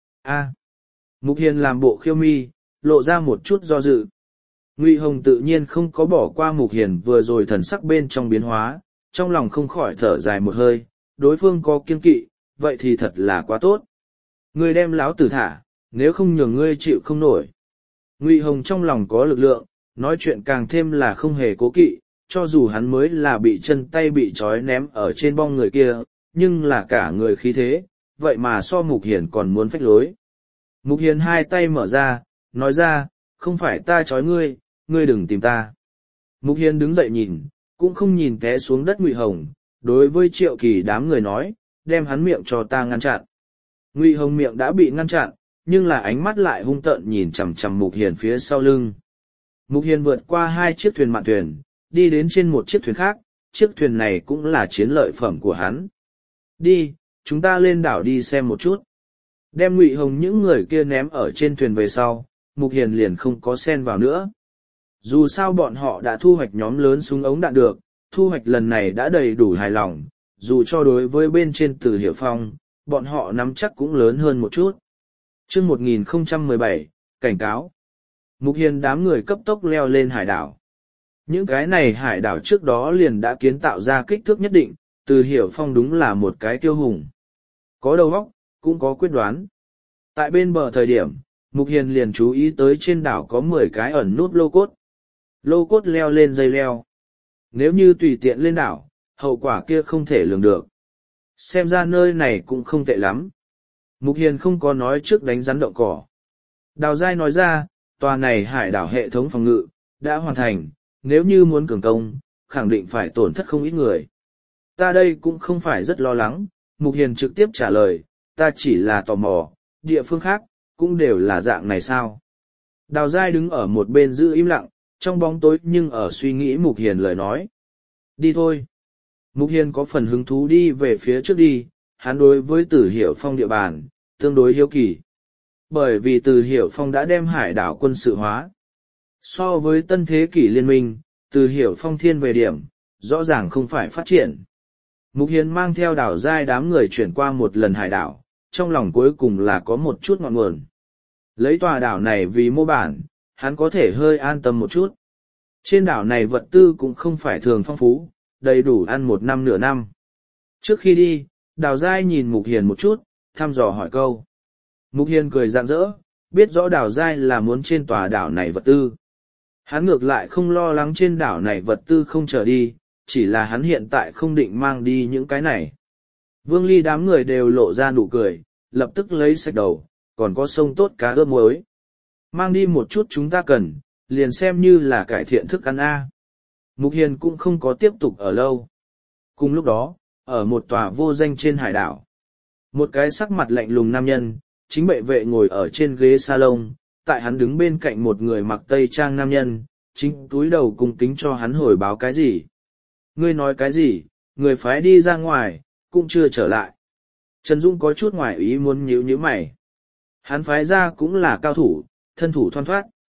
A. Mục Hiền làm bộ khiêu mi, lộ ra một chút do dự. Ngụy Hồng tự nhiên không có bỏ qua Mục Hiền vừa rồi thần sắc bên trong biến hóa, trong lòng không khỏi thở dài một hơi, đối phương có kiên kỵ, vậy thì thật là quá tốt. Ngươi đem láo tử thả, nếu không nhường ngươi chịu không nổi. Ngụy Hồng trong lòng có lực lượng, nói chuyện càng thêm là không hề cố kỵ, cho dù hắn mới là bị chân tay bị trói ném ở trên bong người kia, nhưng là cả người khí thế, vậy mà so Mục Hiền còn muốn phách lối. Mục Hiền hai tay mở ra, nói ra, không phải ta trói ngươi, ngươi đừng tìm ta. Mục Hiền đứng dậy nhìn, cũng không nhìn té xuống đất Ngụy Hồng, đối với Triệu Kỳ đám người nói, đem hắn miệng cho ta ngăn chặn. Ngụy Hồng miệng đã bị ngăn chặn, nhưng là ánh mắt lại hung tợn nhìn chằm chằm Mục Hiền phía sau lưng. Mục Hiền vượt qua hai chiếc thuyền mạn thuyền, đi đến trên một chiếc thuyền khác, chiếc thuyền này cũng là chiến lợi phẩm của hắn. Đi, chúng ta lên đảo đi xem một chút. Đem Ngụy Hồng những người kia ném ở trên thuyền về sau, Mục Hiền liền không có xen vào nữa. Dù sao bọn họ đã thu hoạch nhóm lớn súng ống đạn được, thu hoạch lần này đã đầy đủ hài lòng, dù cho đối với bên trên Từ Hiểu Phong, bọn họ nắm chắc cũng lớn hơn một chút. Chương 1017, cảnh cáo. Mục Hiền đám người cấp tốc leo lên hải đảo. Những cái này hải đảo trước đó liền đã kiến tạo ra kích thước nhất định, Từ Hiểu Phong đúng là một cái kiêu hùng. Có đầu óc, cũng có quyết đoán. Tại bên bờ thời điểm, Mục Hiền liền chú ý tới trên đảo có 10 cái ẩn nút lô cốt. Lô cốt leo lên dây leo. Nếu như tùy tiện lên đảo, hậu quả kia không thể lường được. Xem ra nơi này cũng không tệ lắm. Mục Hiền không có nói trước đánh rắn động cỏ. Đào Giai nói ra, tòa này hải đảo hệ thống phòng ngự, đã hoàn thành, nếu như muốn cường công, khẳng định phải tổn thất không ít người. Ta đây cũng không phải rất lo lắng, Mục Hiền trực tiếp trả lời, ta chỉ là tò mò, địa phương khác, cũng đều là dạng này sao. Đào Giai đứng ở một bên giữ im lặng, trong bóng tối nhưng ở suy nghĩ Mục Hiền lời nói. Đi thôi. Mục Hiền có phần hứng thú đi về phía trước đi, hắn đối với Từ Hiểu Phong địa bàn, tương đối hiếu kỳ. Bởi vì Từ Hiểu Phong đã đem hải đảo quân sự hóa. So với tân thế kỷ liên minh, Từ Hiểu Phong thiên về điểm, rõ ràng không phải phát triển. Mục Hiền mang theo Đào Giai đám người chuyển qua một lần hải đảo, trong lòng cuối cùng là có một chút ngọn nguồn. Lấy tòa đảo này vì mô bản, hắn có thể hơi an tâm một chút. Trên đảo này vật tư cũng không phải thường phong phú, đầy đủ ăn một năm nửa năm. Trước khi đi, Đào Giai nhìn Mục Hiền một chút, thăm dò hỏi câu. Mục Hiền cười rạng rỡ, biết rõ Đào Giai là muốn trên tòa đảo này vật tư. Hắn ngược lại không lo lắng trên đảo này vật tư không trở đi, chỉ là hắn hiện tại không định mang đi những cái này. Vương Ly đám người đều lộ ra nụ cười, lập tức lấy sạch đầu, còn có sông tốt cá ướp muối. Mang đi một chút chúng ta cần, liền xem như là cải thiện thức ăn A. Mục Hiền cũng không có tiếp tục ở lâu. Cùng lúc đó, ở một tòa vô danh trên hải đảo, một cái sắc mặt lạnh lùng nam nhân, chính bệ vệ ngồi ở trên ghế salon, tại hắn đứng bên cạnh một người mặc tây trang nam nhân, chính túi đầu cung kính cho hắn hồi báo cái gì. Ngươi nói cái gì, người phái đi ra ngoài, cũng chưa trở lại. Trần Dung có chút ngoài ý muốn nhíu nhíu mày. Hắn phái ra cũng là cao thủ, thân thủ thoăn thoát,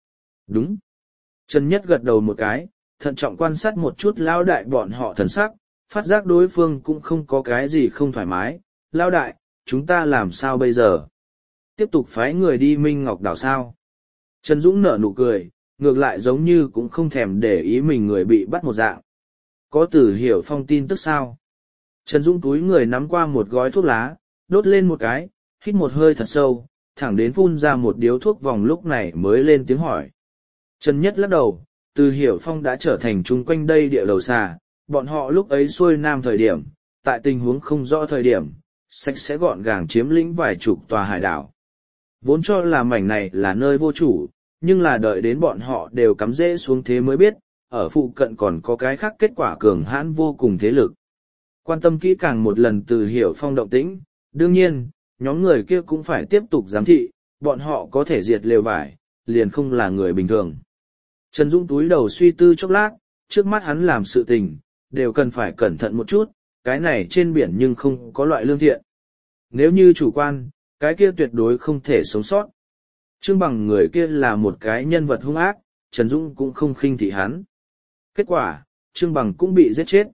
Đúng. Trần Nhất gật đầu một cái, thận trọng quan sát một chút lao đại bọn họ thần sắc, phát giác đối phương cũng không có cái gì không thoải mái. Lao đại, chúng ta làm sao bây giờ? Tiếp tục phái người đi Minh Ngọc đảo sao? Trần Dũng nở nụ cười, ngược lại giống như cũng không thèm để ý mình người bị bắt một dạng. Có Từ Hiểu Phong tin tức sao? Trần Dũng túi người nắm qua một gói thuốc lá, đốt lên một cái, hít một hơi thật sâu, thẳng đến phun ra một điếu thuốc vòng lúc này mới lên tiếng hỏi. Trần Nhất lắc đầu, Từ Hiểu Phong đã trở thành chung quanh đây địa đầu xà, bọn họ lúc ấy xuôi nam thời điểm, tại tình huống không rõ thời điểm, sạch sẽ gọn gàng chiếm lĩnh vài chục tòa hải đảo. Vốn cho là mảnh này là nơi vô chủ, nhưng là đợi đến bọn họ đều cắm rễ xuống thế mới biết, ở phụ cận còn có cái khác kết quả cường hãn vô cùng thế lực. Quan tâm kỹ càng một lần Từ Hiểu Phong động tĩnh, đương nhiên, nhóm người kia cũng phải tiếp tục giám thị, bọn họ có thể diệt lều vải, liền không là người bình thường. Trần Dũng túi đầu suy tư chốc lát, trước mắt hắn làm sự tình, đều cần phải cẩn thận một chút, cái này trên biển nhưng không có loại lương thiện. Nếu như chủ quan, cái kia tuyệt đối không thể sống sót. Trương Bằng người kia là một cái nhân vật hung ác, Trần Dũng cũng không khinh thị hắn. Kết quả, Trương Bằng cũng bị giết chết.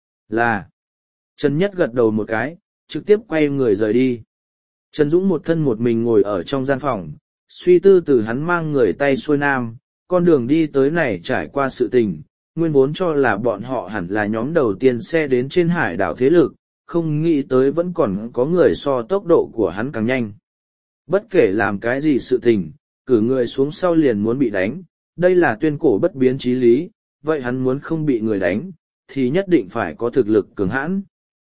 Là, Trần Nhất gật đầu một cái, trực tiếp quay người rời đi. Trần Dũng một thân một mình ngồi ở trong gian phòng, suy tư từ hắn mang người tay xuôi nam, con đường đi tới này trải qua sự tình, nguyên vốn cho là bọn họ hẳn là nhóm đầu tiên xe đến trên hải đảo thế lực, không nghĩ tới vẫn còn có người so tốc độ của hắn càng nhanh. Bất kể làm cái gì sự tình, cử người xuống sau liền muốn bị đánh, đây là tuyên cổ bất biến chí lý, vậy hắn muốn không bị người đánh, thì nhất định phải có thực lực cường hãn.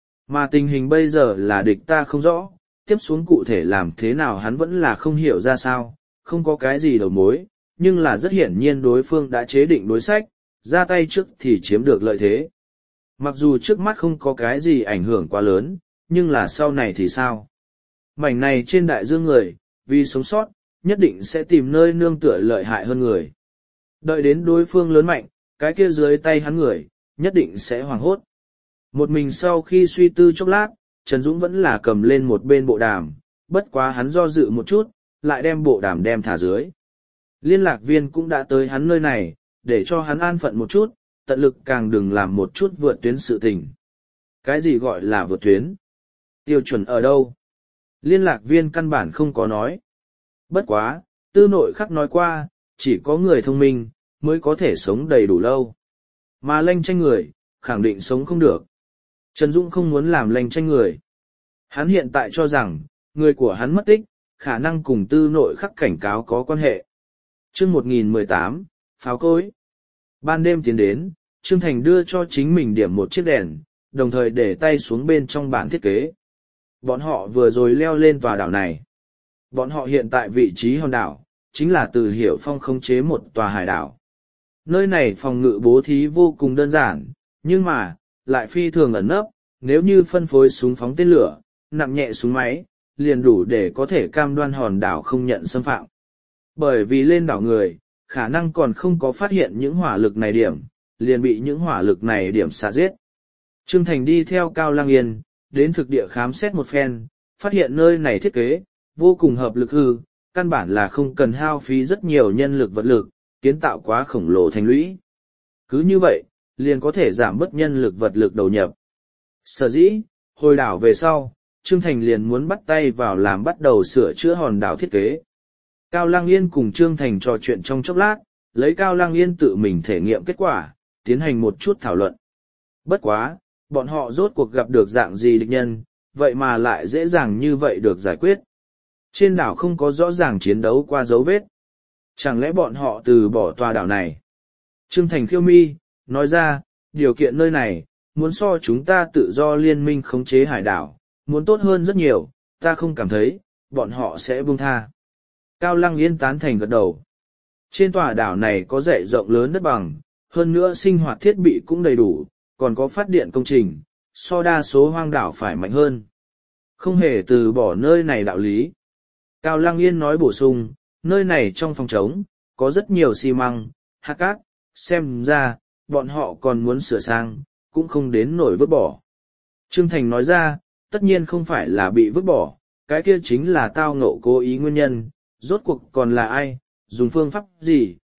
Mà tình hình bây giờ là địch ta không rõ, tiếp xuống cụ thể làm thế nào hắn vẫn là không hiểu ra sao, không có cái gì đầu mối, nhưng là rất hiển nhiên đối phương đã chế định đối sách, ra tay trước thì chiếm được lợi thế. Mặc dù trước mắt không có cái gì ảnh hưởng quá lớn, nhưng là sau này thì sao? Mảnh này trên đại dương người, vì sống sót, nhất định sẽ tìm nơi nương tựa lợi hại hơn người. Đợi đến đối phương lớn mạnh, cái kia dưới tay hắn người, nhất định sẽ hoảng hốt. Một mình sau khi suy tư chốc lát, Trần Dũng vẫn là cầm lên một bên bộ đàm, bất quá hắn do dự một chút, lại đem bộ đàm đem thả dưới. Liên lạc viên cũng đã tới hắn nơi này, để cho hắn an phận một chút, tận lực càng đừng làm một chút vượt tuyến sự tình. Cái gì gọi là vượt tuyến? Tiêu chuẩn ở đâu? Liên lạc viên căn bản không có nói. Bất quá, Tư Nội Khắc nói qua, chỉ có người thông minh, mới có thể sống đầy đủ lâu. Mà lanh tranh người, khẳng định sống không được. Trần Dũng không muốn làm lanh tranh người. Hắn hiện tại cho rằng, người của hắn mất tích, khả năng cùng Tư Nội Khắc cảnh cáo có quan hệ. Chương 1018, pháo cối. Ban đêm tiến đến, Trương Thành đưa cho chính mình điểm một chiếc đèn, đồng thời để tay xuống bên trong bản thiết kế. Bọn họ vừa rồi leo lên tòa đảo này. Bọn họ hiện tại vị trí hòn đảo, chính là Từ Hiểu Phong khống chế một tòa hải đảo. Nơi này phòng ngự bố thí vô cùng đơn giản, nhưng mà, lại phi thường ẩn nấp, nếu như phân phối súng phóng tên lửa, nặng nhẹ súng máy, liền đủ để có thể cam đoan hòn đảo không nhận xâm phạm. Bởi vì lên đảo người, khả năng còn không có phát hiện những hỏa lực này điểm, liền bị những hỏa lực này điểm xả giết. Trương Thành đi theo Cao Lang Yên, đến thực địa khám xét một phen, phát hiện nơi này thiết kế, vô cùng hợp lực hư, căn bản là không cần hao phí rất nhiều nhân lực vật lực, kiến tạo quá khổng lồ thành lũy. Cứ như vậy, liền có thể giảm bớt nhân lực vật lực đầu nhập. Sở dĩ, hồi đảo về sau, Trương Thành liền muốn bắt tay vào làm bắt đầu sửa chữa hòn đảo thiết kế. Cao Lang Yên cùng Trương Thành trò chuyện trong chốc lát, lấy Cao Lang Yên tự mình thể nghiệm kết quả, tiến hành một chút thảo luận. Bất quá, bọn họ rốt cuộc gặp được dạng gì địch nhân, vậy mà lại dễ dàng như vậy được giải quyết. Trên đảo không có rõ ràng chiến đấu qua dấu vết. Chẳng lẽ bọn họ từ bỏ tòa đảo này? Trương Thành khiêu mi, nói ra, điều kiện nơi này, muốn so chúng ta tự do liên minh khống chế hải đảo, muốn tốt hơn rất nhiều, ta không cảm thấy, bọn họ sẽ buông tha. Cao Lăng Yên tán thành gật đầu. Trên tòa đảo này có dãy rộng lớn đất bằng, hơn nữa sinh hoạt thiết bị cũng đầy đủ, còn có phát điện công trình, so đa số hoang đảo phải mạnh hơn. Không hề từ bỏ nơi này đạo lý. Cao Lăng Yên nói bổ sung, nơi này trong phòng trống, có rất nhiều xi măng, hạt cát, xem ra, bọn họ còn muốn sửa sang, cũng không đến nổi vứt bỏ. Trương Thành nói ra, tất nhiên không phải là bị vứt bỏ, cái kia chính là tao ngộ cố ý nguyên nhân, rốt cuộc còn là ai, dùng phương pháp gì,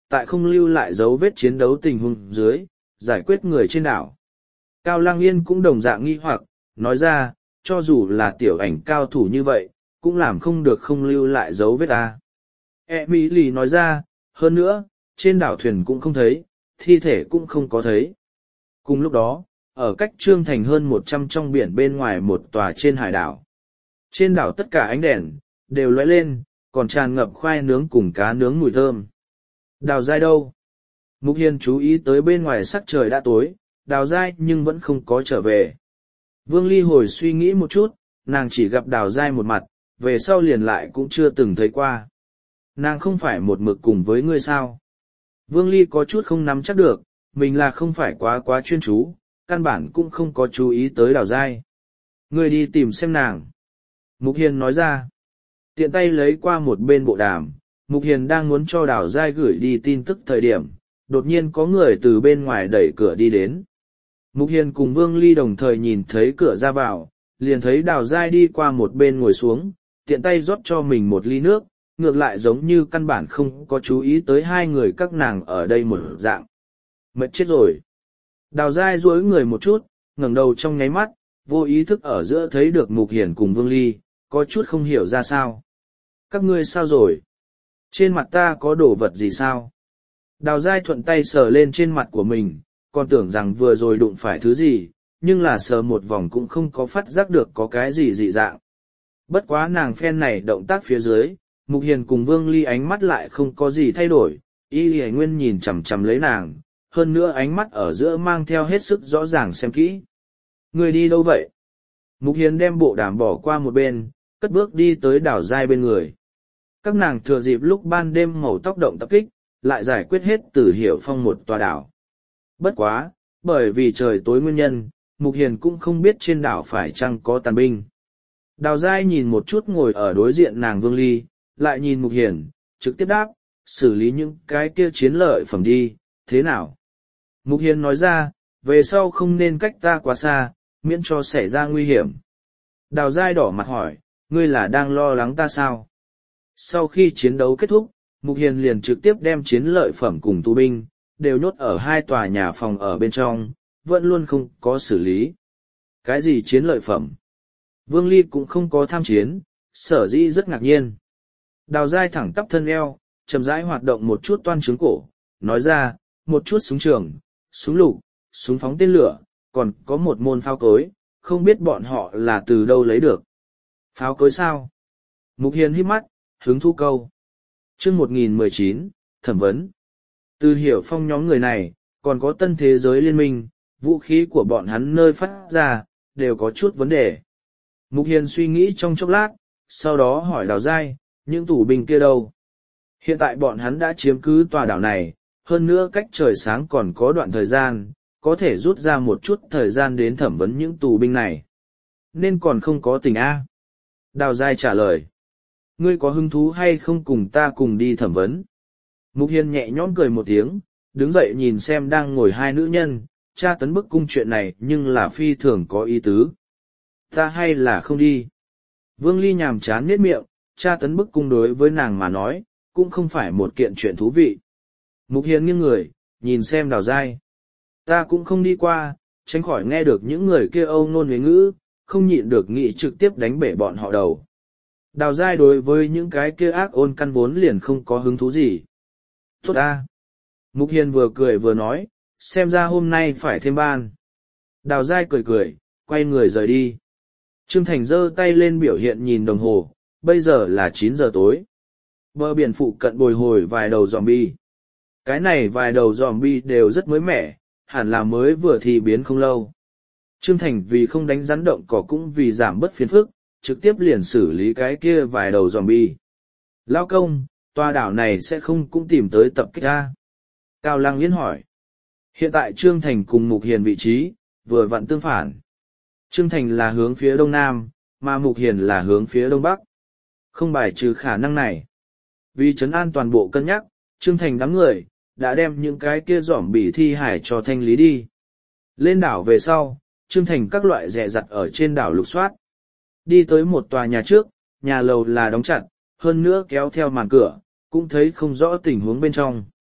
tại không lưu lại dấu vết chiến đấu tình huống dưới, giải quyết người trên đảo. Cao Lăng Yên cũng đồng dạng nghi hoặc, nói ra, cho dù là tiểu ảnh cao thủ như vậy, cũng làm không được không lưu lại dấu vết ta. Emily nói ra, hơn nữa, trên đảo thuyền cũng không thấy, thi thể cũng không có thấy. Cùng lúc đó, ở cách Trương Thành hơn 100 trong biển bên ngoài một tòa trên hải đảo. Trên đảo tất cả ánh đèn, đều lóe lên, còn tràn ngập khoai nướng cùng cá nướng mùi thơm. Đào Giai đâu? Mục Hiền chú ý tới bên ngoài sắc trời đã tối, Đào Giai nhưng vẫn không có trở về. Vương Ly hồi suy nghĩ một chút, nàng chỉ gặp Đào Giai một mặt, về sau liền lại cũng chưa từng thấy qua. Nàng không phải một mực cùng với ngươi sao? Vương Ly có chút không nắm chắc được, mình là không phải quá chuyên chú, căn bản cũng không có chú ý tới Đào Giai. Ngươi đi tìm xem nàng. Mục Hiền nói ra. Tiện tay lấy qua một bên bộ đàm, Mục Hiền đang muốn cho Đào Giai gửi đi tin tức thời điểm, đột nhiên có người từ bên ngoài đẩy cửa đi đến. Mục Hiền cùng Vương Ly đồng thời nhìn thấy cửa ra vào, liền thấy Đào Giai đi qua một bên ngồi xuống, tiện tay rót cho mình một ly nước, ngược lại giống như căn bản không có chú ý tới hai người các nàng ở đây một dạng. Mệt chết rồi. Đào Giai duỗi người một chút, ngẩng đầu trong nháy mắt, vô ý thức ở giữa thấy được Mục Hiển cùng Vương Ly, có chút không hiểu ra sao. Các ngươi sao rồi? Trên mặt ta có đồ vật gì sao? Đào Giai thuận tay sờ lên trên mặt của mình, còn tưởng rằng vừa rồi đụng phải thứ gì, nhưng là sờ một vòng cũng không có phát giác được có cái gì dị dạng. Bất quá nàng phen này động tác phía dưới, Mục Hiền cùng Vương Ly ánh mắt lại không có gì thay đổi, y hề nguyên nhìn chằm chằm lấy nàng, hơn nữa ánh mắt ở giữa mang theo hết sức rõ ràng xem kỹ. Người đi đâu vậy? Mục Hiền đem bộ đàm bỏ qua một bên, cất bước đi tới Đào Giai bên người. Các nàng thừa dịp lúc ban đêm màu tóc động tập kích, lại giải quyết hết Tử Hiểu Phong một tòa đảo. Bất quá, bởi vì trời tối nguyên nhân, Mục Hiền cũng không biết trên đảo phải chăng có tàn binh. Đào Giai nhìn một chút ngồi ở đối diện nàng Vương Ly, lại nhìn Mục Hiền, trực tiếp đáp, xử lý những cái kia chiến lợi phẩm đi, thế nào? Mục Hiền nói ra, về sau không nên cách ta quá xa, miễn cho xảy ra nguy hiểm. Đào Giai đỏ mặt hỏi, ngươi là đang lo lắng ta sao? Sau khi chiến đấu kết thúc, Mục Hiền liền trực tiếp đem chiến lợi phẩm cùng tù binh, đều nhốt ở hai tòa nhà phòng ở bên trong, vẫn luôn không có xử lý. Cái gì chiến lợi phẩm? Vương Ly cũng không có tham chiến, sở dĩ rất ngạc nhiên. Đào Giai thẳng tắp thân eo, chậm rãi hoạt động một chút toan trướng cổ, nói ra, một chút súng trường, súng lục, súng phóng tên lửa, còn có một môn pháo cối, không biết bọn họ là từ đâu lấy được. Pháo cối sao? Mục Hiền hít mắt, hứng thú câu. Chương 1019, thẩm vấn. Từ Hiểu Phong nhóm người này, còn có Tân Thế Giới Liên minh, vũ khí của bọn hắn nơi phát ra, đều có chút vấn đề. Mục Hiền suy nghĩ trong chốc lát, sau đó hỏi Đào Giai, những tù binh kia đâu? Hiện tại bọn hắn đã chiếm cứ tòa đảo này, hơn nữa cách trời sáng còn có đoạn thời gian, có thể rút ra một chút thời gian đến thẩm vấn những tù binh này. Nên còn không có tình A. Đào Giai trả lời. Ngươi có hứng thú hay không cùng ta cùng đi thẩm vấn? Mục Hiền nhẹ nhõm cười một tiếng, đứng dậy nhìn xem đang ngồi hai nữ nhân, tra tấn bức cung chuyện này nhưng là phi thường có ý tứ. Ta hay là không đi? Vương Ly nhàm chán nhếch miệng, tra tấn bức cung đối với nàng mà nói, cũng không phải một kiện chuyện thú vị. Mục Hiền nghiêng người, nhìn xem Đào Giai. Ta cũng không đi qua, tránh khỏi nghe được những người kia âu nôn huế ngữ, không nhịn được nghĩ trực tiếp đánh bể bọn họ đầu. Đào Giai đối với những cái kia ác ôn căn vốn liền không có hứng thú gì. Tốt ta! Mục Hiền vừa cười vừa nói, xem ra hôm nay phải thêm ban. Đào Giai cười cười, quay người rời đi. Trương Thành giơ tay lên biểu hiện nhìn đồng hồ, bây giờ là 9 giờ tối. Bờ biển phụ cận bồi hồi vài đầu zombie. Cái này vài đầu zombie đều rất mới mẻ, hẳn là mới vừa thì biến không lâu. Trương Thành vì không đánh rắn động cỏ cũng vì giảm bớt phiền phức, trực tiếp liền xử lý cái kia vài đầu zombie. Lão công, tòa đảo này sẽ không cũng tìm tới tập kích A. Cao Lăng Yên hỏi. Hiện tại Trương Thành cùng Mục Hiền vị trí, vừa vặn tương phản. Trương Thành là hướng phía đông nam, mà Mục Hiền là hướng phía đông bắc. Không bài trừ khả năng này. Vì trấn an toàn bộ cân nhắc, Trương Thành đám người, đã đem những cái kia zombie thi hải cho thanh lý đi. Lên đảo về sau, Trương Thành các loại rẻ rặt ở trên đảo lục soát. Đi tới một tòa nhà trước, nhà lầu là đóng chặt, hơn nữa kéo theo màn cửa, cũng thấy không rõ tình huống bên trong.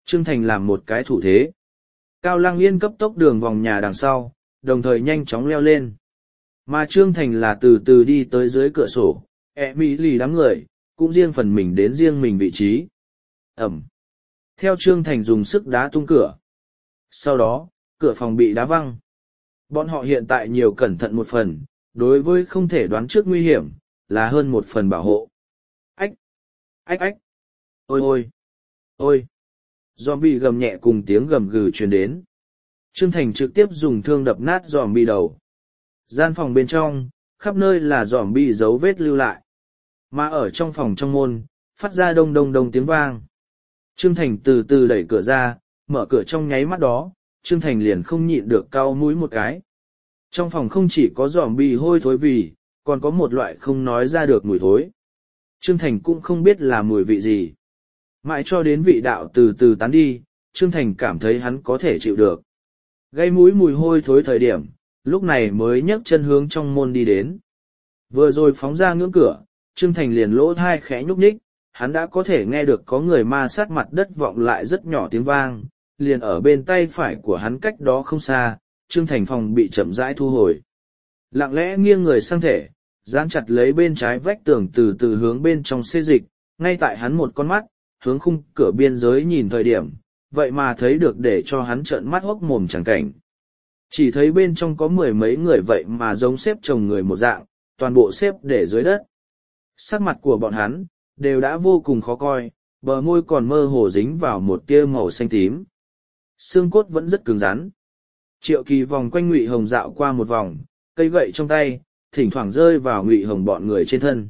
Trương Thành làm một cái thủ thế. Cao Lăng Yên cấp tốc đường vòng nhà đằng sau, đồng thời nhanh chóng leo lên. Mà Trương Thành là từ từ đi tới dưới cửa sổ, Mỹ lì đám người, cũng riêng phần mình đến riêng mình vị trí. Ẩm. Theo Trương Thành dùng sức đá tung cửa. Sau đó, cửa phòng bị đá văng. Bọn họ hiện tại nhiều cẩn thận một phần, đối với không thể đoán trước nguy hiểm, là hơn một phần bảo hộ. Ách! Ách ách! Ôi ôi! Ôi! Zombie gầm nhẹ cùng tiếng gầm gừ truyền đến. Trương Thành trực tiếp dùng thương đập nát zombie đầu. Gian phòng bên trong, khắp nơi là zombie dấu vết lưu lại. Mà ở trong phòng trong môn, phát ra đông đông đông tiếng vang. Trương Thành từ từ đẩy cửa ra, mở cửa trong nháy mắt đó, Trương Thành liền không nhịn được cau mũi một cái. Trong phòng không chỉ có zombie hôi thối vì, còn có một loại không nói ra được mùi thối. Trương Thành cũng không biết là mùi vị gì. Mãi cho đến vị đạo từ từ tán đi, Trương Thành cảm thấy hắn có thể chịu được. Gây mũi mùi hôi thối thời điểm, lúc này mới nhấc chân hướng trong môn đi đến. Vừa rồi phóng ra ngưỡng cửa, Trương Thành liền lỗ thai khẽ nhúc nhích, hắn đã có thể nghe được có người ma sát mặt đất vọng lại rất nhỏ tiếng vang, liền ở bên tay phải của hắn cách đó không xa, Trương Thành phòng bị chậm rãi thu hồi. Lặng lẽ nghiêng người sang thể, dán chặt lấy bên trái vách tường từ từ hướng bên trong xê dịch, ngay tại hắn một con mắt, hướng khung cửa biên giới nhìn thời điểm, vậy mà thấy được để cho hắn trợn mắt hốc mồm chẳng cảnh. Chỉ thấy bên trong có mười mấy người vậy mà giống xếp chồng người một dạng, toàn bộ xếp để dưới đất. Sắc mặt của bọn hắn, đều đã vô cùng khó coi, bờ môi còn mơ hồ dính vào một tia màu xanh tím. Xương cốt vẫn rất cứng rắn. Triệu Kỳ vòng quanh Ngụy Hồng dạo qua một vòng, cây gậy trong tay, thỉnh thoảng rơi vào Ngụy Hồng bọn người trên thân.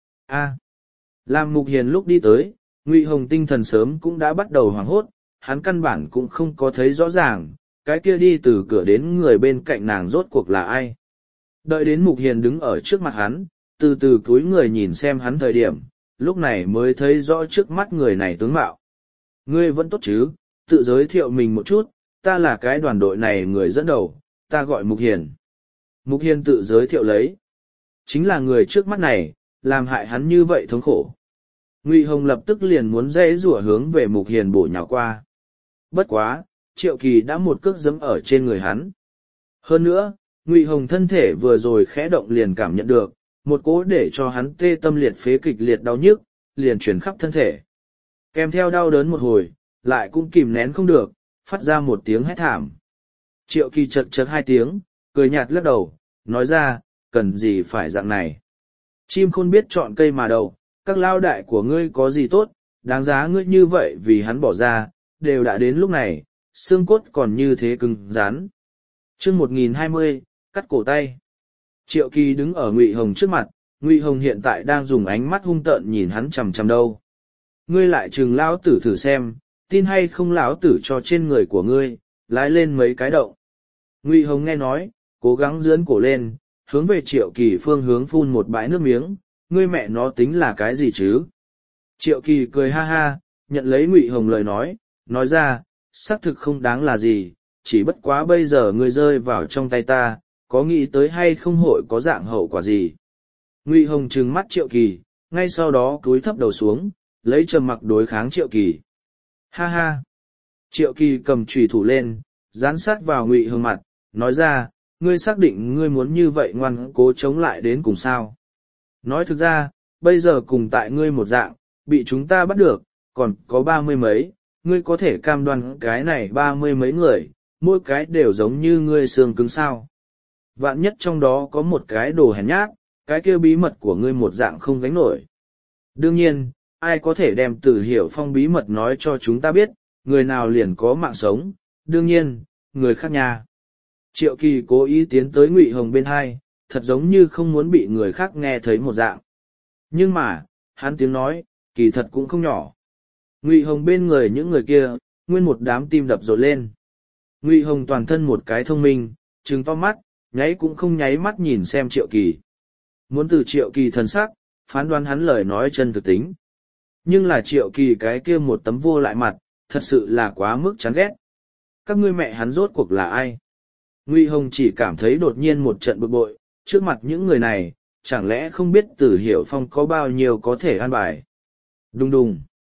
Làm Mục Hiền lúc đi tới, Ngụy Hồng tinh thần sớm cũng đã bắt đầu hoảng hốt, hắn căn bản cũng không có thấy rõ ràng, cái kia đi từ cửa đến người bên cạnh nàng rốt cuộc là ai. Đợi đến Mục Hiền đứng ở trước mặt hắn, từ từ cúi người nhìn xem hắn thời điểm, lúc này mới thấy rõ trước mắt người này tướng mạo. Ngươi vẫn tốt chứ, tự giới thiệu mình một chút, ta là cái đoàn đội này người dẫn đầu, ta gọi Mục Hiền. Mục Hiền tự giới thiệu lấy. Chính là người trước mắt này, làm hại hắn như vậy thống khổ. Ngụy Hồng lập tức liền muốn dễ rủa hướng về Mục Hiền bổ nhào qua. Bất quá, Triệu Kỳ đã một cước giẫm ở trên người hắn. Hơn nữa, Ngụy Hồng thân thể vừa rồi khẽ động liền cảm nhận được, một cỗ để cho hắn tê tâm liệt phế kịch liệt đau nhức, liền chuyển khắp thân thể. Kèm theo đau đớn một hồi, lại cũng kìm nén không được, phát ra một tiếng hét thảm. Triệu Kỳ chật chật hai tiếng, cười nhạt lắc đầu, nói ra, cần gì phải dạng này. Chim khôn biết chọn cây mà đậu, các lao đại của ngươi có gì tốt, đáng giá ngươi như vậy vì hắn bỏ ra, đều đã đến lúc này, xương cốt còn như thế cứng rắn. Chương 1020, cắt cổ tay. Triệu Kỳ đứng ở Ngụy Hồng trước mặt, Ngụy Hồng hiện tại đang dùng ánh mắt hung tợn nhìn hắn chằm chằm đâu. Ngươi lại chừng lão tử thử xem, tin hay không lão tử cho trên người của ngươi, lái lên mấy cái động. Ngụy Hồng nghe nói, cố gắng dướn cổ lên, hướng về Triệu Kỳ phương hướng phun một bãi nước miếng, ngươi mẹ nó tính là cái gì chứ? Triệu Kỳ cười ha ha, nhận lấy Ngụy Hồng lời nói ra, xác thực không đáng là gì, chỉ bất quá bây giờ ngươi rơi vào trong tay ta, có nghĩ tới hay không hội có dạng hậu quả gì. Ngụy Hồng trừng mắt Triệu Kỳ, ngay sau đó cúi thấp đầu xuống, lấy trầm mặc đối kháng Triệu Kỳ. Ha ha! Triệu Kỳ cầm chùy thủ lên, dán sát vào Ngụy Hồng mặt, nói ra, ngươi xác định ngươi muốn như vậy ngoan cố chống lại đến cùng sao. Nói thực ra, bây giờ cùng tại ngươi một dạng, bị chúng ta bắt được, còn có 30 mấy, ngươi có thể cam đoan cái này 30 mấy người, mỗi cái đều giống như ngươi xương cứng sao. Vạn nhất trong đó có một cái đồ hèn nhát, cái kia bí mật của ngươi một dạng không gánh nổi. Đương nhiên, ai có thể đem Tử Hiểu Phong bí mật nói cho chúng ta biết, người nào liền có mạng sống, đương nhiên, người khác nha. Triệu Kỳ cố ý tiến tới Ngụy Hồng bên hai, thật giống như không muốn bị người khác nghe thấy một dạng. Nhưng mà, hắn tiếng nói, kỳ thật cũng không nhỏ. Ngụy Hồng bên người những người kia, nguyên một đám tim đập rộn lên. Ngụy Hồng toàn thân một cái thông minh, trừng to mắt, nháy cũng không nháy mắt nhìn xem Triệu Kỳ. Muốn từ Triệu Kỳ thần sắc, phán đoán hắn lời nói chân thực tính. Nhưng là Triệu Kỳ cái kia một tấm vô lại mặt, thật sự là quá mức chán ghét. Các ngươi mẹ hắn rốt cuộc là ai? Ngụy Hồng chỉ cảm thấy đột nhiên một trận bực bội, trước mặt những người này, chẳng lẽ không biết Tử Hiểu Phong có bao nhiêu có thể an bài. Đùng đùng.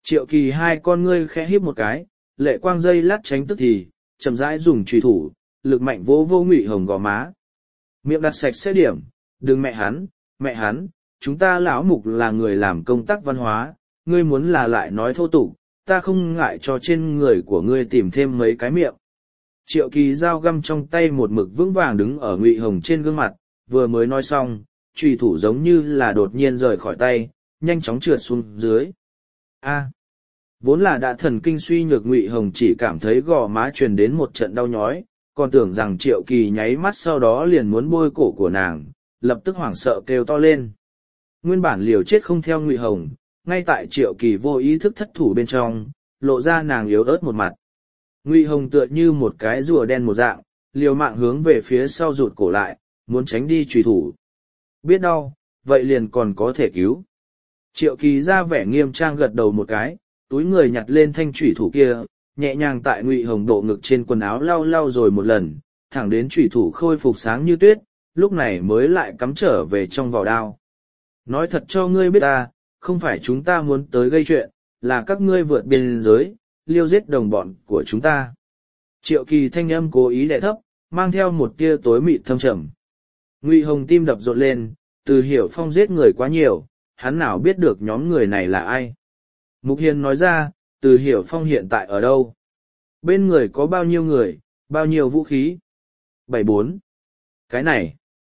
Triệu Kỳ hai con ngươi khẽ híp một cái, lệ quang dây lát tránh tức thì, chậm rãi dùng chùy thủ, lực mạnh vỗ vô Ngụy Hồng gò má. Miệng đặt sạch sẽ điểm, đừng mẹ hắn, chúng ta lão mục là người làm công tác văn hóa, ngươi muốn là lại nói thô tục, ta không ngại cho trên người của ngươi tìm thêm mấy cái miệng. Triệu Kỳ dao găm trong tay một mực vững vàng đứng ở Ngụy Hồng trên gương mặt, vừa mới nói xong, chùy thủ giống như là đột nhiên rời khỏi tay, nhanh chóng trượt xuống dưới. A, vốn là đã thần kinh suy nhược Ngụy Hồng chỉ cảm thấy gò má truyền đến một trận đau nhói, còn tưởng rằng Triệu Kỳ nháy mắt sau đó liền muốn bôi cổ của nàng, lập tức hoảng sợ kêu to lên. Nguyên bản liều chết không theo Ngụy Hồng, ngay tại Triệu Kỳ vô ý thức thất thủ bên trong, lộ ra nàng yếu ớt một mặt. Ngụy Hồng tựa như một cái rùa đen một dạng, liều mạng hướng về phía sau rụt cổ lại, muốn tránh đi chùy thủ. Biết đau, vậy liền còn có thể cứu. Triệu Kỳ ra vẻ nghiêm trang gật đầu một cái, túi người nhặt lên thanh chủy thủ kia, nhẹ nhàng tại Ngụy Hồng độ ngực trên quần áo lau lau rồi một lần, thẳng đến chủy thủ khôi phục sáng như tuyết, lúc này mới lại cắm trở về trong vỏ đao. Nói thật cho ngươi biết ta, không phải chúng ta muốn tới gây chuyện, là các ngươi vượt biên giới, liêu giết đồng bọn của chúng ta. Triệu Kỳ thanh âm cố ý đè thấp, mang theo một tia tối mịt thâm trầm. Ngụy Hồng tim đập rộn lên, Từ Hiểu Phong giết người quá nhiều, hắn nào biết được nhóm người này là ai. Mục Hiền nói ra, Từ Hiểu Phong hiện tại ở đâu? Bên người có bao nhiêu người, bao nhiêu vũ khí? 74. Cái này,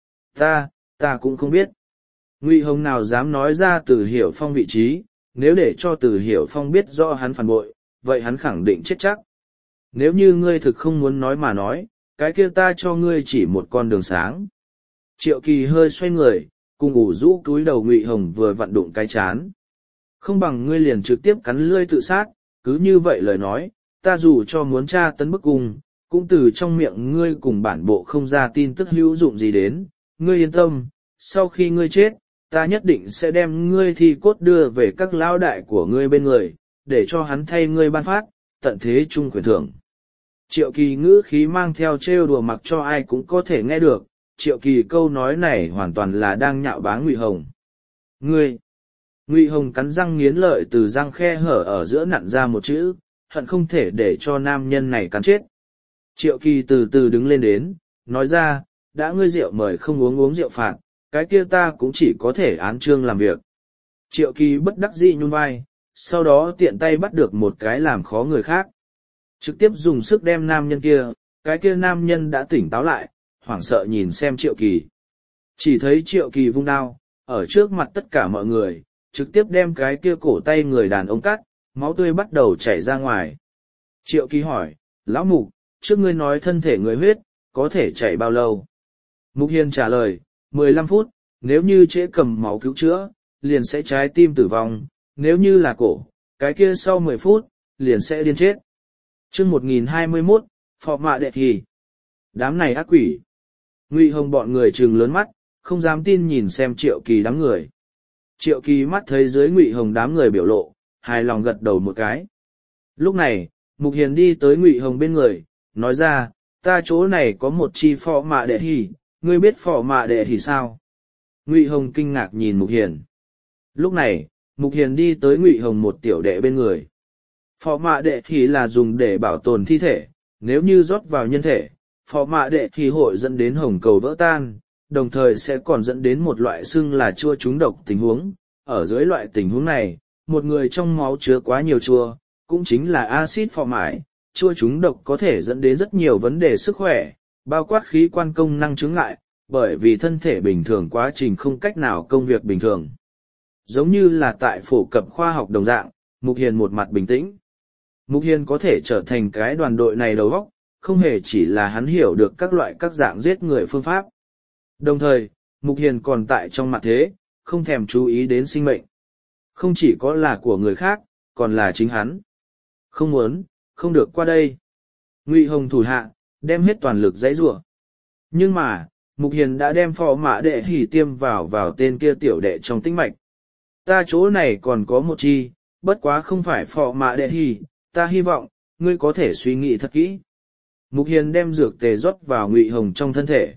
ta cũng không biết. Ngụy Hồng nào dám nói ra Từ Hiểu Phong vị trí, nếu để cho Từ Hiểu Phong biết rõ hắn phản bội, vậy hắn khẳng định chết chắc. Nếu như ngươi thực không muốn nói mà nói, cái kia ta cho ngươi chỉ một con đường sáng. Triệu Kỳ hơi xoay người, cùng ủ rũ túi đầu Ngụy Hồng vừa vặn đụng cái chán. Không bằng ngươi liền trực tiếp cắn lưỡi tự sát, cứ như vậy lời nói, ta dù cho muốn tra tấn bức cung, cũng từ trong miệng ngươi cùng bản bộ không ra tin tức hữu dụng gì đến, ngươi yên tâm, sau khi ngươi chết, ta nhất định sẽ đem ngươi thi cốt đưa về các lão đại của ngươi bên người, để cho hắn thay ngươi ban phát, tận thế chung quyền thưởng. Triệu Kỳ ngữ khí mang theo trêu đùa mặc cho ai cũng có thể nghe được, Triệu Kỳ câu nói này hoàn toàn là đang nhạo báng Ngụy Hồng. Ngươi! Ngụy Hồng cắn răng nghiến lợi từ răng khe hở ở giữa nặn ra một chữ, hận không thể để cho nam nhân này cắn chết. Triệu Kỳ từ từ đứng lên đến, nói ra, đã ngươi rượu mời không uống rượu phạt, cái kia ta cũng chỉ có thể án trương làm việc. Triệu Kỳ bất đắc dĩ nhún vai, sau đó tiện tay bắt được một cái làm khó người khác. Trực tiếp dùng sức đem nam nhân kia, cái kia nam nhân đã tỉnh táo lại, hoảng sợ nhìn xem Triệu Kỳ. Chỉ thấy Triệu Kỳ vung đao, ở trước mặt tất cả mọi người, trực tiếp đem cái kia cổ tay người đàn ông cắt, máu tươi bắt đầu chảy ra ngoài. Triệu Kỳ hỏi, lão mục, trước ngươi nói thân thể người huyết, có thể chảy bao lâu? Mục Hiền trả lời, 15 phút, nếu như trễ cầm máu cứu chữa, liền sẽ trái tim tử vong, nếu như là cổ, cái kia sau 10 phút, liền sẽ điên chết. Chương 1021, Phò Mạ Đệ Thì. Đám này ác quỷ. Ngụy Hồng bọn người trừng lớn mắt, không dám tin nhìn xem Triệu Kỳ đám người. Triệu Kỳ mắt thấy dưới Ngụy Hồng đám người biểu lộ, hài lòng gật đầu một cái. Lúc này, Mục Hiền đi tới Ngụy Hồng bên người, nói ra, ta chỗ này có một chi Phò Mạ Đệ Thì, ngươi biết Phò Mạ Đệ Thì sao? Ngụy Hồng kinh ngạc nhìn Mục Hiền. Lúc này, Mục Hiền đi tới Ngụy Hồng một tiểu đệ bên người. Phò Mạ Đệ Thì là dùng để bảo tồn thi thể, nếu như rót vào nhân thể, Phò Mạ Đệ Thì hội dẫn đến hồng cầu vỡ tan, đồng thời sẽ còn dẫn đến một loại xưng là chua trúng độc tình huống. Ở dưới loại tình huống này, một người trong máu chứa quá nhiều chua, cũng chính là axit phò mại, chua trúng độc có thể dẫn đến rất nhiều vấn đề sức khỏe, bao quát khí quan công năng chứng ngại, bởi vì thân thể bình thường quá trình không cách nào công việc bình thường. Giống như là tại phổ cập khoa học đồng dạng, Mục Hiền một mặt bình tĩnh. Mục Hiền có thể trở thành cái đoàn đội này đầu óc, không hề chỉ là hắn hiểu được các loại các dạng giết người phương pháp. Đồng thời, Mục Hiền còn tại trong mặt thế, không thèm chú ý đến sinh mệnh. Không chỉ có là của người khác, còn là chính hắn. Không muốn, không được qua đây. Ngụy Hồng thủ hạ, đem hết toàn lực giãy giụa. Nhưng mà, Mục Hiền đã đem Phò Mạ Đệ Hỉ tiêm vào tên kia tiểu đệ trong tĩnh mạch. Ta chỗ này còn có một chi, bất quá không phải Phò Mạ Đệ Hỉ, ta hy vọng, ngươi có thể suy nghĩ thật kỹ. Mục Hiền đem dược tề rót vào Ngụy Hồng trong thân thể.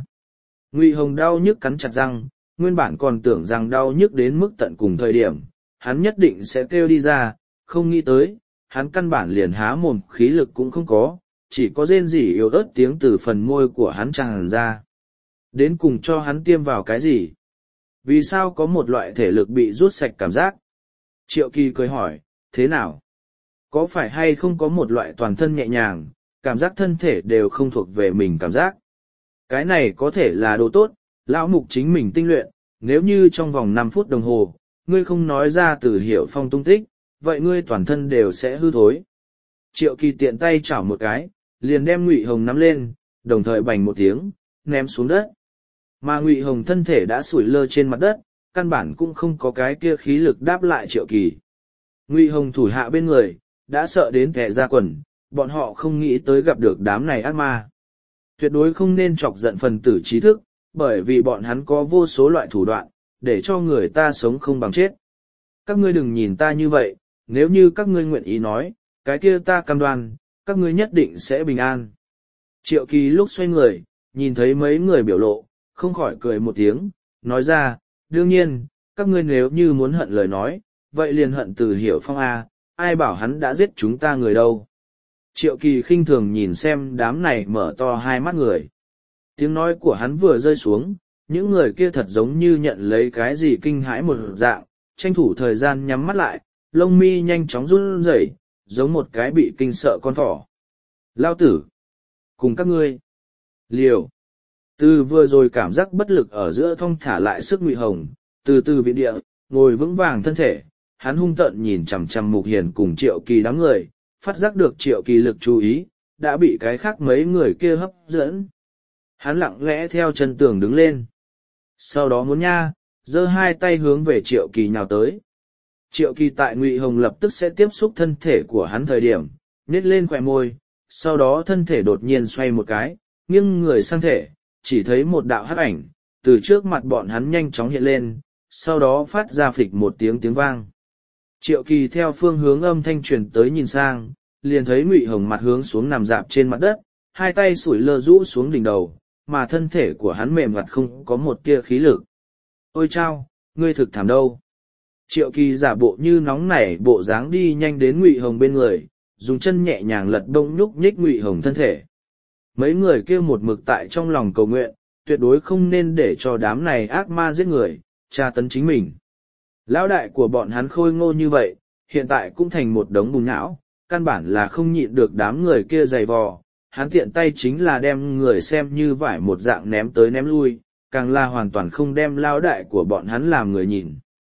Ngụy Hồng đau nhức cắn chặt răng, nguyên bản còn tưởng rằng đau nhức đến mức tận cùng thời điểm, hắn nhất định sẽ kêu đi ra, không nghĩ tới, hắn căn bản liền há mồm khí lực cũng không có, chỉ có rên rỉ yếu ớt tiếng từ phần môi của hắn tràn ra. Đến cùng cho hắn tiêm vào cái gì? Vì sao có một loại thể lực bị rút sạch cảm giác? Triệu Kỳ cười hỏi, thế nào? Có phải hay không có một loại toàn thân nhẹ nhàng, cảm giác thân thể đều không thuộc về mình cảm giác? Cái này có thể là đồ tốt, lão mục chính mình tinh luyện, nếu như trong vòng 5 phút đồng hồ, ngươi không nói ra từ Hiểu Phong tung tích, vậy ngươi toàn thân đều sẽ hư thối. Triệu Kỳ tiện tay chảo một cái, liền đem Ngụy Hồng nắm lên, đồng thời bành một tiếng, ném xuống đất. Mà Ngụy Hồng thân thể đã sủi lơ trên mặt đất, căn bản cũng không có cái kia khí lực đáp lại Triệu Kỳ. Ngụy Hồng thủ hạ bên người, đã sợ đến kẻ ra quần, bọn họ không nghĩ tới gặp được đám này ác ma. Tuyệt đối không nên chọc giận phần tử trí thức, bởi vì bọn hắn có vô số loại thủ đoạn, để cho người ta sống không bằng chết. Các ngươi đừng nhìn ta như vậy, nếu như các ngươi nguyện ý nói, cái kia ta cam đoan, các ngươi nhất định sẽ bình an. Triệu Kỳ lúc xoay người, nhìn thấy mấy người biểu lộ, không khỏi cười một tiếng, nói ra, đương nhiên, các ngươi nếu như muốn hận lời nói, vậy liền hận từ Hiểu Phong A, ai bảo hắn đã giết chúng ta người đâu. Triệu Kỳ khinh thường nhìn xem đám này mở to hai mắt người. Tiếng nói của hắn vừa rơi xuống, những người kia thật giống như nhận lấy cái gì kinh hãi một dạng, tranh thủ thời gian nhắm mắt lại, lông mi nhanh chóng run rẩy, giống một cái bị kinh sợ con thỏ. Lao tử! Cùng các ngươi! Liều! Từ vừa rồi cảm giác bất lực ở giữa thong thả lại sức Ngụy Hồng, từ từ viện địa, ngồi vững vàng thân thể, hắn hung tợn nhìn chằm chằm Mục Hiền cùng Triệu Kỳ đám người, phát giác được Triệu Kỳ lực chú ý, đã bị cái khác mấy người kia hấp dẫn. Hắn lặng lẽ theo chân tường đứng lên. Sau đó muốn nha, giơ hai tay hướng về Triệu Kỳ nhào tới. Triệu Kỳ tại Ngụy Hồng lập tức sẽ tiếp xúc thân thể của hắn thời điểm, nhếch lên khóe môi, sau đó thân thể đột nhiên xoay một cái, nghiêng người sang thể, chỉ thấy một đạo hắc ảnh, từ trước mặt bọn hắn nhanh chóng hiện lên, sau đó phát ra phịch một tiếng vang. Triệu Kỳ theo phương hướng âm thanh truyền tới nhìn sang, liền thấy Ngụy Hồng mặt hướng xuống nằm dạp trên mặt đất, hai tay sủi lơ rũ xuống đỉnh đầu, mà thân thể của hắn mềm mặt không có một tia khí lực. Ôi chao, ngươi thực thảm đâu. Triệu Kỳ giả bộ như nóng nảy bộ dáng đi nhanh đến Ngụy Hồng bên người, dùng chân nhẹ nhàng lật đông nhúc nhích Ngụy Hồng thân thể. Mấy người kia một mực tại trong lòng cầu nguyện, tuyệt đối không nên để cho đám này ác ma giết người, tra tấn chính mình. Lão đại của bọn hắn khôi ngô như vậy, hiện tại cũng thành một đống bùn nhão, căn bản là không nhịn được đám người kia giày vò. Hắn tiện tay chính là đem người xem như vải một dạng ném tới ném lui, càng là hoàn toàn không đem lão đại của bọn hắn làm người nhìn.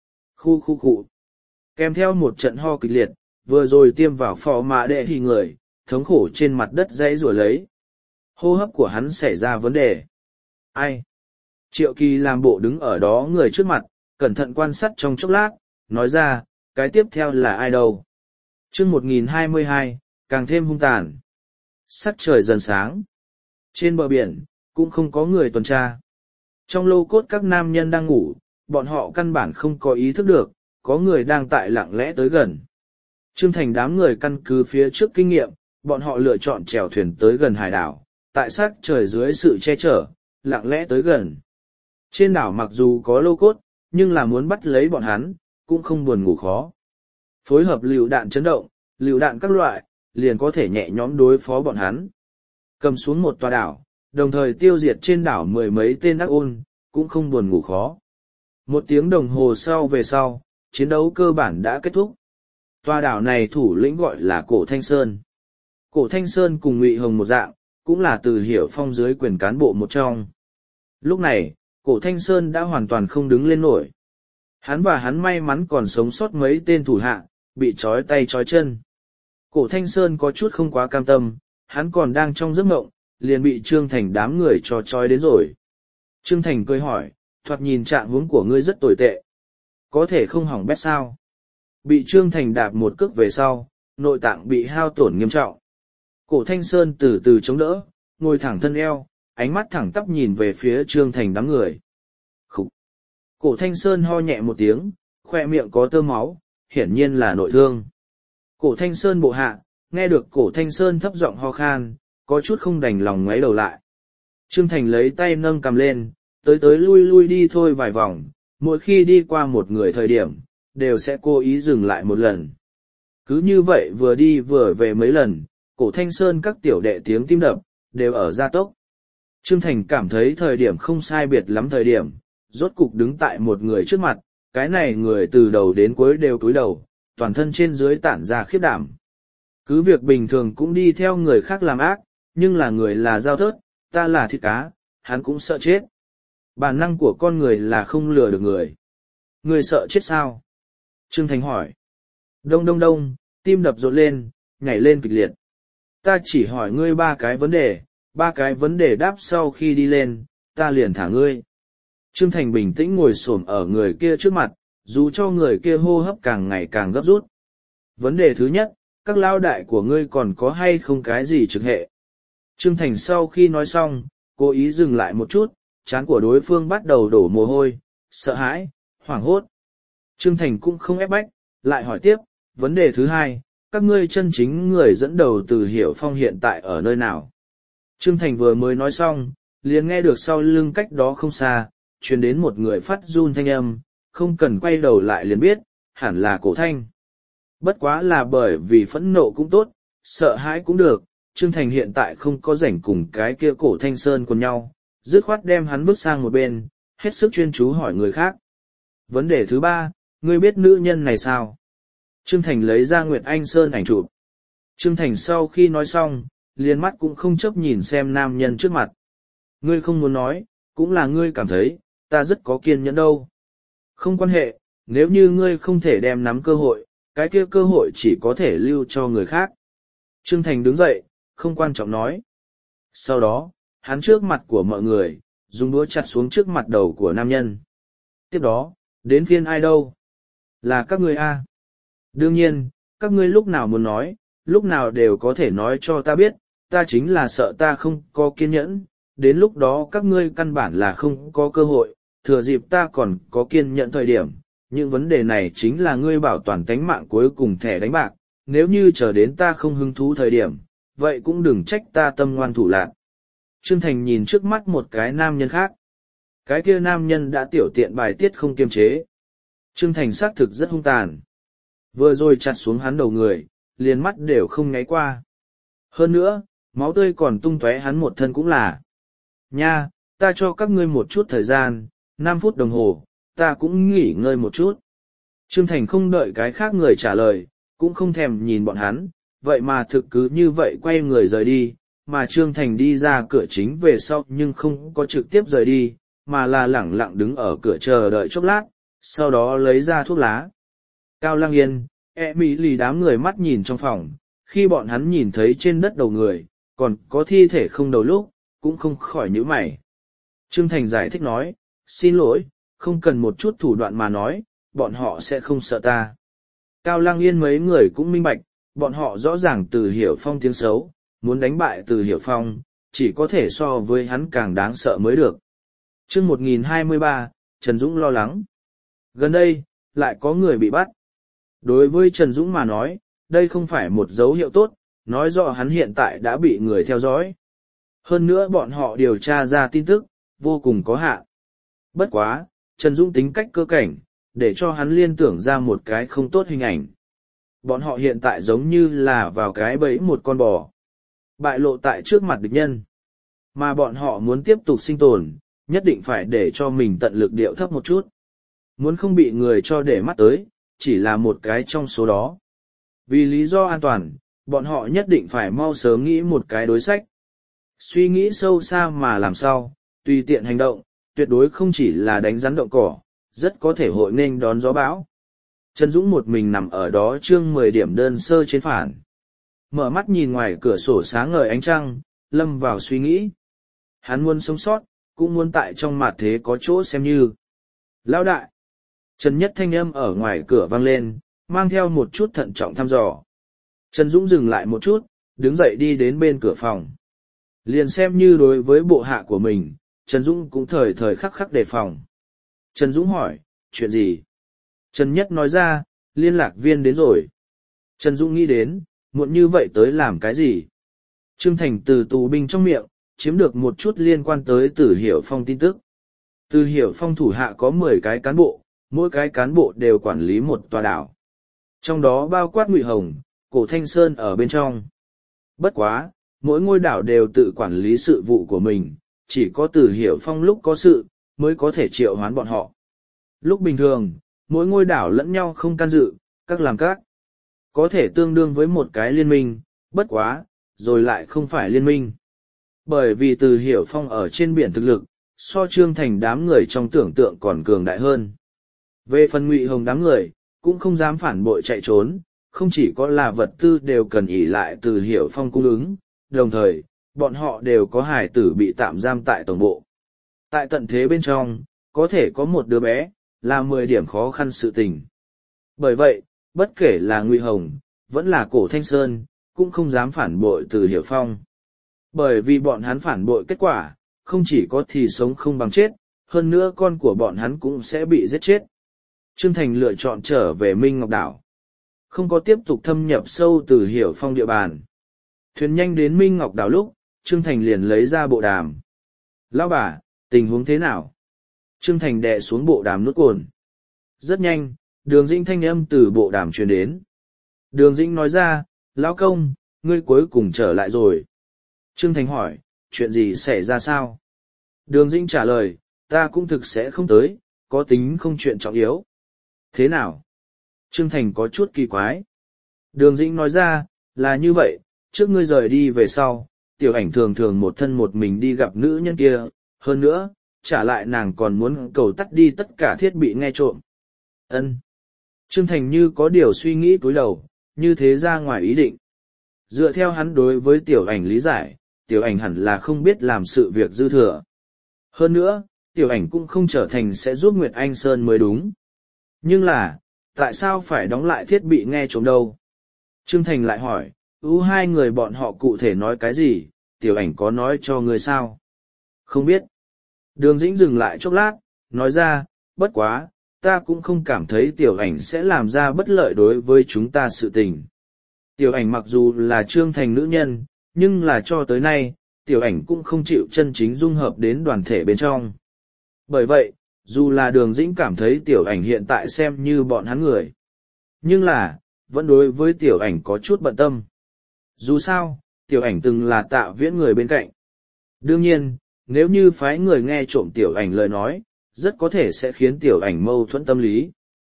Khu. Kèm theo một trận ho kịch liệt, vừa rồi tiêm vào phò mạ đệ thì người, thống khổ trên mặt đất dãy rủa lấy. Hô hấp của hắn xảy ra vấn đề. Ai? Triệu Kỳ làm bộ đứng ở đó người trước mặt, cẩn thận quan sát trong chốc lát, nói ra, cái tiếp theo là ai đâu? Chương 1022, càng thêm hung tàn. Sắc trời dần sáng. Trên bờ biển, cũng không có người tuần tra. Trong lô cốt các nam nhân đang ngủ, bọn họ căn bản không có ý thức được, có người đang tại lặng lẽ tới gần. Trương Thành đám người căn cứ phía trước kinh nghiệm, bọn họ lựa chọn chèo thuyền tới gần hải đảo, tại sắc trời dưới sự che chở, lặng lẽ tới gần. Trên đảo mặc dù có lô cốt, nhưng là muốn bắt lấy bọn hắn, cũng không buồn ngủ khó. Phối hợp lựu đạn chấn động, lựu đạn các loại, liền có thể nhẹ nhõm đối phó bọn hắn. Cầm xuống một tòa đảo, đồng thời tiêu diệt trên đảo 10 mấy tên ác ôn, cũng không buồn ngủ khó. 1 tiếng đồng hồ sau về sau, chiến đấu cơ bản đã kết thúc. Tòa đảo này thủ lĩnh gọi là Cổ Thanh Sơn. Cổ Thanh Sơn cùng Ngụy Hồng một dạng, cũng là từ Hiểu Phong dưới quyền cán bộ một trong. Lúc này, Cổ Thanh Sơn đã hoàn toàn không đứng lên nổi. Hắn và hắn may mắn còn sống sót mấy tên thủ hạ, bị trói tay trói chân. Cổ Thanh Sơn có chút không quá cam tâm, hắn còn đang trong giấc mộng, liền bị Trương Thành đám người cho trói đến rồi. Trương Thành cười hỏi, thoạt nhìn trạng huống của ngươi rất tồi tệ. Có thể không hỏng bét sao? Bị Trương Thành đạp một cước về sau, nội tạng bị hao tổn nghiêm trọng. Cổ Thanh Sơn từ từ chống đỡ, ngồi thẳng thân eo, ánh mắt thẳng tắp nhìn về phía Trương Thành đám người. Khúc! Cổ Thanh Sơn ho nhẹ một tiếng, khoe miệng có tơ máu, hiển nhiên là nội thương. Cổ Thanh Sơn bộ hạ, nghe được Cổ Thanh Sơn thấp giọng ho khan, có chút không đành lòng ngoáy đầu lại. Trương Thành lấy tay nâng cầm lên, tới lui đi thôi vài vòng, mỗi khi đi qua một người thời điểm, đều sẽ cố ý dừng lại một lần. Cứ như vậy vừa đi vừa về mấy lần, cổ Thanh Sơn các tiểu đệ tiếng tim đập, đều ở gia tốc. Trương Thành cảm thấy thời điểm không sai biệt lắm thời điểm, rốt cục đứng tại một người trước mặt, cái này người từ đầu đến cuối đều cúi đầu, toàn thân trên dưới tản ra khiếp đảm. Cứ việc bình thường cũng đi theo người khác làm ác, nhưng là người là dao thớt, ta là thịt cá, hắn cũng sợ chết. Bản năng của con người là không lừa được người. Người sợ chết sao? Trương Thành hỏi. Đông đông đông, tim đập rộn lên, nhảy lên kịch liệt. Ta chỉ hỏi ngươi ba cái vấn đề đáp sau khi đi lên, ta liền thả ngươi. Trương Thành bình tĩnh ngồi xổm ở người kia trước mặt, dù cho người kia hô hấp càng ngày càng gấp rút. Vấn đề thứ nhất, các lao đại của ngươi còn có hay không cái gì trực hệ? Trương Thành sau khi nói xong, cố ý dừng lại một chút, trán của đối phương bắt đầu đổ mồ hôi, sợ hãi, hoảng hốt. Trương Thành cũng không ép bách, lại hỏi tiếp, vấn đề thứ hai, các ngươi chân chính người dẫn đầu từ Hiểu Phong hiện tại ở nơi nào? Trương Thành vừa mới nói xong, liền nghe được sau lưng cách đó không xa, truyền đến một người phát run thanh âm, không cần quay đầu lại liền biết, hẳn là Cổ Thanh. Bất quá là bởi vì phẫn nộ cũng tốt, sợ hãi cũng được, Trương Thành hiện tại không có rảnh cùng cái kia Cổ Thanh Sơn cùng nhau, dứt khoát đem hắn bước sang một bên, hết sức chuyên chú hỏi người khác. Vấn đề thứ ba, ngươi biết nữ nhân này sao? Trương Thành lấy ra Nguyệt Anh Sơn ảnh chụp. Trương Thành sau khi nói xong, liền mắt cũng không chớp nhìn xem nam nhân trước mặt. Ngươi không muốn nói, cũng là ngươi cảm thấy, ta rất có kiên nhẫn đâu. Không quan hệ, nếu như ngươi không thể đem nắm cơ hội, cái kia cơ hội chỉ có thể lưu cho người khác. Trương Thành đứng dậy, không quan trọng nói. Sau đó, hắn trước mặt của mọi người, dùng đũa chặt xuống trước mặt đầu của nam nhân. Tiếp đó, đến phiên ai đâu? Là các ngươi a. Đương nhiên, các ngươi lúc nào muốn nói, lúc nào đều có thể nói cho ta biết, ta chính là sợ ta không có kiên nhẫn, đến lúc đó các ngươi căn bản là không có cơ hội, thừa dịp ta còn có kiên nhẫn thời điểm. Những vấn đề này chính là ngươi bảo toàn tánh mạng cuối cùng thẻ đánh bạc, nếu như chờ đến ta không hứng thú thời điểm, vậy cũng đừng trách ta tâm ngoan thủ lạn. Trương Thành nhìn trước mắt một cái nam nhân khác. Cái kia nam nhân đã tiểu tiện bài tiết không kiềm chế. Trương Thành xác thực rất hung tàn. Vừa rồi chặt xuống hắn đầu người, liền mắt đều không nháy qua. Hơn nữa, máu tươi còn tung tóe hắn một thân cũng là. Nha, ta cho các ngươi một chút thời gian, 5 phút đồng hồ, ta cũng nghỉ ngơi một chút. Trương Thành không đợi cái khác người trả lời, cũng không thèm nhìn bọn hắn, vậy mà thực cứ như vậy quay người rời đi, mà Trương Thành đi ra cửa chính về sau nhưng không có trực tiếp rời đi, mà là lẳng lặng đứng ở cửa chờ đợi chốc lát, sau đó lấy ra thuốc lá. Cao Lăng Yên, Mỹ lì đám người mắt nhìn trong phòng, khi bọn hắn nhìn thấy trên đất đầu người, còn có thi thể không đầu lúc, cũng không khỏi nhíu mày. Trương Thành giải thích nói, xin lỗi, không cần một chút thủ đoạn mà nói, bọn họ sẽ không sợ ta. Cao Lăng Yên mấy người cũng minh bạch, bọn họ rõ ràng Từ Hiểu Phong tiếng xấu, muốn đánh bại Từ Hiểu Phong, chỉ có thể so với hắn càng đáng sợ mới được. Chương 1023, Trần Dũng lo lắng. Gần đây, lại có người bị bắt. Đối với Trần Dũng mà nói, đây không phải một dấu hiệu tốt, nói rõ hắn hiện tại đã bị người theo dõi. Hơn nữa bọn họ điều tra ra tin tức, vô cùng có hạn. Bất quá, Trần Dũng tính cách cơ cảnh, để cho hắn liên tưởng ra một cái không tốt hình ảnh. Bọn họ hiện tại giống như là vào cái bẫy một con bò, bại lộ tại trước mặt địch nhân. Mà bọn họ muốn tiếp tục sinh tồn, nhất định phải để cho mình tận lực điệu thấp một chút. Muốn không bị người cho để mắt tới, chỉ là một cái trong số đó. Vì lý do an toàn, bọn họ nhất định phải mau sớm nghĩ một cái đối sách. Suy nghĩ sâu xa mà làm sao, tùy tiện hành động, tuyệt đối không chỉ là đánh rắn động cỏ, rất có thể hội nên đón gió bão. Trần Dũng một mình nằm ở đó chương 10 điểm đơn sơ trên phản. Mở mắt nhìn ngoài cửa sổ sáng ngời ánh trăng, lâm vào suy nghĩ. Hắn muốn sống sót, cũng muốn tại trong mặt thế có chỗ xem như. Lão đại! Trần Nhất thanh âm ở ngoài cửa vang lên, mang theo một chút thận trọng thăm dò. Trần Dũng dừng lại một chút, đứng dậy đi đến bên cửa phòng. Liền xem như đối với bộ hạ của mình, Trần Dũng cũng thời thời khắc khắc đề phòng. Trần Dũng hỏi, chuyện gì? Trần Nhất nói ra, liên lạc viên đến rồi. Trần Dũng nghĩ đến, muộn như vậy tới làm cái gì? Trương Thành từ tù binh trong miệng, chiếm được một chút liên quan tới Từ Hiểu Phong tin tức. Từ Hiểu Phong thủ hạ có 10 cái cán bộ, mỗi cái cán bộ đều quản lý một tòa đảo. Trong đó bao quát Ngụy Hồng, Cổ Thanh Sơn ở bên trong. Bất quá, mỗi ngôi đảo đều tự quản lý sự vụ của mình, chỉ có Từ Hiểu Phong lúc có sự, mới có thể triệu hoán bọn họ. Lúc bình thường, mỗi ngôi đảo lẫn nhau không can dự, các làm các. Có thể tương đương với một cái liên minh, bất quá, rồi lại không phải liên minh. Bởi vì Từ Hiểu Phong ở trên biển thực lực, so Trương Thành đám người trong tưởng tượng còn cường đại hơn. Về phần Ngụy Hồng đám người, cũng không dám phản bội chạy trốn, không chỉ có là vật tư đều cần ỷ lại Từ Hiểu Phong cung ứng, đồng thời, bọn họ đều có hải tử bị tạm giam tại tổng bộ. Tại tận thế bên trong, có thể có một đứa bé, là 10 điểm khó khăn sự tình. Bởi vậy, bất kể là Ngụy Hồng, vẫn là Cổ Thanh Sơn, cũng không dám phản bội Từ Hiểu Phong. Bởi vì bọn hắn phản bội kết quả, không chỉ có thì sống không bằng chết, hơn nữa con của bọn hắn cũng sẽ bị giết chết. Trương Thành lựa chọn trở về Minh Ngọc Đảo. Không có tiếp tục thâm nhập sâu Từ Hiểu Phong địa bàn. Thuyền nhanh đến Minh Ngọc Đảo lúc, Trương Thành liền lấy ra bộ đàm. Lão bà, tình huống thế nào? Trương Thành đè xuống bộ đàm nút cồn. Rất nhanh, Đường Dĩnh thanh âm từ bộ đàm truyền đến. Đường Dĩnh nói ra, Lão công, ngươi cuối cùng trở lại rồi. Trương Thành hỏi, chuyện gì xảy ra sao? Đường Dĩnh trả lời, ta cũng thực sẽ không tới, có tính không chuyện trọng yếu. Thế nào? Trương Thành có chút kỳ quái. Đường Dĩnh nói ra, là như vậy, trước ngươi rời đi về sau, tiểu ảnh thường thường một thân một mình đi gặp nữ nhân kia, hơn nữa, trả lại nàng còn muốn cầu tắt đi tất cả thiết bị nghe trộm. Ân. Trương Thành như có điều suy nghĩ cúi đầu, như thế ra ngoài ý định. Dựa theo hắn đối với tiểu ảnh lý giải, tiểu ảnh hẳn là không biết làm sự việc dư thừa. Hơn nữa, tiểu ảnh cũng không trở thành sẽ giúp Nguyệt Anh Sơn mới đúng. Nhưng là, tại sao phải đóng lại thiết bị nghe trộm đâu? Trương Thành lại hỏi, hai người bọn họ cụ thể nói cái gì, tiểu ảnh có nói cho người sao? Không biết. Đường Dĩnh dừng lại chốc lát, nói ra, bất quá, ta cũng không cảm thấy tiểu ảnh sẽ làm ra bất lợi đối với chúng ta sự tình. Tiểu ảnh mặc dù là Trương Thành nữ nhân, nhưng là cho tới nay, tiểu ảnh cũng không chịu chân chính dung hợp đến đoàn thể bên trong. Bởi vậy, dù là Đường Dĩnh cảm thấy tiểu ảnh hiện tại xem như bọn hắn người, nhưng là, vẫn đối với tiểu ảnh có chút bận tâm. Dù sao, tiểu ảnh từng là Tạ Viễn người bên cạnh. Đương nhiên, nếu như phái người nghe trộm tiểu ảnh lời nói, rất có thể sẽ khiến tiểu ảnh mâu thuẫn tâm lý.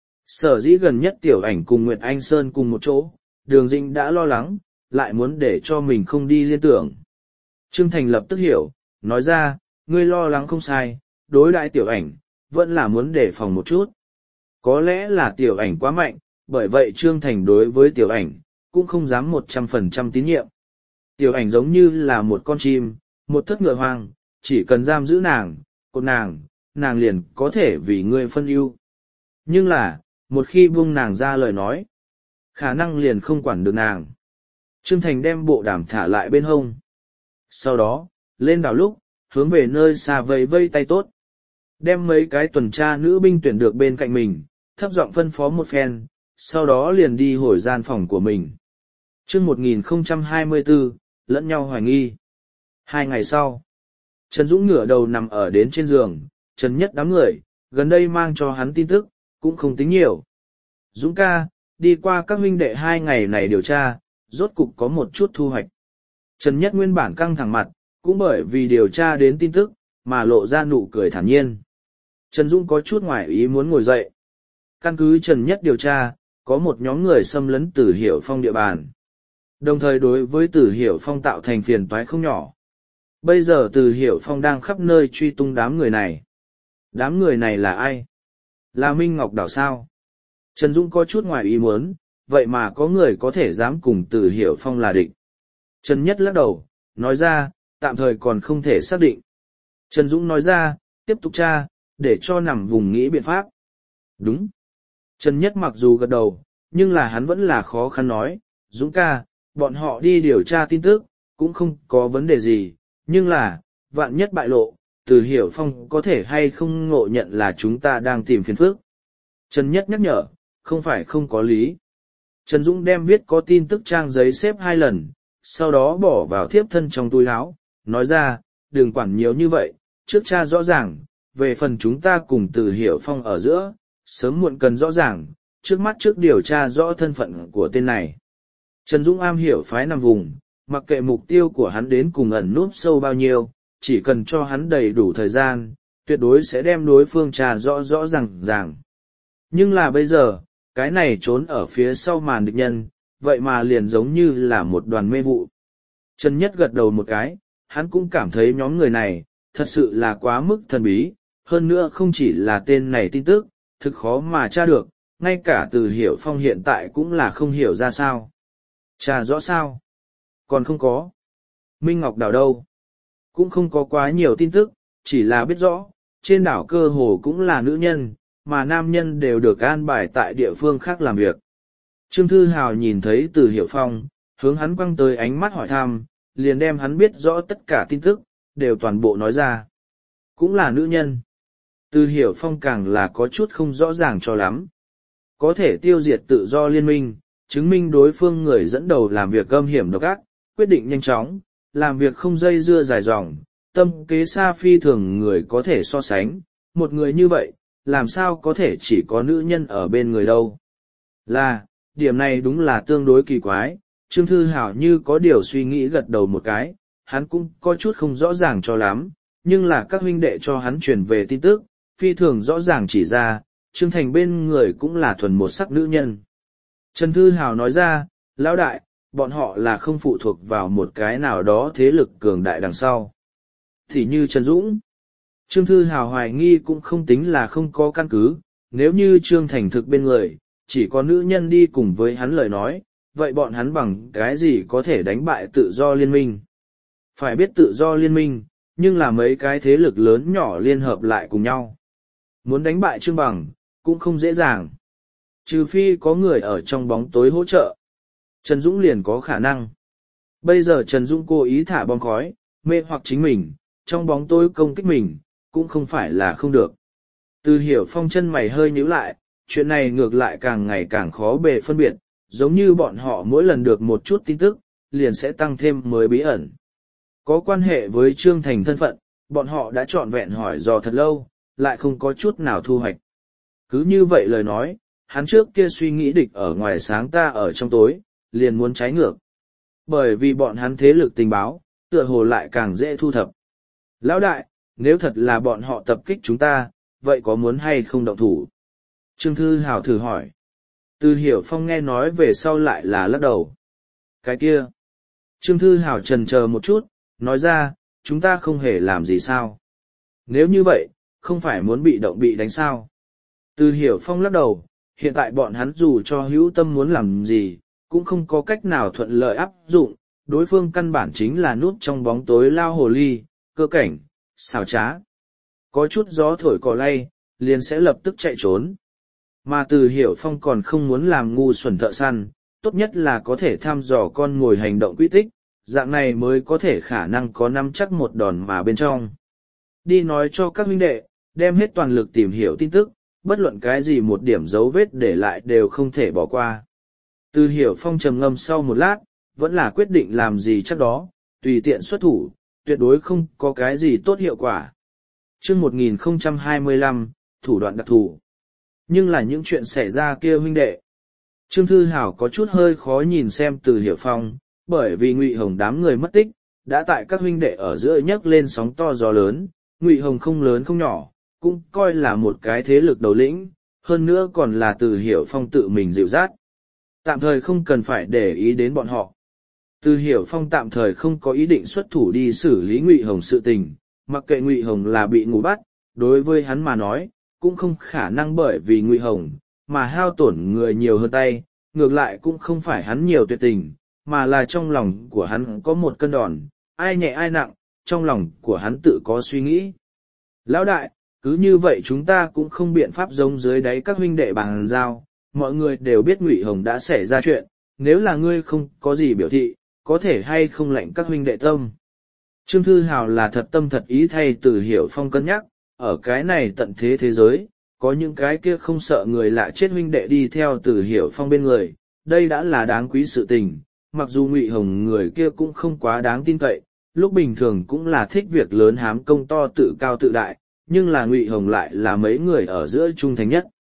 Sở dĩ gần nhất tiểu ảnh cùng Nguyệt Anh Sơn cùng một chỗ, Đường Dĩnh đã lo lắng, lại muốn để cho mình không đi liên tưởng. Trương Thành lập tức hiểu, nói ra, ngươi lo lắng không sai, đối đãi tiểu ảnh, vẫn là muốn đề phòng một chút. Có lẽ là tiểu ảnh quá mạnh, bởi vậy Trương Thành đối với tiểu ảnh, cũng không dám 100% tín nhiệm. Tiểu ảnh giống như là một con chim, một thất ngựa hoang, chỉ cần giam giữ nàng, cột nàng liền có thể vì ngươi phân ưu. Nhưng là, một khi buông nàng ra lời nói, khả năng liền không quản được nàng. Trương Thành đem bộ đàm thả lại bên hông. Sau đó, lên đảo lúc, hướng về nơi xa vây vây tay tốt. Đem mấy cái tuần tra nữ binh tuyển được bên cạnh mình, thấp giọng phân phó một phen, sau đó liền đi hồi gian phòng của mình. Chương 1024, lẫn nhau hoài nghi. 2 ngày sau, Trần Dũng ngửa đầu nằm ở đến trên giường, Trần Nhất đám người, gần đây mang cho hắn tin tức, cũng không tính nhiều. Dũng ca, đi qua các huynh đệ 2 ngày này điều tra, rốt cục có một chút thu hoạch. Trần Nhất nguyên bản căng thẳng mặt, cũng bởi vì điều tra đến tin tức, mà lộ ra nụ cười thản nhiên. Trần Dũng có chút ngoài ý muốn ngồi dậy. Căn cứ Trần Nhất điều tra, có một nhóm người xâm lấn Tử Hiểu Phong địa bàn. Đồng thời đối với Tử Hiểu Phong tạo thành phiền toái không nhỏ. Bây giờ Tử Hiểu Phong đang khắp nơi truy tung đám người này. Đám người này là ai? Là Minh Ngọc Đảo sao? Trần Dũng có chút ngoài ý muốn, vậy mà có người có thể dám cùng Tử Hiểu Phong là địch. Trần Nhất lắc đầu, nói ra, tạm thời còn không thể xác định. Trần Dũng nói ra, tiếp tục tra, để cho nằm vùng nghĩ biện pháp. Đúng. Trần Nhất mặc dù gật đầu, nhưng là hắn vẫn là khó khăn nói, Dũng ca, bọn họ đi điều tra tin tức, cũng không có vấn đề gì, nhưng là, vạn nhất bại lộ, Từ Hiểu Phong có thể hay không ngộ nhận là chúng ta đang tìm phiền phức. Trần Nhất nhắc nhở, không phải không có lý. Trần Dũng đem viết có tin tức trang giấy xếp 2 lần, sau đó bỏ vào thiếp thân trong túi áo, nói ra, đừng quản nhiều như vậy, trước cha rõ ràng, về phần chúng ta cùng Từ Hiểu Phong ở giữa, Sớm muộn cần rõ ràng, trước mắt trước điều tra rõ thân phận của tên này. Trần Dũng am hiểu phái nằm vùng, mặc kệ mục tiêu của hắn đến cùng ẩn núp sâu bao nhiêu, chỉ cần cho hắn đầy đủ thời gian, tuyệt đối sẽ đem đối phương tra rõ rõ ràng. Nhưng là bây giờ, cái này trốn ở phía sau màn địch nhân, vậy mà liền giống như là một đoàn mê vụ. Trần Nhất gật đầu một cái, hắn cũng cảm thấy nhóm người này, thật sự là quá mức thần bí, hơn nữa không chỉ là tên này tin tức, thực khó mà tra được, ngay cả Từ Hiểu Phong hiện tại cũng là không hiểu ra sao. Tra rõ sao? Còn không có. Minh Ngọc Đảo đâu? Cũng không có quá nhiều tin tức, chỉ là biết rõ, trên đảo cơ hồ cũng là nữ nhân, mà nam nhân đều được an bài tại địa phương khác làm việc. Trương Thư Hào nhìn thấy Từ Hiểu Phong, hướng hắn quăng tới ánh mắt hỏi thăm, liền đem hắn biết rõ tất cả tin tức, đều toàn bộ nói ra. Cũng là nữ nhân. Từ Hiểu Phong càng là có chút không rõ ràng cho lắm. Có thể tiêu diệt tự do liên minh, chứng minh đối phương người dẫn đầu làm việc âm hiểm độc ác, quyết định nhanh chóng, làm việc không dây dưa dài dòng, tâm kế xa phi thường người có thể so sánh, một người như vậy, làm sao có thể chỉ có nữ nhân ở bên người đâu. Điểm này đúng là tương đối kỳ quái, Trương Thư Hảo như có điều suy nghĩ gật đầu một cái, hắn cũng có chút không rõ ràng cho lắm, nhưng là các huynh đệ cho hắn truyền về tin tức, phi thường rõ ràng chỉ ra, Trương Thành bên người cũng là thuần một sắc nữ nhân. Trần Thư Hào nói ra, lão đại, bọn họ là không phụ thuộc vào một cái nào đó thế lực cường đại đằng sau. Thì như Trần Dũng, Trương Thư Hào hoài nghi cũng không tính là không có căn cứ, nếu như Trương Thành thực bên người, chỉ có nữ nhân đi cùng với hắn lời nói, vậy bọn hắn bằng cái gì có thể đánh bại tự do liên minh? Phải biết tự do liên minh, nhưng là mấy cái thế lực lớn nhỏ liên hợp lại cùng nhau. Muốn đánh bại Trương Bằng, cũng không dễ dàng. Trừ phi có người ở trong bóng tối hỗ trợ. Trần Dũng liền có khả năng. Bây giờ Trần Dũng cố ý thả bom khói, mê hoặc chính mình, trong bóng tối công kích mình, cũng không phải là không được. Từ Hiểu Phong chân mày hơi nhíu lại, chuyện này ngược lại càng ngày càng khó bề phân biệt, giống như bọn họ mỗi lần được một chút tin tức, liền sẽ tăng thêm mới bí ẩn. Có quan hệ với Trương Thành thân phận, bọn họ đã trọn vẹn hỏi dò thật lâu, lại không có chút nào thu hoạch. Cứ như vậy lời nói, hắn trước kia suy nghĩ địch ở ngoài sáng ta ở trong tối, liền muốn trái ngược. Bởi vì bọn hắn thế lực tình báo, tựa hồ lại càng dễ thu thập. Lão đại, nếu thật là bọn họ tập kích chúng ta, vậy có muốn hay không động thủ? Trương Thư Hào thử hỏi. Từ Hiểu Phong nghe nói về sau lại là lắc đầu. Cái kia. Trương Thư Hào chần chờ một chút, nói ra, chúng ta không hề làm gì sao. Nếu như vậy, không phải muốn bị động bị đánh sao. Từ Hiểu Phong lắc đầu, hiện tại bọn hắn dù cho hữu tâm muốn làm gì, cũng không có cách nào thuận lợi áp dụng, đối phương căn bản chính là núp trong bóng tối lao hồ ly, cơ cảnh, xảo trá. Có chút gió thổi cỏ lay, liền sẽ lập tức chạy trốn. Mà Từ Hiểu Phong còn không muốn làm ngu xuẩn thợ săn, tốt nhất là có thể thăm dò con ngồi hành động quy tích, dạng này mới có thể khả năng có nắm chắc một đòn mà bên trong. Đi nói cho các huynh đệ, đem hết toàn lực tìm hiểu tin tức, bất luận cái gì một điểm dấu vết để lại đều không thể bỏ qua. Từ Hiểu Phong trầm ngâm sau một lát, vẫn là quyết định làm gì chắc đó, tùy tiện xuất thủ, tuyệt đối không có cái gì tốt hiệu quả. Chương 1025, thủ đoạn đặc thù. Nhưng là những chuyện xảy ra kia huynh đệ. Trương Thư Hảo có chút hơi khó nhìn xem Từ Hiểu Phong, bởi vì Ngụy Hồng đám người mất tích, đã tại các huynh đệ ở giữa nhấc lên sóng to gió lớn, Ngụy Hồng không lớn không nhỏ, cũng coi là một cái thế lực đầu lĩnh, hơn nữa còn là Từ Hiểu Phong tự mình dịu dắt. Tạm thời không cần phải để ý đến bọn họ. Từ Hiểu Phong tạm thời không có ý định xuất thủ đi xử lý Ngụy Hồng sự tình, mặc kệ Ngụy Hồng là bị ngủ bắt, đối với hắn mà nói, cũng không khả năng bởi vì Ngụy Hồng mà hao tổn người nhiều hơn tay, ngược lại cũng không phải hắn nhiều tuyệt tình, mà là trong lòng của hắn có một cân đòn, ai nhẹ ai nặng, trong lòng của hắn tự có suy nghĩ. Lão đại, cứ như vậy chúng ta cũng không biện pháp giống dưới đáy các huynh đệ bằng giao, mọi người đều biết Ngụy Hồng đã xảy ra chuyện, nếu là ngươi không có gì biểu thị, có thể hay không lệnh các huynh đệ tâm. Trương Thư Hào là thật tâm thật ý thay Từ Hiểu Phong cân nhắc, ở cái này tận thế thế giới, có những cái kia không sợ người lạ chết huynh đệ đi theo Từ Hiểu Phong bên người, đây đã là đáng quý sự tình, mặc dù Ngụy Hồng người kia cũng không quá đáng tin cậy, lúc bình thường cũng là thích việc lớn hám công to tự cao tự đại, nhưng là Ngụy Hồng lại là mấy người ở giữa trung thành nhất.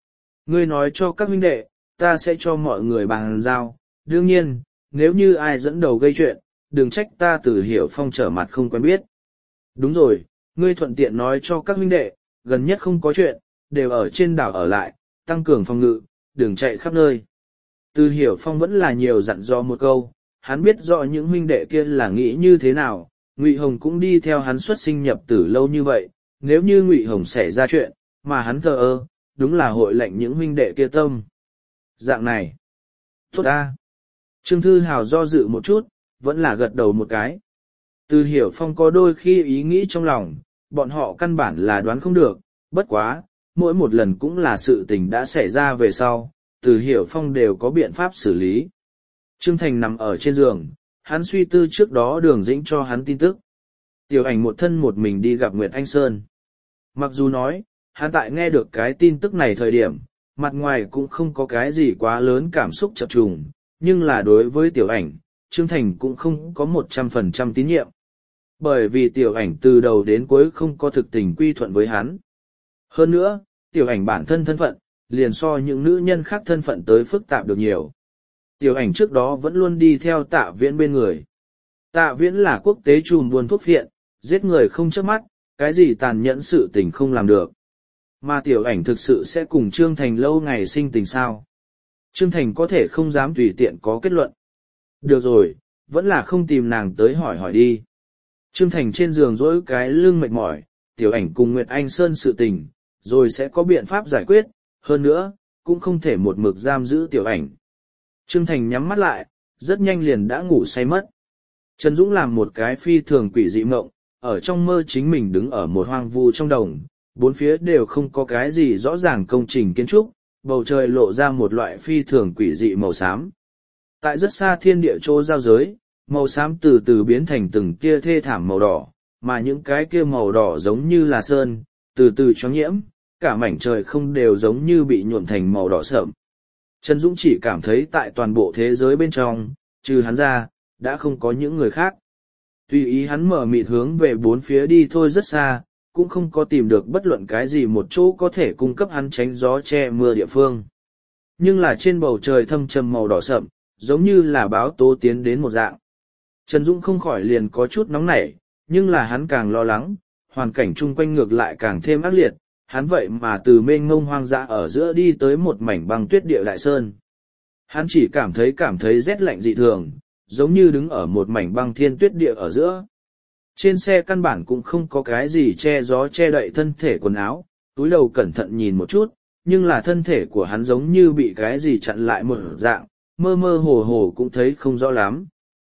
Ngươi nói cho các huynh đệ, ta sẽ cho mọi người bàn giao, đương nhiên, nếu như ai dẫn đầu gây chuyện, đừng trách ta Từ Hiểu Phong trở mặt không quen biết. Đúng rồi, ngươi thuận tiện nói cho các huynh đệ, gần nhất không có chuyện, đều ở trên đảo ở lại, tăng cường phòng ngự, đừng chạy khắp nơi. Từ Hiểu Phong vẫn là nhiều dặn dò một câu, hắn biết rõ những huynh đệ kia là nghĩ như thế nào, Ngụy Hồng cũng đi theo hắn xuất sinh nhập tử lâu như vậy, nếu như Ngụy Hồng xảy ra chuyện, mà hắn thờ ơ, đúng là hội lệnh những huynh đệ kia tâm. Dạng này, tốt ta. Trương Thư Hào do dự một chút, vẫn là gật đầu một cái. Từ Hiểu Phong có đôi khi ý nghĩ trong lòng, bọn họ căn bản là đoán không được, bất quá, mỗi một lần cũng là sự tình đã xảy ra về sau, Từ Hiểu Phong đều có biện pháp xử lý. Trương Thành nằm ở trên giường, hắn suy tư trước đó Đường Dĩnh cho hắn tin tức. Tiểu Ảnh một thân một mình đi gặp Nguyệt Anh Sơn. Mặc dù nói, hắn tại nghe được cái tin tức này thời điểm, mặt ngoài cũng không có cái gì quá lớn cảm xúc chập trùng, nhưng là đối với Tiểu Ảnh, Trương Thành cũng không có 100% tín nhiệm. Bởi vì Tiểu Ảnh từ đầu đến cuối không có thực tình quy thuận với hắn. Hơn nữa, Tiểu Ảnh bản thân thân phận, liền so những nữ nhân khác thân phận tới phức tạp được nhiều. Tiểu Ảnh trước đó vẫn luôn đi theo Tạ Viễn bên người. Tạ Viễn là quốc tế trùm buôn thuốc phiện, giết người không chớp mắt, cái gì tàn nhẫn sự tình không làm được. Mà Tiểu Ảnh thực sự sẽ cùng Trương Thành lâu ngày sinh tình sao? Trương Thành có thể không dám tùy tiện có kết luận. Được rồi, vẫn là không tìm nàng tới hỏi hỏi đi. Trương Thành trên giường dỗi cái lưng mệt mỏi, Tiểu Ảnh cùng Nguyệt Anh Sơn sự tình, rồi sẽ có biện pháp giải quyết, hơn nữa, cũng không thể một mực giam giữ Tiểu Ảnh. Trương Thành nhắm mắt lại, rất nhanh liền đã ngủ say mất. Trần Dũng làm một cái phi thường quỷ dị mộng, ở trong mơ chính mình đứng ở một hoang vu trong đồng, bốn phía đều không có cái gì rõ ràng công trình kiến trúc, bầu trời lộ ra một loại phi thường quỷ dị màu xám. Tại rất xa thiên địa chỗ giao giới, màu xám từ từ biến thành từng tia thê thảm màu đỏ, mà những cái kia màu đỏ giống như là sơn, từ từ choáng nhiễm, cả mảnh trời không đều giống như bị nhuộm thành màu đỏ sợm. Trần Dũng chỉ cảm thấy tại toàn bộ thế giới bên trong, trừ hắn ra, đã không có những người khác. Tùy ý hắn mở mịt hướng về bốn phía đi thôi rất xa, cũng không có tìm được bất luận cái gì một chỗ có thể cung cấp hắn tránh gió che mưa địa phương. Nhưng là trên bầu trời thâm trầm màu đỏ sậm, giống như là báo tố tiến đến một dạng. Trần Dũng không khỏi liền có chút nóng nảy, nhưng là hắn càng lo lắng, hoàn cảnh chung quanh ngược lại càng thêm ác liệt, hắn vậy mà từ mênh mông hoang dã ở giữa đi tới một mảnh băng tuyết địa đại sơn. Hắn chỉ cảm thấy rét lạnh dị thường, giống như đứng ở một mảnh băng thiên tuyết địa ở giữa. Trên xe căn bản cũng không có cái gì che gió che đậy thân thể quần áo, túi đầu cẩn thận nhìn một chút, nhưng là thân thể của hắn giống như bị cái gì chặn lại một dạng, mơ mơ hồ hồ cũng thấy không rõ lắm.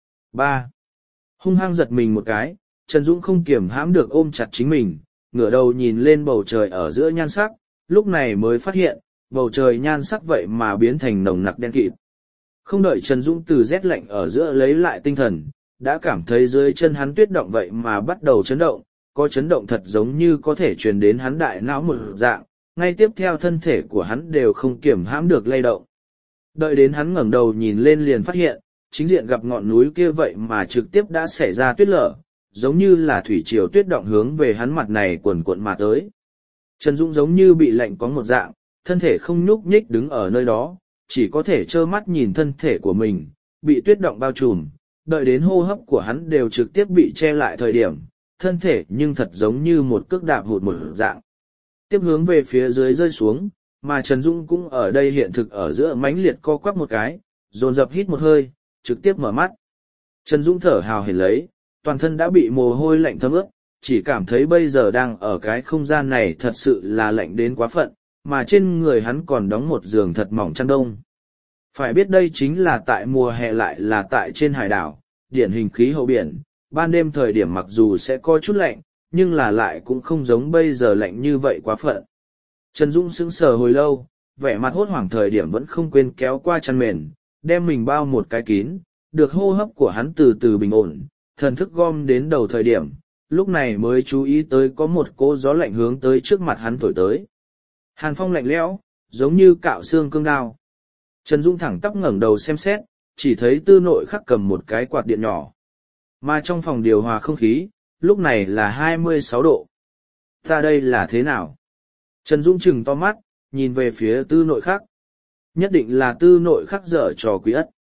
3. Hung hăng giật mình một cái, Trần Dũng không kiềm hãm được ôm chặt chính mình, ngửa đầu nhìn lên bầu trời ở giữa nhan sắc, lúc này mới phát hiện, bầu trời nhan sắc vậy mà biến thành nồng nặc đen kịt. Không đợi Trần Dũng từ rét lạnh ở giữa lấy lại tinh thần, đã cảm thấy dưới chân hắn tuyết động vậy mà bắt đầu chấn động, có chấn động thật giống như có thể truyền đến hắn đại não một dạng, ngay tiếp theo thân thể của hắn đều không kiềm hãm được lay động. Đợi đến hắn ngẩng đầu nhìn lên liền phát hiện, chính diện gặp ngọn núi kia vậy mà trực tiếp đã xảy ra tuyết lở, giống như là thủy triều tuyết động hướng về hắn mặt này quần cuộn mà tới. Trần Dũng giống như bị lạnh có một dạng, thân thể không nhúc nhích đứng ở nơi đó, chỉ có thể trơ mắt nhìn thân thể của mình, bị tuyết động bao trùm, đợi đến hô hấp của hắn đều trực tiếp bị che lại thời điểm, thân thể nhưng thật giống như một cước đạp hụt một dạng. Tiếp hướng về phía dưới rơi xuống, mà Trần Dũng cũng ở đây hiện thực ở giữa mãnh liệt co quắp một cái, dồn dập hít một hơi, trực tiếp mở mắt. Trần Dũng thở hào hển lấy, toàn thân đã bị mồ hôi lạnh thấm ướt, chỉ cảm thấy bây giờ đang ở cái không gian này thật sự là lạnh đến quá phận, mà trên người hắn còn đóng một giường thật mỏng chăn đông. Phải biết đây chính là tại mùa hè lại là tại trên hải đảo, điển hình khí hậu biển, ban đêm thời điểm mặc dù sẽ có chút lạnh, nhưng là lại cũng không giống bây giờ lạnh như vậy quá phận. Trần Dũng sững sờ hồi lâu, vẻ mặt hốt hoảng thời điểm vẫn không quên kéo qua chăn mền, đem mình bao một cái kín, được hô hấp của hắn từ từ bình ổn, thần thức gom đến đầu thời điểm, lúc này mới chú ý tới có một cỗ gió lạnh hướng tới trước mặt hắn thổi tới. Hàn phong lạnh lẽo, giống như cạo xương cương đao. Trần Dũng thẳng tắp ngẩng đầu xem xét, chỉ thấy Tư Nội khắc cầm một cái quạt điện nhỏ. Mà trong phòng điều hòa không khí, lúc này là 26 độ. Ta đây là thế nào? Trần Dũng trừng to mắt, nhìn về phía tư nội khắc. Nhất định là tư nội khắc dở trò quý ất.